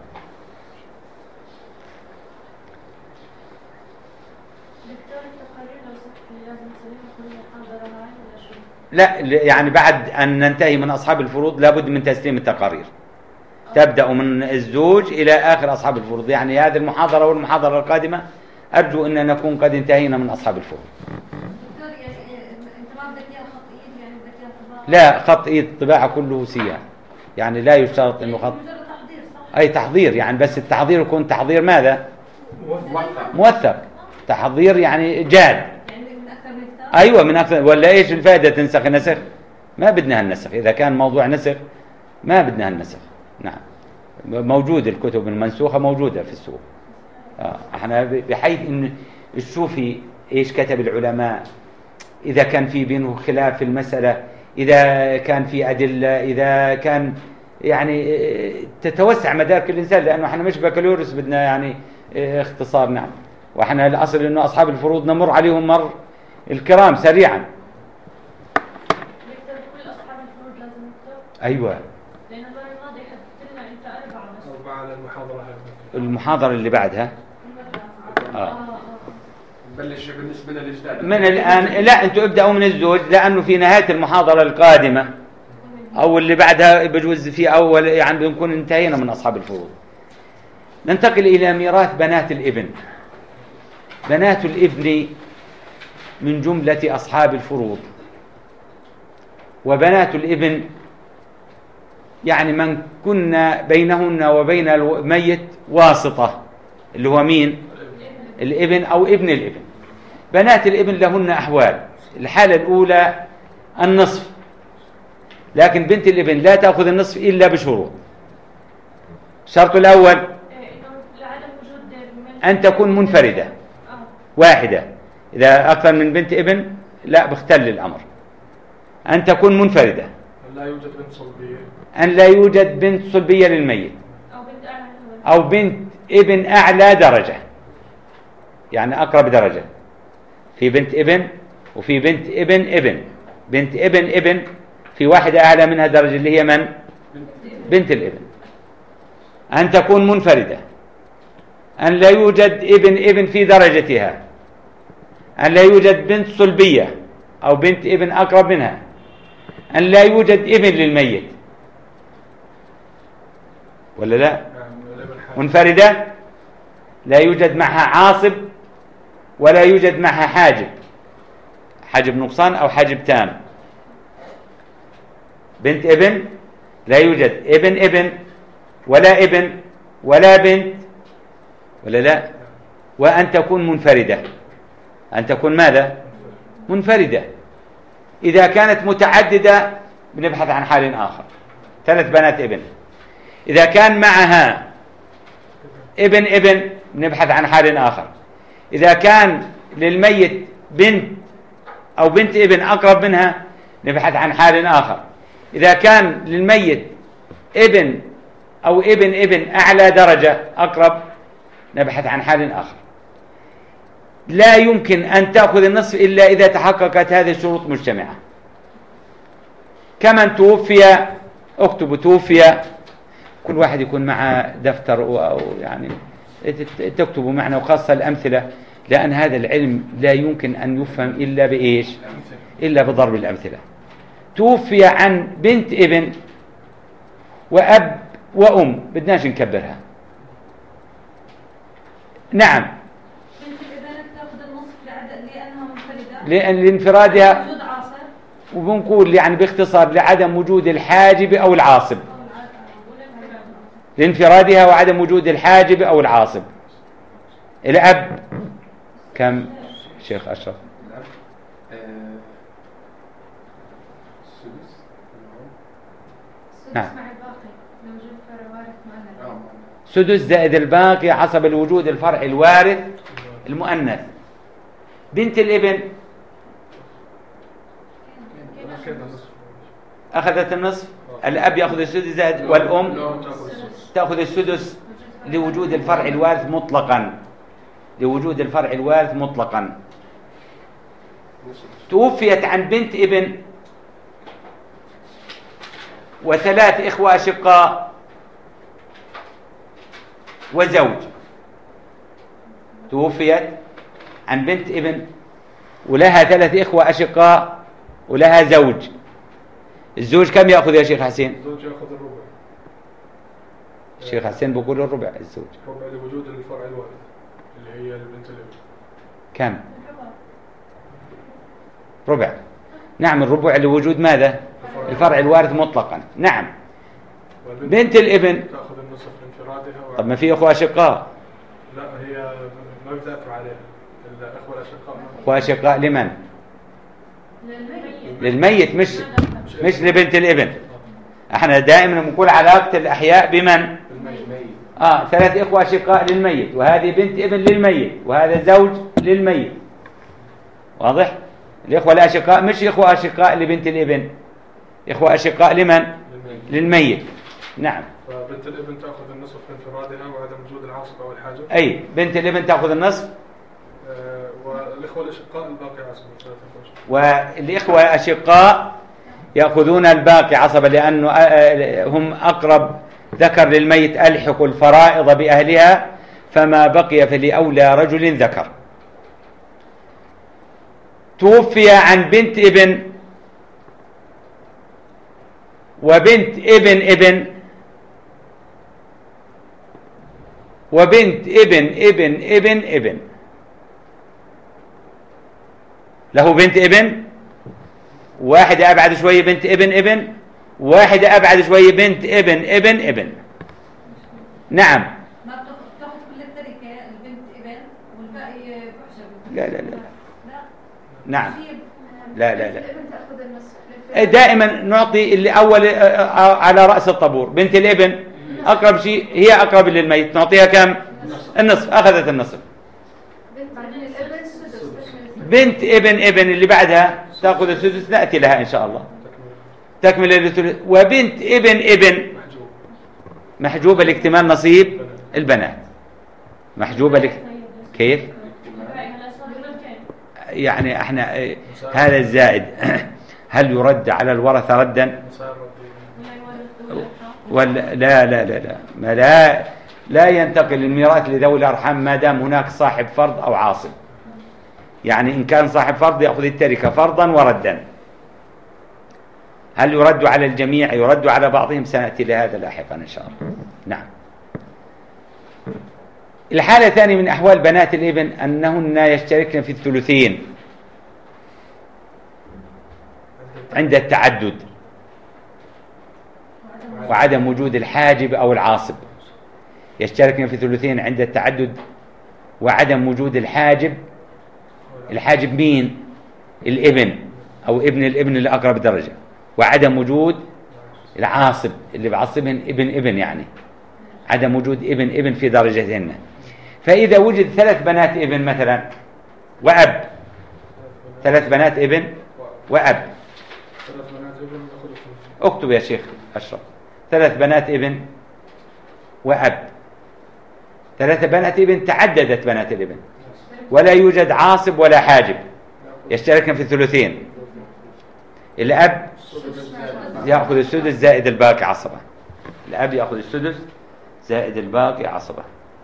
S1: لا يعني بعد أن ننتهي من أصحاب الفروض لابد من تسليم التقارير. تبدأ من الزوج إلى آخر أصحاب الفروض. يعني هذه المحاضرة والمحاضرة القادمة أرجو أن نكون قد انتهينا من أصحاب الفروض.
S3: دكتور يعني انت ما بدك اياها خط ايد، يعني بدك اياها طباعة؟
S1: لا، خط إيد الطباعة كله سيان، يعني لا يشترط أنه خط،
S3: مجرد تحضير صح؟
S1: أي تحضير يعني، بس التحضير يكون تحضير ماذا؟
S4: موثق.
S1: موثق، تحضير يعني جاد.
S3: يعني من اكثر من كتاب؟
S1: أيوة من أكثر. ولا إيش الفائدة تنسخ نسخ؟ ما بدنا هالنسخ. إذا كان موضوع نسخ ما بدنا هالنسخ. نعم، موجود الكتب المنسوخة موجودة في السوق. آه. احنا بحيث ان تشوفي ايش كتب العلماء، اذا كان في بينه خلاف في المسألة، اذا كان في ادلة، اذا كان يعني تتوسع مدارك الانسان، لانه احنا مش بكالوريوس بدنا يعني اختصار. نعم، واحنا الاصل انه اصحاب الفروض نمر عليهم مر الكرام سريعا.
S5: نكتب كل اصحاب الفروض لازم نكتب،
S1: ايوه،
S5: لان المره الماضيه حددت لنا انت اربعه بس.
S2: أربعة على المحاضرة هذه.
S1: المحاضرة اللي بعدها
S5: اه
S1: آه.
S5: اه
S4: نبلش بالنسبة للجداد.
S1: من الآن. لا، أنتوا ابدأوا من الزوج، لأنه في نهاية المحاضرة القادمة أو اللي بعدها بجوز في أول يعني بنكون انتهينا من أصحاب الفروض. ننتقل إلى ميراث بنات الابن. بنات الابن من جملة أصحاب الفروض، وبنات الابن يعني من كنا بينهن وبين الميت واسطة، اللي هو مين؟ الابن أو ابن الابن. بنات الابن لهن أحوال. الحالة الأولى النصف، لكن بنت الابن لا تأخذ النصف إلا بشروط. الشرط الأول
S5: إيه، انه لعدم وجود من-
S1: أن تكون منفردة
S5: اه
S1: واحدة. إذا أكثر من بنت ابن لا، بختل الأمر. أن تكون منفردة،
S2: لا يوجد بنت صلبية.
S1: أن لا يوجد بنت صلبية للميت،
S5: او بنت اعلى منه.
S1: أو بنت ابن أعلى درجة، يعني أقرب درجة. في بنت ابن وفي بنت ابن ابن. بنت ابن ابن في واحدة أعلى منها درجة اللي هي من؟ بنت الابن. أن تكون منفردة، أن لا يوجد ابن ابن في درجتها، أن لا يوجد بنت صلبية أو بنت ابن أقرب منها، أن لا يوجد ابن للميت، ولا لا؟
S2: نعم، الابن حاجة.
S1: منفردة، لا يوجد معها عاصب ولا يوجد معها حاجب، حاجب نقصان أو حاجب تام. بنت ابن لا يوجد ابن ابن ولا ابن ولا بنت، ولا لا؟ وأن تكون منفردة. أن تكون ماذا؟ منفردة. إذا كانت متعددة بنبحث عن حال آخر. ثلاث بنات ابن. إذا كان معها ابن ابن بنبحث عن حال آخر. إذا كان للميت بنت أو بنت ابن أقرب منها نبحث عن حال آخر. إذا كان للميت ابن أو ابن ابن أعلى درجة أقرب نبحث عن حال آخر. لا يمكن أن تأخذ النصف إلا إذا تحققت هذه الشروط مجتمعة. كمن توفي، اكتبوا توفي، كل واحد يكون معه دفتر أو يعني تكتبوا معنا، وخاصة الأمثلة، لأن هذا العلم لا يمكن أن يفهم إلا بإيش؟ إلا بضرب الأمثلة. توفي عن بنت ابن وأب وأم، بدناش نكبرها. نعم،
S3: بنت الابن تاخذ النصف لعدد لانها منفرده،
S1: لأن لانفرادها،
S3: وجود عاصر
S1: وبنقول يعني باختصار لعدم وجود الحاجب أو العاصب،
S3: او العاصر.
S1: لانفرادها وعدم وجود الحاجب أو العاصب. الأب كم شيخ أشرف؟
S4: الأب آه، السدس.
S3: السدس
S1: نعم.
S3: مع الباقي موجود في وارث مؤنث.
S4: آه.
S1: سدس زائد الباقي حسب الوجود الفرع الوارث المؤنث. بنت الابن
S2: كده نصف.
S1: أخذت النصف. الأب يأخذ السدس زائد، والأم
S2: لو تاخذ السدس.
S1: تأخذ السدس لوجود الفرع الوارث مطلقا، لوجود الفرع الوارث مطلقا. توفيت عن بنت ابن وثلاث إخوة أشقاء وزوج. توفيت عن بنت ابن ولها ثلاث إخوة أشقاء ولها زوج. الزوج كم يأخذ يا شيخ حسين؟
S2: الزوج ياخذ الربع.
S1: الشيخ حسين بيقول الربع الزوج.
S2: ربع لوجود الفرع الوارث اللي هي البنت الابن.
S1: كم؟ ربع. نعم الربع لوجود ماذا؟ الفرع الوارث مطلقا. نعم. بنت الابن
S2: تأخذ النصف لانفرادها.
S1: طب ما في اخوة اشقاء.
S2: لا هي ما بتأثر عليها. الأخوة الأشقاء.
S1: اخوة اشقاء لمن؟
S5: للميت.
S1: للميت مش مش لبنت الابن. احنا دائما نقول علاقة الأحياء بمن؟
S4: الميت.
S1: اه ثلاث اخوة اشقاء للميت، وهذه بنت ابن للميت، وهذا زوج للميت. واضح؟ الاخوة الاشقاء مش اخوة اشقاء لبنت الابن، اخوة اشقاء لمن؟
S2: للميت.
S1: للميت. نعم.
S2: فبنت الابن تأخذ النصف لانفرادها وعدم وجود العاصب أو الحاجب.
S1: اي بنت الابن تأخذ النصف.
S2: آه والإخوة الأشقاء الباقي عاصب.
S1: والإخوة الأشقاء يأخذون الباقي عصبة لأنه هم أقرب ذكر للميت، ألحق الفرائض بأهلها فما بقي فلأولى رجل ذكر. توفي عن بنت ابن وبنت ابن ابن وبنت ابن ابن ابن ابن. له بنت ابن، واحدة أبعد شوية بنت ابن ابن، واحدة أبعد شوية بنت ابن ابن ابن. نعم.
S3: ما بتاخذ كل التركة البنت ابن والباقي بحجب.
S1: لا لا لا.
S3: لا.
S1: نعم. لا لا لا.
S3: الابن تأخذ النصف.
S1: دائما نعطي اللي أول على رأس الطابور. بنت الابن أقرب شيء هي أقرب للميت، نعطيها كم؟ النصف. أخذت النصف. بنت ابن ابن اللي بعدها تأخذ السدس، نأتي لها إن شاء الله تكمل الثلث. وبنت ابن ابن محجوبة لاكتمال نصيب البنات. محجوبة لك كيف؟ يعني احنا هذا الزائد هل يرد على الورثة ردا؟ ولا لا لا لا لا ما لا لا ينتقل الميراث لذوي الأرحام ما دام هناك صاحب فرض أو عاصب. يعني إن كان صاحب فرض يأخذ التركة فرضا وردا. هل يرد على الجميع؟ يرد على بعضهم، سنأتي لهذا لاحقا إن شاء الله. نعم. الحالة الثانية من أحوال بنات الابن أنهن يشتركن في الثلثين عند التعدد وعدم وجود الحاجب أو العاصب. يشتركن في الثلثين عند التعدد وعدم وجود الحاجب. الحاجب مين؟ الابن أو ابن الابن اللي أقرب درجة، وعدم وجود العاصب اللي بعصبهن ابن ابن، يعني عدم وجود ابن ابن في درجتهن. فإذا وجد ثلاث بنات ابن مثلا وأب، ثلاث بنات ابن وأب، اكتب يا شيخ أشرف، ثلاث بنات ابن وأب، ثلاث بنات ابن تعددت بنات الابن ولا يوجد عاصب ولا حاجب، يشتركن في الثلثين. الأب يأخذ السدس زائد الباقي عصبة. الأب يأخذ السدس زائد الباقي عصبة.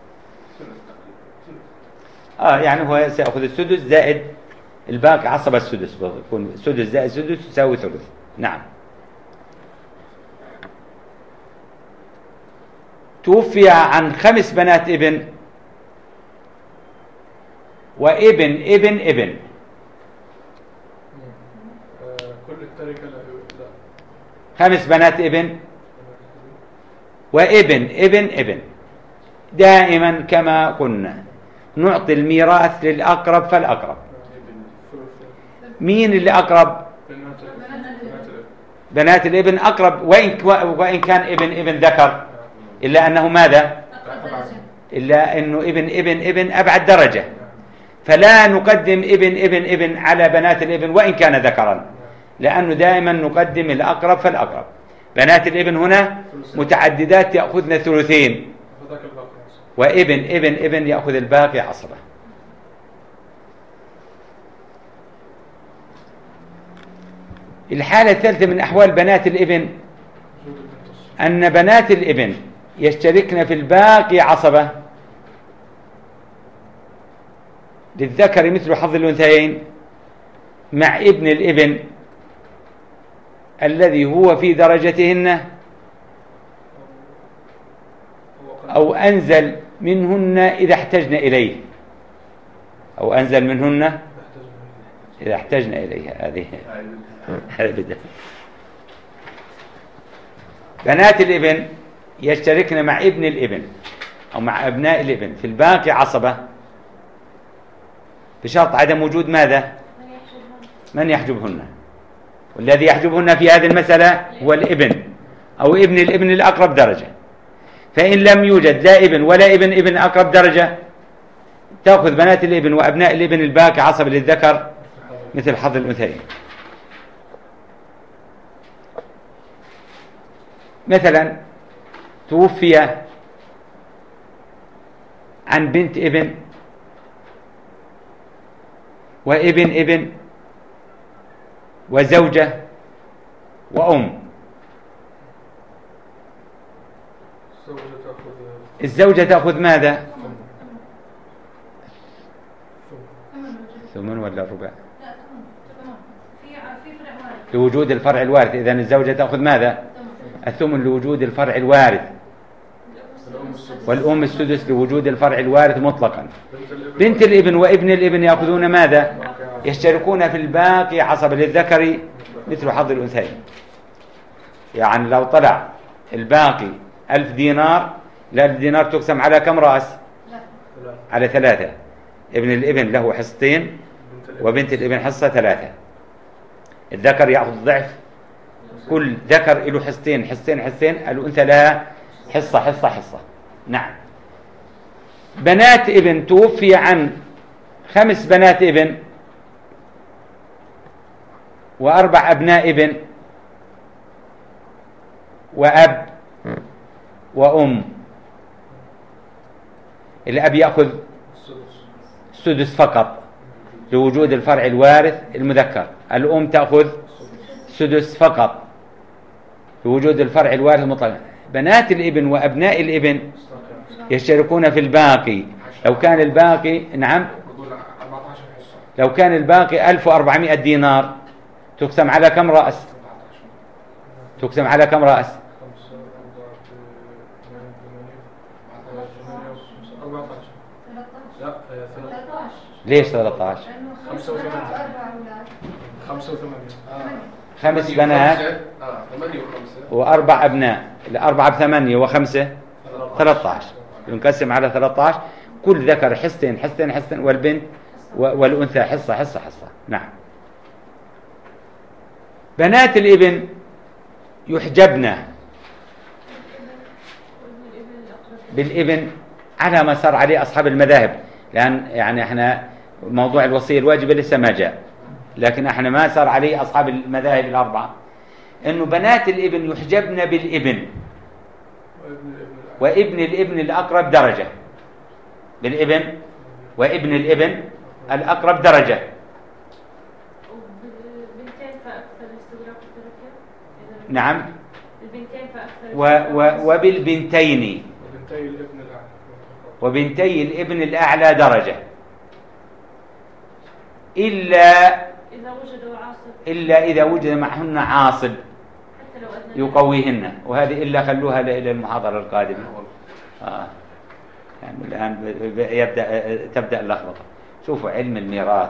S1: آه يعني هو سيأخذ السدس زائد الباقي عصبة. السدس يكون سدس زائد سدس يساوي ثلث. نعم. توفي عن خمس بنات ابن وابن ابن ابن.
S2: كل التركة لا.
S1: خمس بنات ابن وابن ابن ابن. دائما كما قلنا نعطي الميراث للأقرب فالأقرب. مين اللي أقرب؟ بنات الابن أقرب، وإن وإن كان ابن ابن ذكر، إلا أنه ماذا؟ إلا أنه ابن ابن ابن أبعد درجة، فلا نقدم ابن ابن ابن على بنات الابن وإن كان ذكرا، لأنه دائما نقدم الأقرب فالأقرب. بنات الابن هنا متعددات يأخذن ثلثين، وابن ابن ابن يأخذ الباقي عصبة. الحالة الثالثة من أحوال بنات الابن أن بنات الابن يشتركن في الباقي عصبة، للذكر مثل حظ الأنثيين، مع ابن الابن الذي هو في درجتهن أو أنزل منهن إذا احتجن إليه، أو أنزل منهن إذا احتجن إليه. هذه هذا بدأ. بنات الابن يشتركن مع ابن الابن أو مع أبناء الابن في الباقي عصبة بشرط عدم وجود ماذا؟ من يحجبهن. والذي يحجبهن في هذه المسألة هو الابن أو ابن الابن الأقرب درجة. فإن لم يوجد لا ابن ولا ابن ابن أقرب درجة تأخذ بنات الابن وأبناء الابن الباقي عصبة للذكر مثل حظ الأنثيين. مثلا توفي عن بنت ابن وابن ابن وزوجة وأم. الزوجة تأخذ ماذا؟ ثمن ولا ربع؟ لوجود الفرع الوارث. إذن الزوجة تأخذ ماذا؟ الثمن لوجود الفرع الوارث، والأم السدس لوجود الفرع الوارث مطلقا. بنت الابن وابن الابن يأخذون ماذا؟ يشتركون في الباقي عصبة للذكر مثل حظ الأنثيين. يعني لو طلع الباقي ألف دينار، الألف دينار تقسم على كم رأس؟ على ثلاثة. ابن الابن له حصتين وبنت الابن حصة ثلاثة. الذكر يأخذ ضعف، كل ذكر له حصتين حصتين حصتين، الأنثى لها حصة حصة حصة. نعم. بنات ابن توفي عن خمس بنات ابن وأربع أبناء ابن وأب وأم. الأب يأخذ السدس فقط لوجود الفرع الوارث المذكر. الأم تأخذ سدس فقط لوجود الفرع الوارث المطلق. بنات الابن وأبناء الابن يشتركون في الباقي. لو كان الباقي نعم لو كان الباقي ألف وأربعمائة دينار تقسم على كم رأس؟ تقسم على كم رأس؟ ليش ثلاثة عشر؟ خمس بنات وأربع أبناء. الأربعة بثمانية وخمسة ثلاثة عشر، ينقسم على ثلاثة عشر. كل ذكر حصتين حصتين حصتين، والبنت والأنثى حصة حصة حصة. نعم. بنات الابن يحجبن بالابن على ما صار عليه أصحاب المذاهب، لأن يعني احنا موضوع الوصية الواجبة لسه ما جاء، لكن احنا ما صار عليه أصحاب المذاهب الأربعة إنه بنات الابن يحجبن بالابن وابن الابن الأقرب درجة. بالابن وابن الابن الأقرب درجة. نعم. و و وبالبنتين وبنتي الابن الأعلى درجة، إلا إلا إذا وجد معهن عاصب يقويهن. وهذه إلا خلوها إلى المحاضرة القادمة. آه. يعني الآن يبدأ تبدأ اللخبطة. شوفوا علم الميراث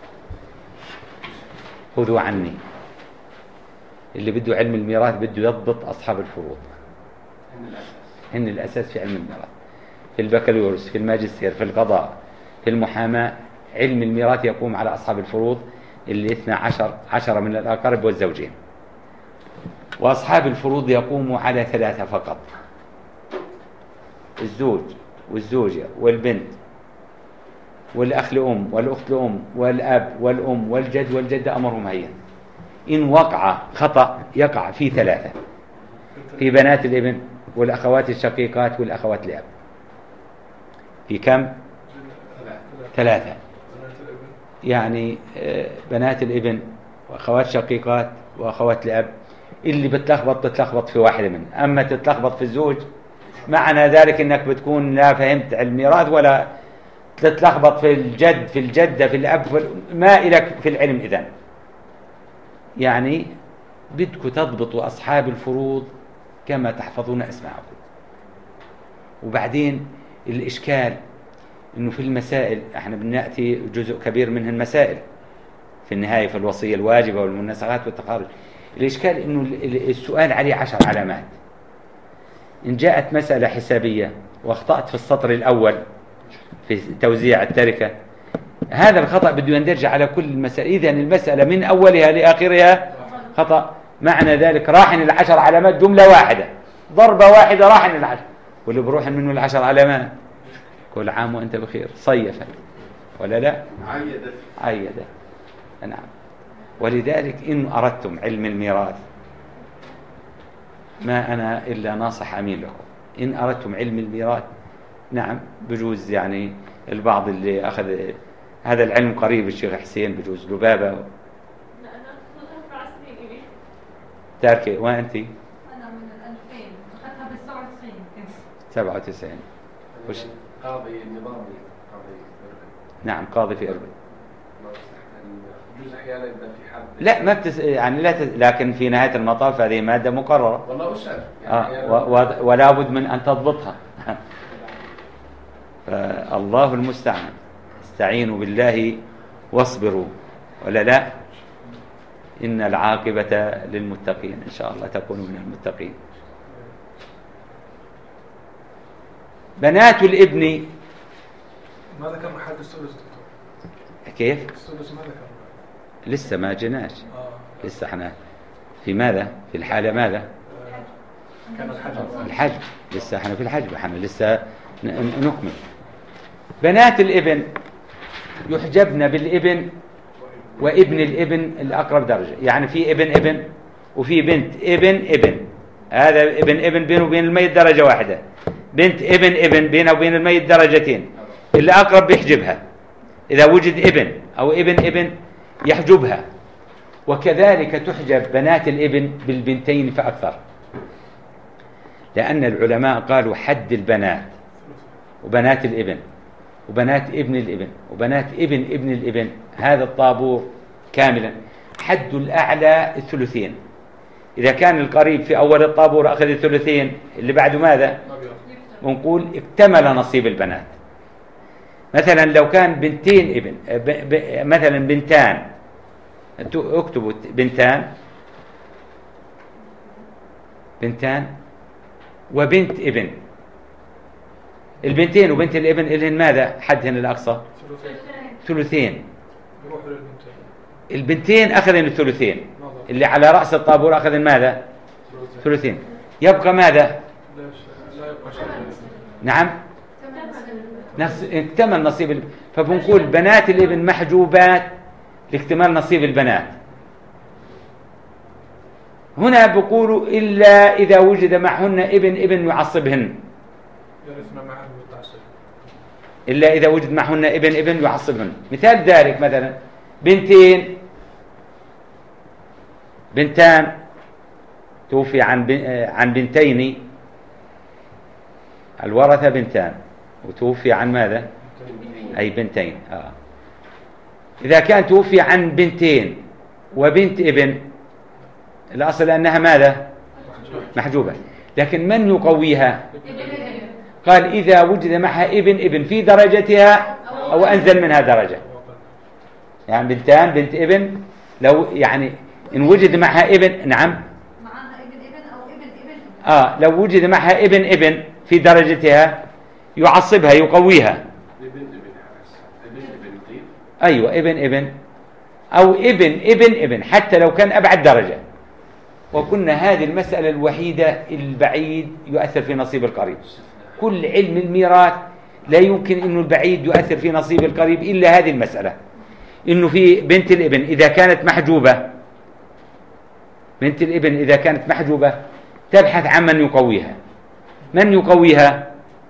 S1: خذوا عني. اللي بده علم الميراث بده يضبط أصحاب الفروض، هن الأساس في علم الميراث. في البكالوريوس، في الماجستير، في القضاء، في المحاماة، علم الميراث يقوم على أصحاب الفروض اللي اثنا عشر عشرة من الأقارب والزوجين. وأصحاب الفروض يقوموا على ثلاثة فقط: الزوج والزوجة والبنت والأخ لأم والأخت لأم والأب والأم والجد والجدة أمرهم هين. إن وقع خطأ يقع في ثلاثة: في بنات الابن والأخوات الشقيقات والأخوات الأب. في كم؟ ثلاثة. يعني بنات الابن وأخوات شقيقات وأخوات الأب. اللي بتلخبط تتلخبط في واحدة منهم. أما تتلخبط في الزوج معنى ذلك أنك بتكون لا فهمت علم الميراث، ولا تتلخبط في الجد في الجدة في الأب في ما إلك في العلم. إذن يعني بدكم تضبطوا أصحاب الفروض كما تحفظون أسماءكم، وبعدين الإشكال إنه في المسائل احنا بنأتي جزء كبير منها المسائل في النهاية في الوصية الواجبة والمناسخات والتخارج. الإشكال إنه السؤال عليه عشر علامات. إن جاءت مسألة حسابية وأخطأت في السطر الأول في توزيع التركة، هذا الخطأ بده يندرج على كل المسائل. إذن المسألة من أولها لآخرها خطأ، معنى ذلك راحن العشر علامات جملة واحدة، ضربة واحدة راحن العشر، واللي بروح منه العشر علامات. كل عام وأنت بخير، صيفا ولا لا؟
S4: عيدت
S1: عيدت. نعم. ولذلك إن أردتم علم الميراث، ما أنا إلا ناصح أمين لكم، إن أردتم علم الميراث نعم بجوز يعني البعض اللي أخذ هذا العلم قريب الشيخ حسين بجوز لبابة.
S5: لا أنا أربع سنين.
S1: تاركي وأنت؟
S3: أنا من ألفين أخذتها بال سبعة وتسعين.
S1: سبعة وتسعين. وش؟
S4: قاضي النظامي، قاضي إربد.
S1: نعم قاضي في إربد.
S4: بجوز أحيانا يبدأ في حد
S1: لا ما بتس... يعني لا تس... لكن في نهاية المطاف هذه مادة مقررة.
S4: والله أستاذ
S1: آه و... و... ولا بد من أن تضبطها. فالله المستعان. استعينوا بالله واصبروا ولا لا؟ إن العاقبة للمتقين، إن شاء الله تكونوا من المتقين. بنات الابن
S2: ما ذكر محل السدس دكتور.
S1: كيف؟
S2: السدس ما ذكر.
S1: لسه ما جناش،
S2: آه.
S1: لسه احنا في ماذا؟ في الحالة ماذا؟
S2: كان الحجم.
S1: الحجب، لسه احنا في الحجب، احنا لسه ن... نكمل. بنات الابن يحجبن بالابن وابن الابن الأقرب درجة، يعني في ابن ابن وفي بنت ابن ابن، هذا ابن ابن بينه وبين الميت درجة واحدة، بنت ابن ابن بينه وبين الميت درجتين، اللي أقرب بيحجبها إذا وجد ابن أو ابن ابن يحجبها. وكذلك تحجب بنات الابن بالبنتين فأكثر، لأن العلماء قالوا حد البنات وبنات الابن وبنات ابن الابن وبنات ابن ابن الابن هذا الطابور كاملا حد الأعلى الثلثين. إذا كان القريب في أول الطابور أخذ الثلثين، اللي بعده ماذا؟ ونقول اكتمل نصيب البنات. مثلا لو كان بنتين ابن ب... ب... مثلا بنتان، اكتبوا بنتان بنتان وبنت ابن، البنتين وبنت الابن إلهن ماذا حدهن الأقصى؟ ثلثين.
S2: يروحوا للبنتين.
S1: البنتين أخذن الثلثين، اللي على رأس الطابور أخذن ماذا؟ ثلثين. يبقى ماذا؟
S2: لا يبقى شيء.
S1: نعم نفس اكتمل نصيب ال... فبنقول بنات الابن محجوبات لاكتمال نصيب البنات. هنا بقولوا إلا إذا وجد معهن ابن ابن يعصبهن،
S2: يرثنا معه بالتعصيب.
S1: إلا إذا وجد معهن ابن ابن يعصبهن. مثال ذلك مثلا بنتين بنتان توفي عن عن بنتين، الورثة بنتان وتوفي عن ماذا؟ أي بنتين. آه. إذا كان توفي عن بنتين وبنت ابن، الأصل أنها ماذا؟ محجوبة. لكن من يقويها؟ قال إذا وجد معها ابن ابن في درجتها أو أنزل منها درجة. يعني بنتان بنت ابن لو يعني إن وجد معها ابن، نعم
S3: معاها ابن ابن أو ابن ابن.
S1: آه لو وجد معها ابن ابن في درجتها يعصبها يقويها.
S4: ابن ابن حارس، ابن ابن طيب.
S1: أيوة ابن ابن أو ابن ابن ابن حتى لو كان أبعد درجة. وكنا هذه المسألة الوحيدة البعيد يؤثر في نصيب القريب. كل علم الميراث لا يمكن أنه البعيد يؤثر في نصيب القريب إلا هذه المسألة، إنه في بنت الابن إذا كانت محجوبة، بنت الابن إذا كانت محجوبة تبحث عن من يقويها. من يقويها؟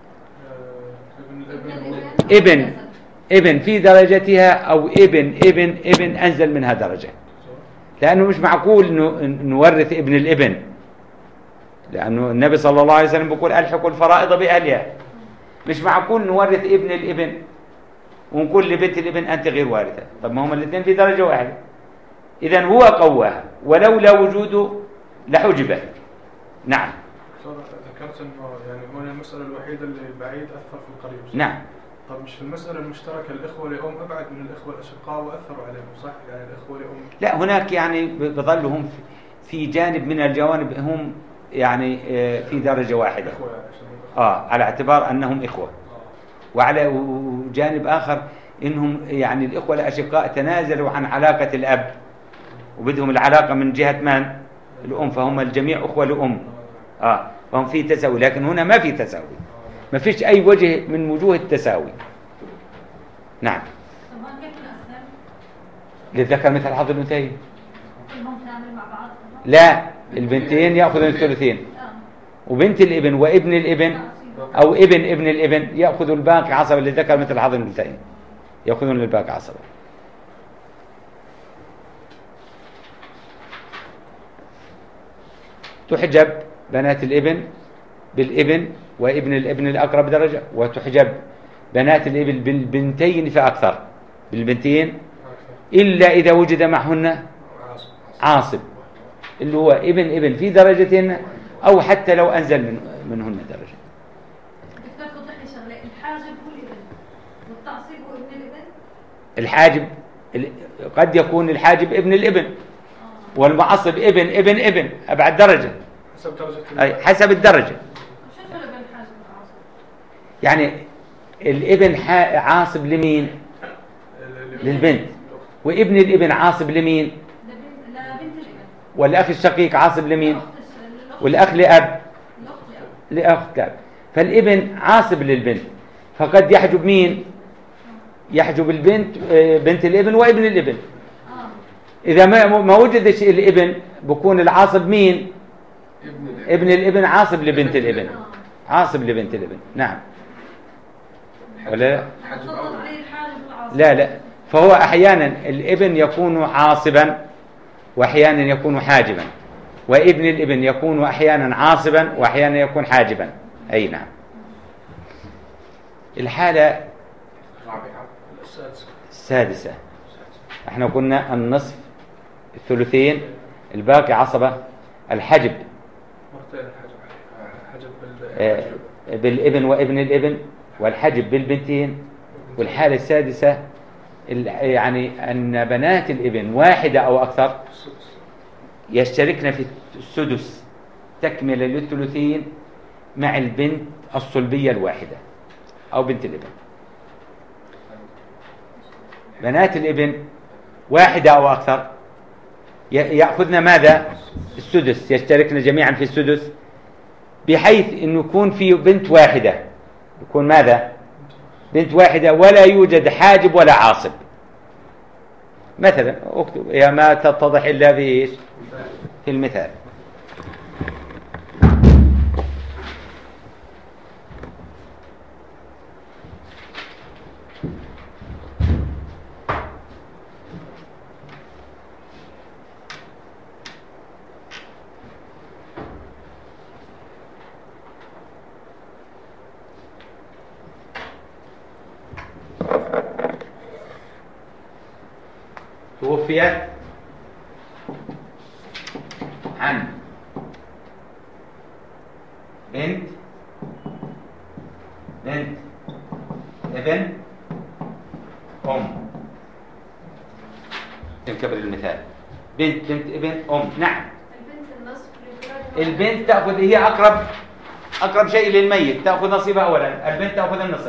S1: ابن ابن في درجتها أو ابن ابن ابن أنزل منها درجة، لأنه مش معقول نورث ابن الابن، لأنه النبي صلى الله عليه وسلم بيقول ألحقوا الفرائض بأهلها. مش معقول نورث ابن الابن ونقول لبنت الابن أنت غير وارثة. طب ما هم الاثنين في درجة واحدة. إذن هو قواها ولولا وجوده لحجبت. نعم.
S2: ذكرت انه يعني هون المسألة الوحيدة اللي بعيد أثر في القريب.
S1: نعم.
S2: طب مش في المسألة المشتركة الإخوة لأم أبعد من الإخوة الأشقاء وأثروا عليهم صح؟ يعني الإخوة لأم.
S1: لا هناك يعني بظلوا هم في جانب من الجوانب هم يعني في درجة واحدة.
S2: إخوة
S1: آه على اعتبار أنهم إخوة. وعلى جانب آخر إنهم يعني الإخوة الأشقاء تنازلوا عن علاقة الأب وبدهم العلاقة من جهة من؟ الأم، فهم الجميع أخوة لأم. آه فهم في تساوي، لكن هنا ما في تساوي، ما فيش أي وجه من وجوه التساوي. نعم.
S3: طب هون كيف نقسم؟
S1: للذكر مثل حظ الأنثيين.
S3: كلهم نعمل مع بعض؟
S1: لا، البنتين يأخذون الثلثين،
S3: اه
S1: وبنت الابن وابن الابن أو ابن ابن الابن يأخذوا الباقي عصبة، للذكر مثل حظ الأنثيين، يأخذون الباقي عصبة. تحجب بنات الابن بالابن وابن الابن الأقرب درجة، وتحجب بنات الابن بالبنتين فأكثر، بالبنتين إلا إذا وجد معهن عاصب اللي هو ابن ابن في درجة، أو حتى لو أنزل من منهن درجة.
S3: دكتور توضح لي شغلة، الحاجب هو الابن والتعصيب هو ابن الابن؟
S1: الحاجب قد يكون الحاجب ابن الابن والمعصب ابن ابن ابن أبعد درجة
S2: حسب درجة
S1: أي حسب الدرجة.
S3: شو الفرق بين الحاجب والعاصب؟
S1: يعني الابن عاصب لمين؟ للبنت، وابن الابن عاصب لمين؟
S3: لبنت لبنت الابن.
S1: والأخ الشقيق عاصب لمين؟
S3: الأخت- الأخت-
S1: والأخ لأب
S3: الأخت لأب.
S1: لأخت لأب. فالابن عاصب للبنت، فقد يحجب مين؟ يحجب البنت بنت الابن وابن الابن.
S3: اه
S1: إذا ما ما وجدش الابن بكون العاصب مين؟
S4: ابن الابن.
S1: ابن الابن عاصب لبنت الابن،
S3: اه
S1: عاصب لبنت الابن. نعم ولا لا؟
S4: حجب
S3: تفضل
S4: أول.
S3: عليه الحاجب والعاصب.
S1: لا لا، فهو أحيانا الابن يكون عاصبا وأحيانا يكون حاجبا، وابن الابن يكون أحيانا عاصبا وأحيانا يكون حاجبا. أي نعم. الحالة
S4: الرابعة.
S2: السادسة.
S1: السادسة احنا قلنا النصف الثلثين الباقي عصبة، الحجب
S2: مرتين الحجب حجب
S1: آه،
S2: بال
S1: بالابن وابن الابن، والحجب بالبنتين. والحالة السادسة ال- يعني أن بنات الابن واحدة أو أكثر يشتركن في السدس تكملة للثلثين مع البنت الصلبية الواحدة أو بنت الابن. بنات الابن واحدة أو أكثر ي- يأخذن ماذا؟ السدس، يشتركن جميعا في السدس، بحيث أنه يكون في بنت واحدة، يكون ماذا؟ بنت واحدة ولا يوجد حاجب ولا عاصب. مثلا اكتب، هي ما تتضح إلا بإيش؟ في المثال. توفيت عن بنت بنت ابن أم. نكبر المثال، بنت بنت ابن أم. نعم.
S5: البنت النصف للولد.
S1: البنت تأخذ، هي أقرب أقرب شيء للميت، تأخذ نصيبها أولا، البنت تأخذ النصف.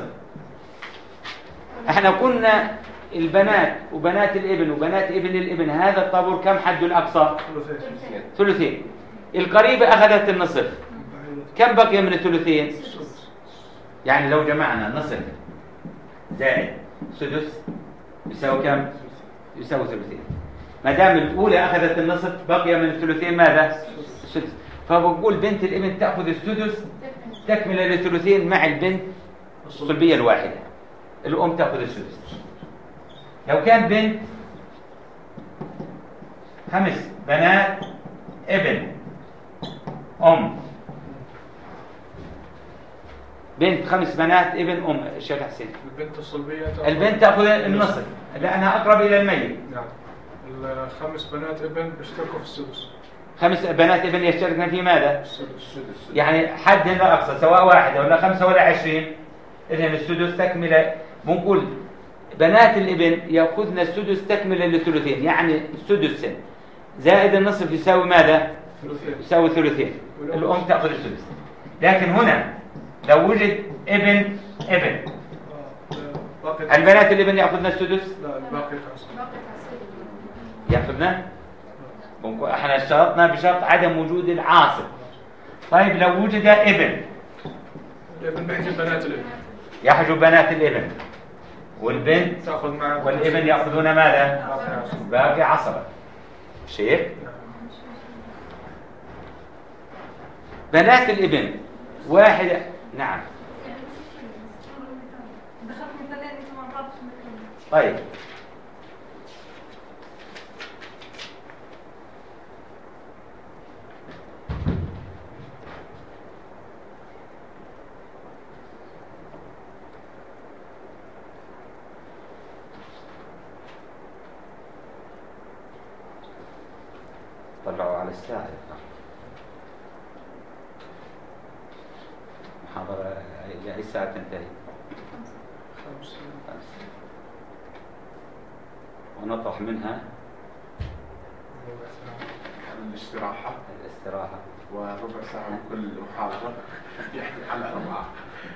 S1: احنا كنا البنات وبنات الابن وبنات ابن الابن، هذا الطابور كم حد الأقصى؟
S2: ثلثين.
S1: ثلثين. القريبة أخذت النصف، كم بقي من الثلثين؟ يعني لو جمعنا نصف زائد سدس يساوي كم؟ يساوي ثلثين. ما دام الأولى أخذت النصف بقي من الثلثين ماذا؟ السدس. فبقول بنت الابن تأخذ السدس تكملة للثلثين مع البنت الصلبية الواحدة، الأم تأخذ السدس. لو كان بنت خمس بنات ابن أم، بنت خمس بنات ابن أم، الشيخ حسين،
S2: البنت الصلبية تأخذ-
S1: البنت تأخذ النصف لأنها أقرب إلى الميت.
S2: نعم. الخمس بنات ابن بيشتركوا في السدس.
S1: خمس بنات ابن يشتركن في ماذا؟
S4: السدس.
S1: يعني حد لا أقصى، سواء واحدة ولا خمسة ولا عشرين، إذن السدس تكملة. بنقول بنات الابن يأخذن السدس تكملة للثلثين، يعني سدس زائد النصف يساوي ماذا؟
S2: ثلثين.
S1: يساوي ثلثين. الأم تأخذ السدس. لكن هنا لو وجد ابن ابن
S2: باقي
S1: البنات الابن يأخذن السدس؟
S2: لا الباقي تعصب.
S1: يأخذنا؟ بنقول احنا اشترطنا بشرط عدم وجود العاصب. طيب لو وجد ابن
S2: الابن بيحجب بنات الابن.
S1: يحجب بنات الابن، والبنت
S2: تاخذ معه
S1: والابن يأخذون ماذا؟
S2: باقي عصب.
S1: باقي عصبة. شيخ بنات الابن واحدة. نعم
S3: دخلت مثالين انت ما تعرفش مثلا.
S1: طيب طلعوا على الساعة. محاضرة أي ساعة تنتهي؟
S2: خمسة.
S1: خمسة. ونطرح منها
S2: ربع ساعة.
S4: الاستراحة
S1: الاستراحة
S4: وربع ساعة من كل محاضرة يعني على أربعة.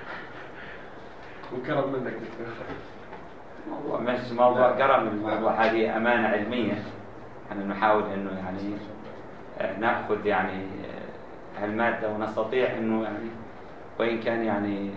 S4: وكرم منك دكتور.
S1: موضوع مش موضوع كرم، الموضوع هذه أمانة علمية. احنا نحاول انه يعني ناخذ يعني هالمادة ونستطيع انه يعني وإن كان يعني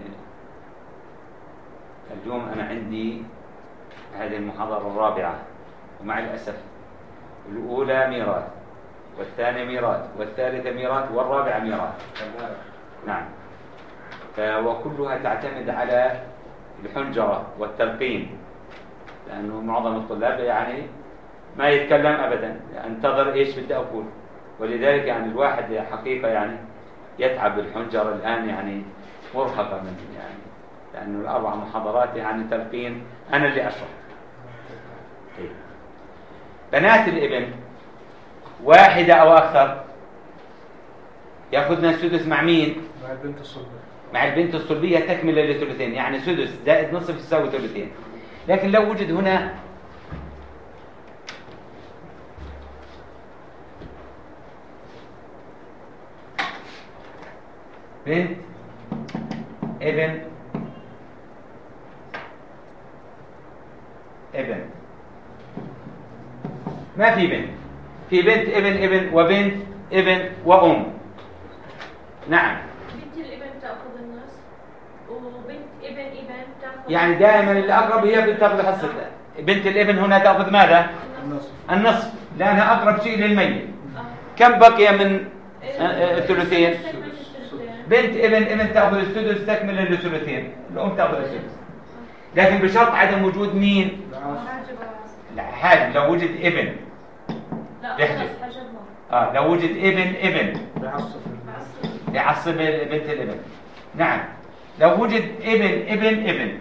S1: اليوم أنا عندي هذه المحاضرة الرابعة، ومع الأسف الأولى ميراث، والثانية ميراث، والثالثة ميراث، والرابعة ميراث. نعم. وكلها تعتمد على الحنجرة والتلقين، لأنه معظم الطلاب يعني ما يتكلم أبدا، انتظر إيش بدي أقول. ولذلك يعني الواحد حقيقة يعني يتعب الحنجرة الآن، يعني مرهقة من يعني، لأنه الأربع محاضرات يعني تلقين أنا اللي أشرح. طيب. بنات الابن واحدة أو أكثر يأخذنا السدس مع مين؟
S2: مع البنت الصلبية.
S1: مع البنت الصلبية تكملة لثلثين، يعني سدس زائد نصف يساوي ثلثين. لكن لو وجد هنا بنت ابن ابن ما في بنت، في بنت ابن ابن وبنت ابن وأم. نعم.
S5: بنت الابن تأخذ النصف وبنت ابن ابن تأخذ
S1: يعني دائما الأقرب هي بتاخذ حصتها. بنت الابن هنا تأخذ ماذا؟
S2: النصف.
S1: النصف، لأنها أقرب شيء للميت.
S5: آه.
S1: كم بقي من الثلثين؟
S5: تكمل الثلثين.
S1: بنت ابن ابن تأخذ السدس تكمل للثلثين، الأم تأخذ السدس. لكن بشرط عدم وجود مين؟ حاجب. لو وجد ابن
S5: لا
S1: يحجب.
S5: خلص حجبهم.
S1: آه لو وجد ابن ابن
S2: بيعصب.
S1: يعصب بنت الابن. نعم. لو وجد ابن ابن ابن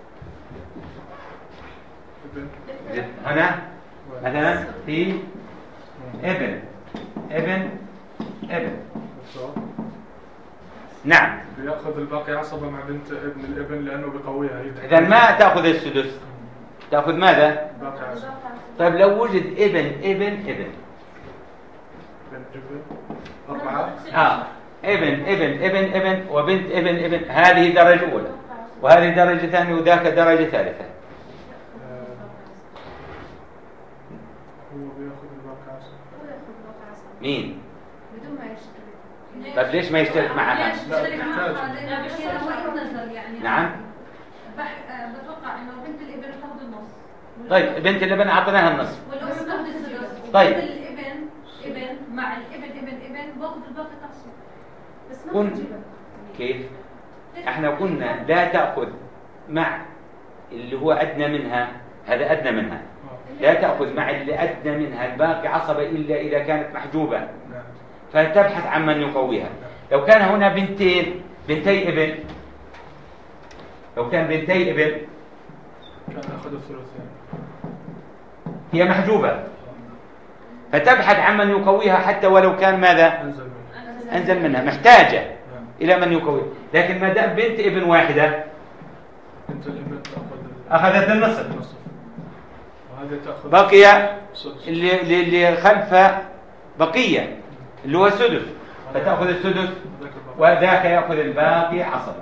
S2: ابن.
S1: وجد هنا مثلا في ابن ابن ابن.
S2: بالضبط.
S1: نعم.
S2: بياخذ الباقي عصبة مع بنت ابن الابن لأنه بقويها هي.
S1: إذا ما تأخذ السدس، تأخذ ماذا؟
S2: باقي عصبة.
S1: طيب لو وجد ابن ابن ابن
S2: بنت ابن. أربعة.
S1: آه ابن ابن ابن ابن وبنت ابن ابن، هذه درجة أولى، وهذه درجة ثانية، وذاك درجة ثالثة.
S2: آه، هو بياخذ الباقي عصبة.
S1: مين؟
S3: بدون ما يشترك.
S1: طيب ليش ما يشترك معها؟
S3: ليش يشترك معها؟ لأنه هي وين نزل يعني.
S1: نعم.
S3: بح... آه، بتوقع انه بنت الابن تاخذ النص.
S1: طيب بنت الابن أعطيناها النصف.
S3: والام تاخذ السدس.
S1: طيب.
S3: بنت الابن ابن مع الابن ابن ابن باخذ الباقي تقسيم. بس ما
S1: كن
S3: بتجيبها.
S1: كيف؟ احنا قلنا لا تأخذ مع اللي هو أدنى منها، هذا أدنى منها، لا تأخذ مع اللي أدنى منها الباقي عصبة إلا إذا كانت محجوبة،
S2: نعم.
S1: فتبحث عن من يقويها. لو كان هنا بنتين بنتي ابن، لو كان بنتي ابن
S2: كان أخذ الثلثين.
S1: هي محجوبة، فتبحث عن من يقويها حتى ولو كان ماذا؟
S2: أنزل منه.
S1: أنزل منها، محتاجة
S2: نعم.
S1: إلى من يقويها. لكن ما دام بنت ابن واحدة
S2: بنت الابن تأخذ
S1: أخذت النصف،
S2: النصف، وهذه تأخذ
S1: بقي
S2: السدس.
S1: اللي, اللي اللي خلفه بقية اللي هو السدس، فتأخذ السدس
S2: ذاك الباقي.
S1: وذاك يأخذ الباقي عصبة.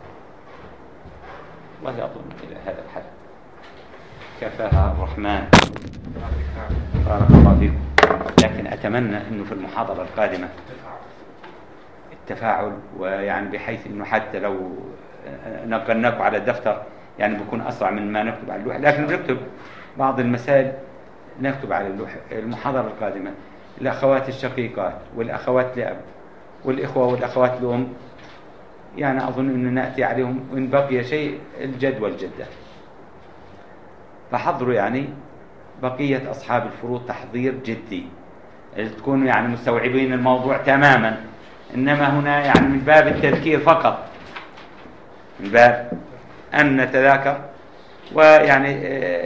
S1: وهي أظن إلى هذا الحد كفاها الرحمن، بارك الله فيكم. لكن أتمنى أنه في المحاضرة القادمة التفاعل، ويعني بحيث أنه حتى لو نقلناكم على الدفتر يعني بيكون أسرع من ما نكتب على اللوحة، لكن نكتب بعض المسائل نكتب على اللوحة. المحاضرة القادمة الأخوات الشقيقات والأخوات لأب والإخوة والأخوات لأم، يعني أظن أن نأتي عليهم، وإن بقي شيء الجد والجدة. فحضروا يعني بقية أصحاب الفروض تحضير جدي، تكونوا يعني مستوعبين الموضوع تماما، إنما هنا يعني من باب التذكير فقط، من باب أن نتذاكر ويعني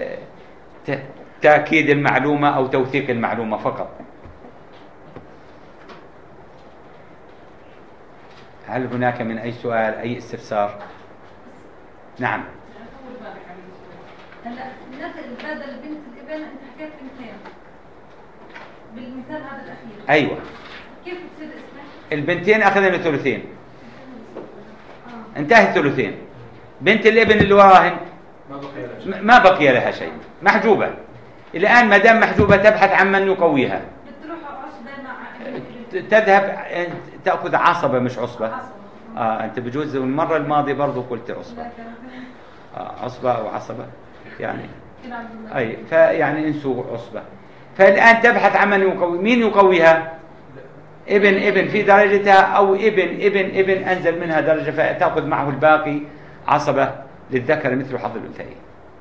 S1: تأكيد المعلومة أو توثيق المعلومة فقط. هل هناك من أي سؤال أي استفسار؟ نعم.
S3: هلا مثل بدل بنت الابن انت حكيت بنتين بالمثال هذا الاخير،
S1: أيوة.
S3: كيف بتصير اسمها؟
S1: البنتين أخذنا ثلثين،
S3: اه
S1: انتهى الثلثين. بنت الابن اللي وراهن
S2: ما بقي لها شيء.
S1: ما بقي لها شيء، محجوبة الآن. ما دام محجوبة تبحث عن من يقويها،
S3: بتروح عصبة مع ابن الابن.
S1: تذهب تأخذ عصبة مش عصبة.
S3: عصبة.
S1: آه أنت بجوز المرة الماضية برضو قلت عصبة.
S3: لا كان-
S1: آه عصبة أو عصبة يعني
S3: كان عبد الله.
S1: أي، فيعني انسوا عصبة. فالآن تبحث عن من يقوي. مين يقويها؟ ابن ابن في درجتها، أو ابن ابن ابن أنزل منها درجة، فتأخذ معه الباقي عصبة للذكر مثل حظ الأنثيين.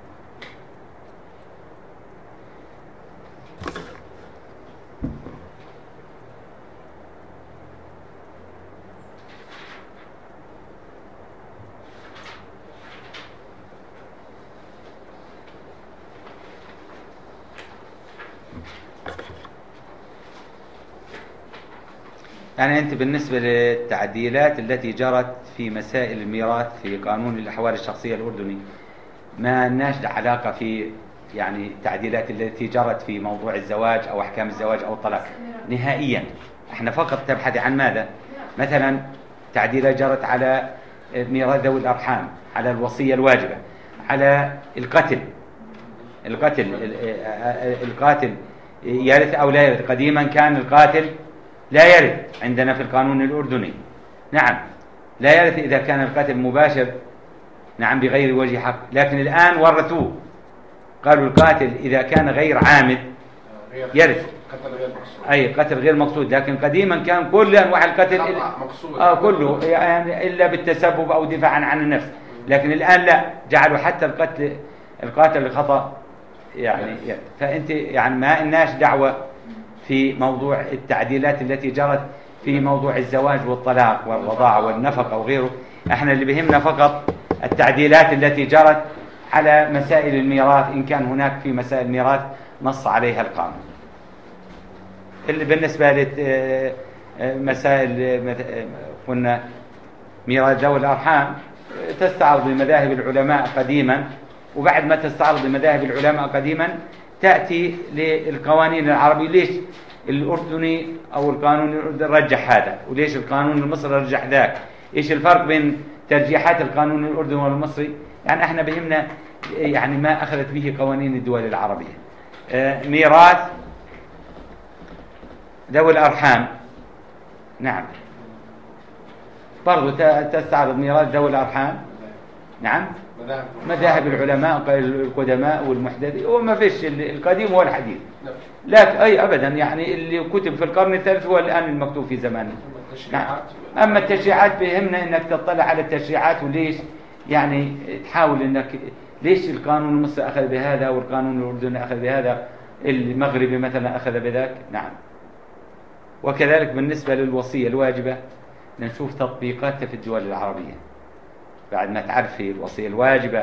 S1: يعني أنت بالنسبة للتعديلات التي جرت في مسائل الميراث في قانون الأحوال الشخصية الأردني، ما لناش علاقة في يعني التعديلات التي جرت في موضوع الزواج أو أحكام الزواج أو الطلاق نهائيا. احنا فقط تبحث عن ماذا؟ مثلا تعديلات جرت على ميراث ذوي الأرحام، على الوصية الواجبة، على القتل. القتل القاتل يرث أو لا يرث. قديما كان القاتل لا يرث عندنا في القانون الأردني، نعم لا يرث إذا كان القتل مباشر، نعم بغير وجه حق. لكن الآن ورثوه، قالوا القاتل إذا كان غير عامد يرث،
S4: قتل غير مقصود.
S1: أي قتل غير مقصود. لكن قديما كان كل أنواع القتل
S4: خطأ مقصود.
S1: آه كله يعني إلا بالتسبب أو دفاعا عن النفس. لكن الآن لا، جعلوا حتى القتل القاتل الخطأ يعني يرث. فأنت يعني ما لناش دعوة في موضوع التعديلات التي جرت في موضوع الزواج والطلاق والرضاعة والنفقة وغيره. احنا اللي بهمنا فقط التعديلات التي جرت على مسائل الميراث، إن كان هناك في مسائل الميراث نص عليها القانون. اللي بالنسبة لمسائل قلنا ميراث ذوي الأرحام تستعرض بمذاهب العلماء قديما، وبعد ما تستعرض بمذاهب العلماء قديما تأتي للقوانين العربية. ليش الأردني أو القانون الأردني رجح هذا، وليش القانون المصري رجح ذاك؟ إيش الفرق بين ترجيحات القانون الأردني والمصري؟ يعني احنا بهمنا يعني ما أخذت به قوانين الدول العربية. آه ميراث ذوي الأرحام، نعم برضو تستعرض ميراث ذوي الأرحام، نعم مذاهب العلماء القدماء والمحدثين، وما فيش القديم والحديث. لا أي أبدا، يعني اللي كتب في القرن الثالث هو الآن المكتوب في زمانه. نعم. أما التشريعات بهمنا أنك تطلع على التشريعات، وليش يعني تحاول أنك ليش القانون المصري أخذ بهذا والقانون الأردني أخذ بهذا، المغربي مثلا أخذ بذاك. نعم. وكذلك بالنسبة للوصية الواجبة نشوف تطبيقاتها في الدول العربية. بعد ما تعرف في الوصية الواجبة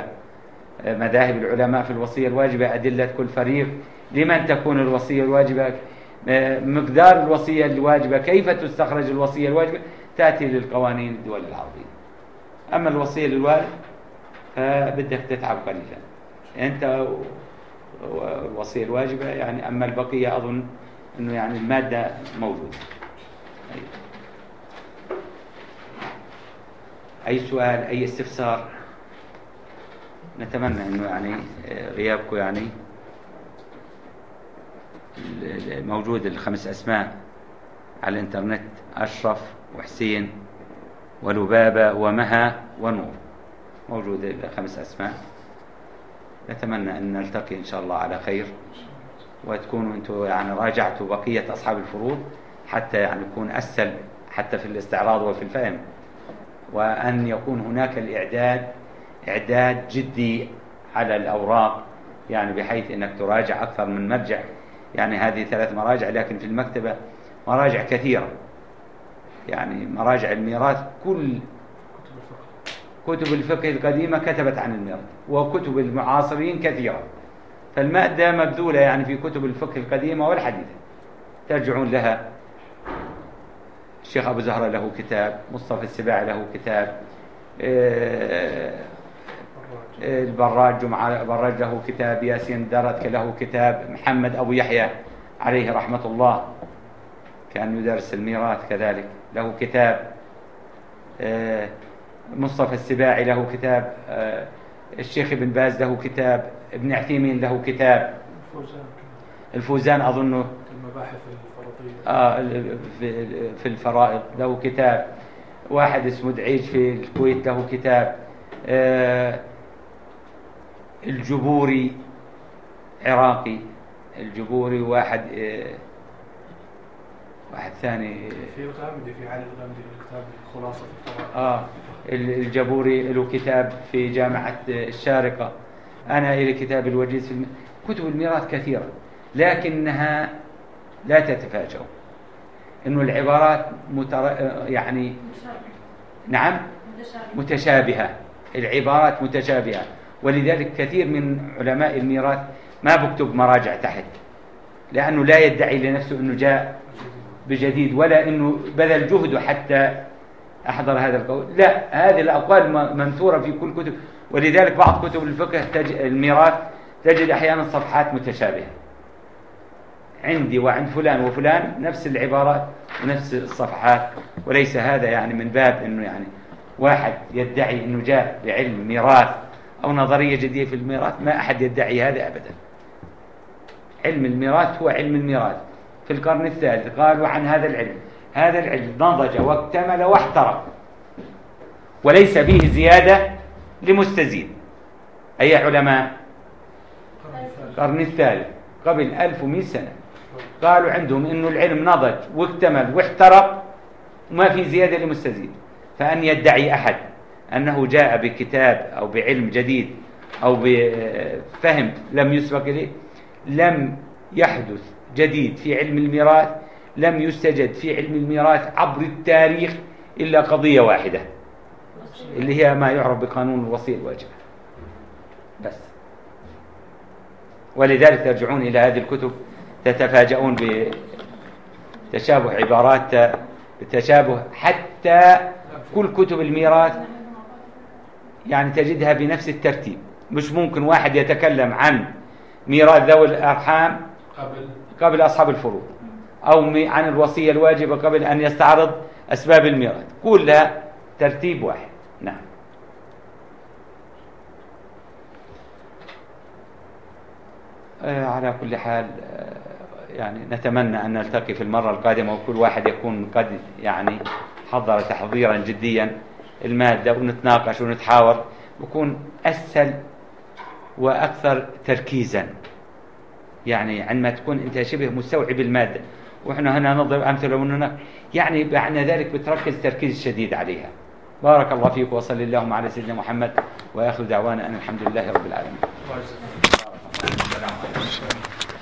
S1: مذاهب العلماء في الوصية الواجبة، أدلة كل فريق، لمن تكون الوصية الواجبة مقدار الوصية الواجبة، كيف تستخرج الوصية الواجبة، تأتي للقوانين الدول العربية. أما الوصية للوالد فبدك تتعب قليلا أنت، والوصية الواجبة يعني. أما البقية أظن أنه يعني المادة موجودة. أي سؤال، أي استفسار؟ نتمنى أنه يعني غيابكم يعني موجود الخمس أسماء على الإنترنت: أشرف وحسين ولبابة ومها ونور، موجود الخمس أسماء. نتمنى أن نلتقي إن شاء الله على خير، وتكونوا أنتم يعني راجعتوا بقية أصحاب الفروض حتى يعني يكون أسهل حتى في الاستعراض وفي الفهم، وأن يكون هناك الإعداد إعداد جدي على الأوراق، يعني بحيث أنك تراجع أكثر من مرجع. يعني هذه ثلاث مراجع، لكن في المكتبة مراجع كثيرة، يعني مراجع الميراث كل كتب الفقه القديمة كتبت عن الميراث، وكتب المعاصرين كثيرة، فالمادة مبذولة يعني في كتب الفقه القديمة والحديثة ترجعون لها. الشيخ أبو زهرة له كتاب، مصطفى السباعي له كتاب، البراج جمعة براج له كتاب، ياسين درتك له كتاب، محمد أبو يحيى عليه رحمة الله كان يدرس الميراث كذلك له كتاب، مصطفى السباعي له كتاب، الشيخ ابن باز له كتاب، ابن عثيمين له كتاب، الفوزان أظنه
S2: المباحث الفرضية
S1: آه في الفرائض له كتاب، واحد اسمه دعيج في الكويت له كتاب، آه الجبوري عراقي، الجبوري واحد آه واحد ثاني
S2: في الغامدي، في علي الغامدي كتاب خلاصة الفرائض.
S1: آه الجبوري له كتاب في جامعة الشارقة. أنا إلى كتاب الوجيز في الم... كتب الميراث كثيرة، لكنها لا تتفاجئ إنه العبارات متر... يعني نعم متشابهة، العبارات متشابهة، ولذلك كثير من علماء الميراث ما بكتب مراجع تحت، لأنه لا يدعي لنفسه أنه جاء بجديد، ولا أنه بذل جهده حتى أحضر هذا القول. لا، هذه الأقوال منثورة في كل كتب، ولذلك بعض كتب الفقه تج... الميراث تجد أحيانا صفحات متشابهة عندي وعند فلان وفلان نفس العبارات ونفس الصفحات، وليس هذا يعني من باب أنه يعني واحد يدعي أنه جاء بعلم ميراث أو نظرية جديدة في الميراث. ما أحد يدعي هذا أبدا. علم الميراث هو علم الميراث. في القرن الثالث قالوا عن هذا العلم: هذا العلم نضج واكتمل واحترق، وليس فيه زيادة لمستزيد. أي علماء؟ القرن الثالث قبل ألف ومئة سنة قالوا عندهم إنه العلم نضج واكتمل واحترق وما في زيادة لمستزيد. فأن يدعي أحد أنه جاء بكتاب أو بعلم جديد أو بفهم لم يسبق إليه، لم يحدث جديد في علم الميراث، لم يستجد في علم الميراث عبر التاريخ إلا قضية واحدة، اللي هي ما يعرف بقانون الوصية الواجبة بس. ولذلك ترجعون إلى هذه الكتب تتفاجؤون بتشابه عبارات، بتشابه حتى كل كتب الميراث يعني تجدها بنفس الترتيب. مش ممكن واحد يتكلم عن ميراث ذوي الأرحام
S4: قبل
S1: قبل أصحاب الفروض، أو عن الوصية الواجبة قبل أن يستعرض أسباب الميراث، كلها ترتيب واحد. نعم. آه على كل حال آه يعني نتمنى أن نلتقي في المرة القادمة، وكل واحد يكون قد يعني حضر تحضيرا جديا المادة، ونتناقش ونتحاور، بكون أسهل وأكثر تركيزا. يعني عندما تكون أنت شبه مستوعب المادة، وإحنا هنا نضرب أمثلة وإننا يعني بعد ذلك بتركز تركيز شديد عليها. بارك الله فيك، وصلى اللهم على سيدنا محمد، وآخر دعوانا أن الحمد لله رب العالمين.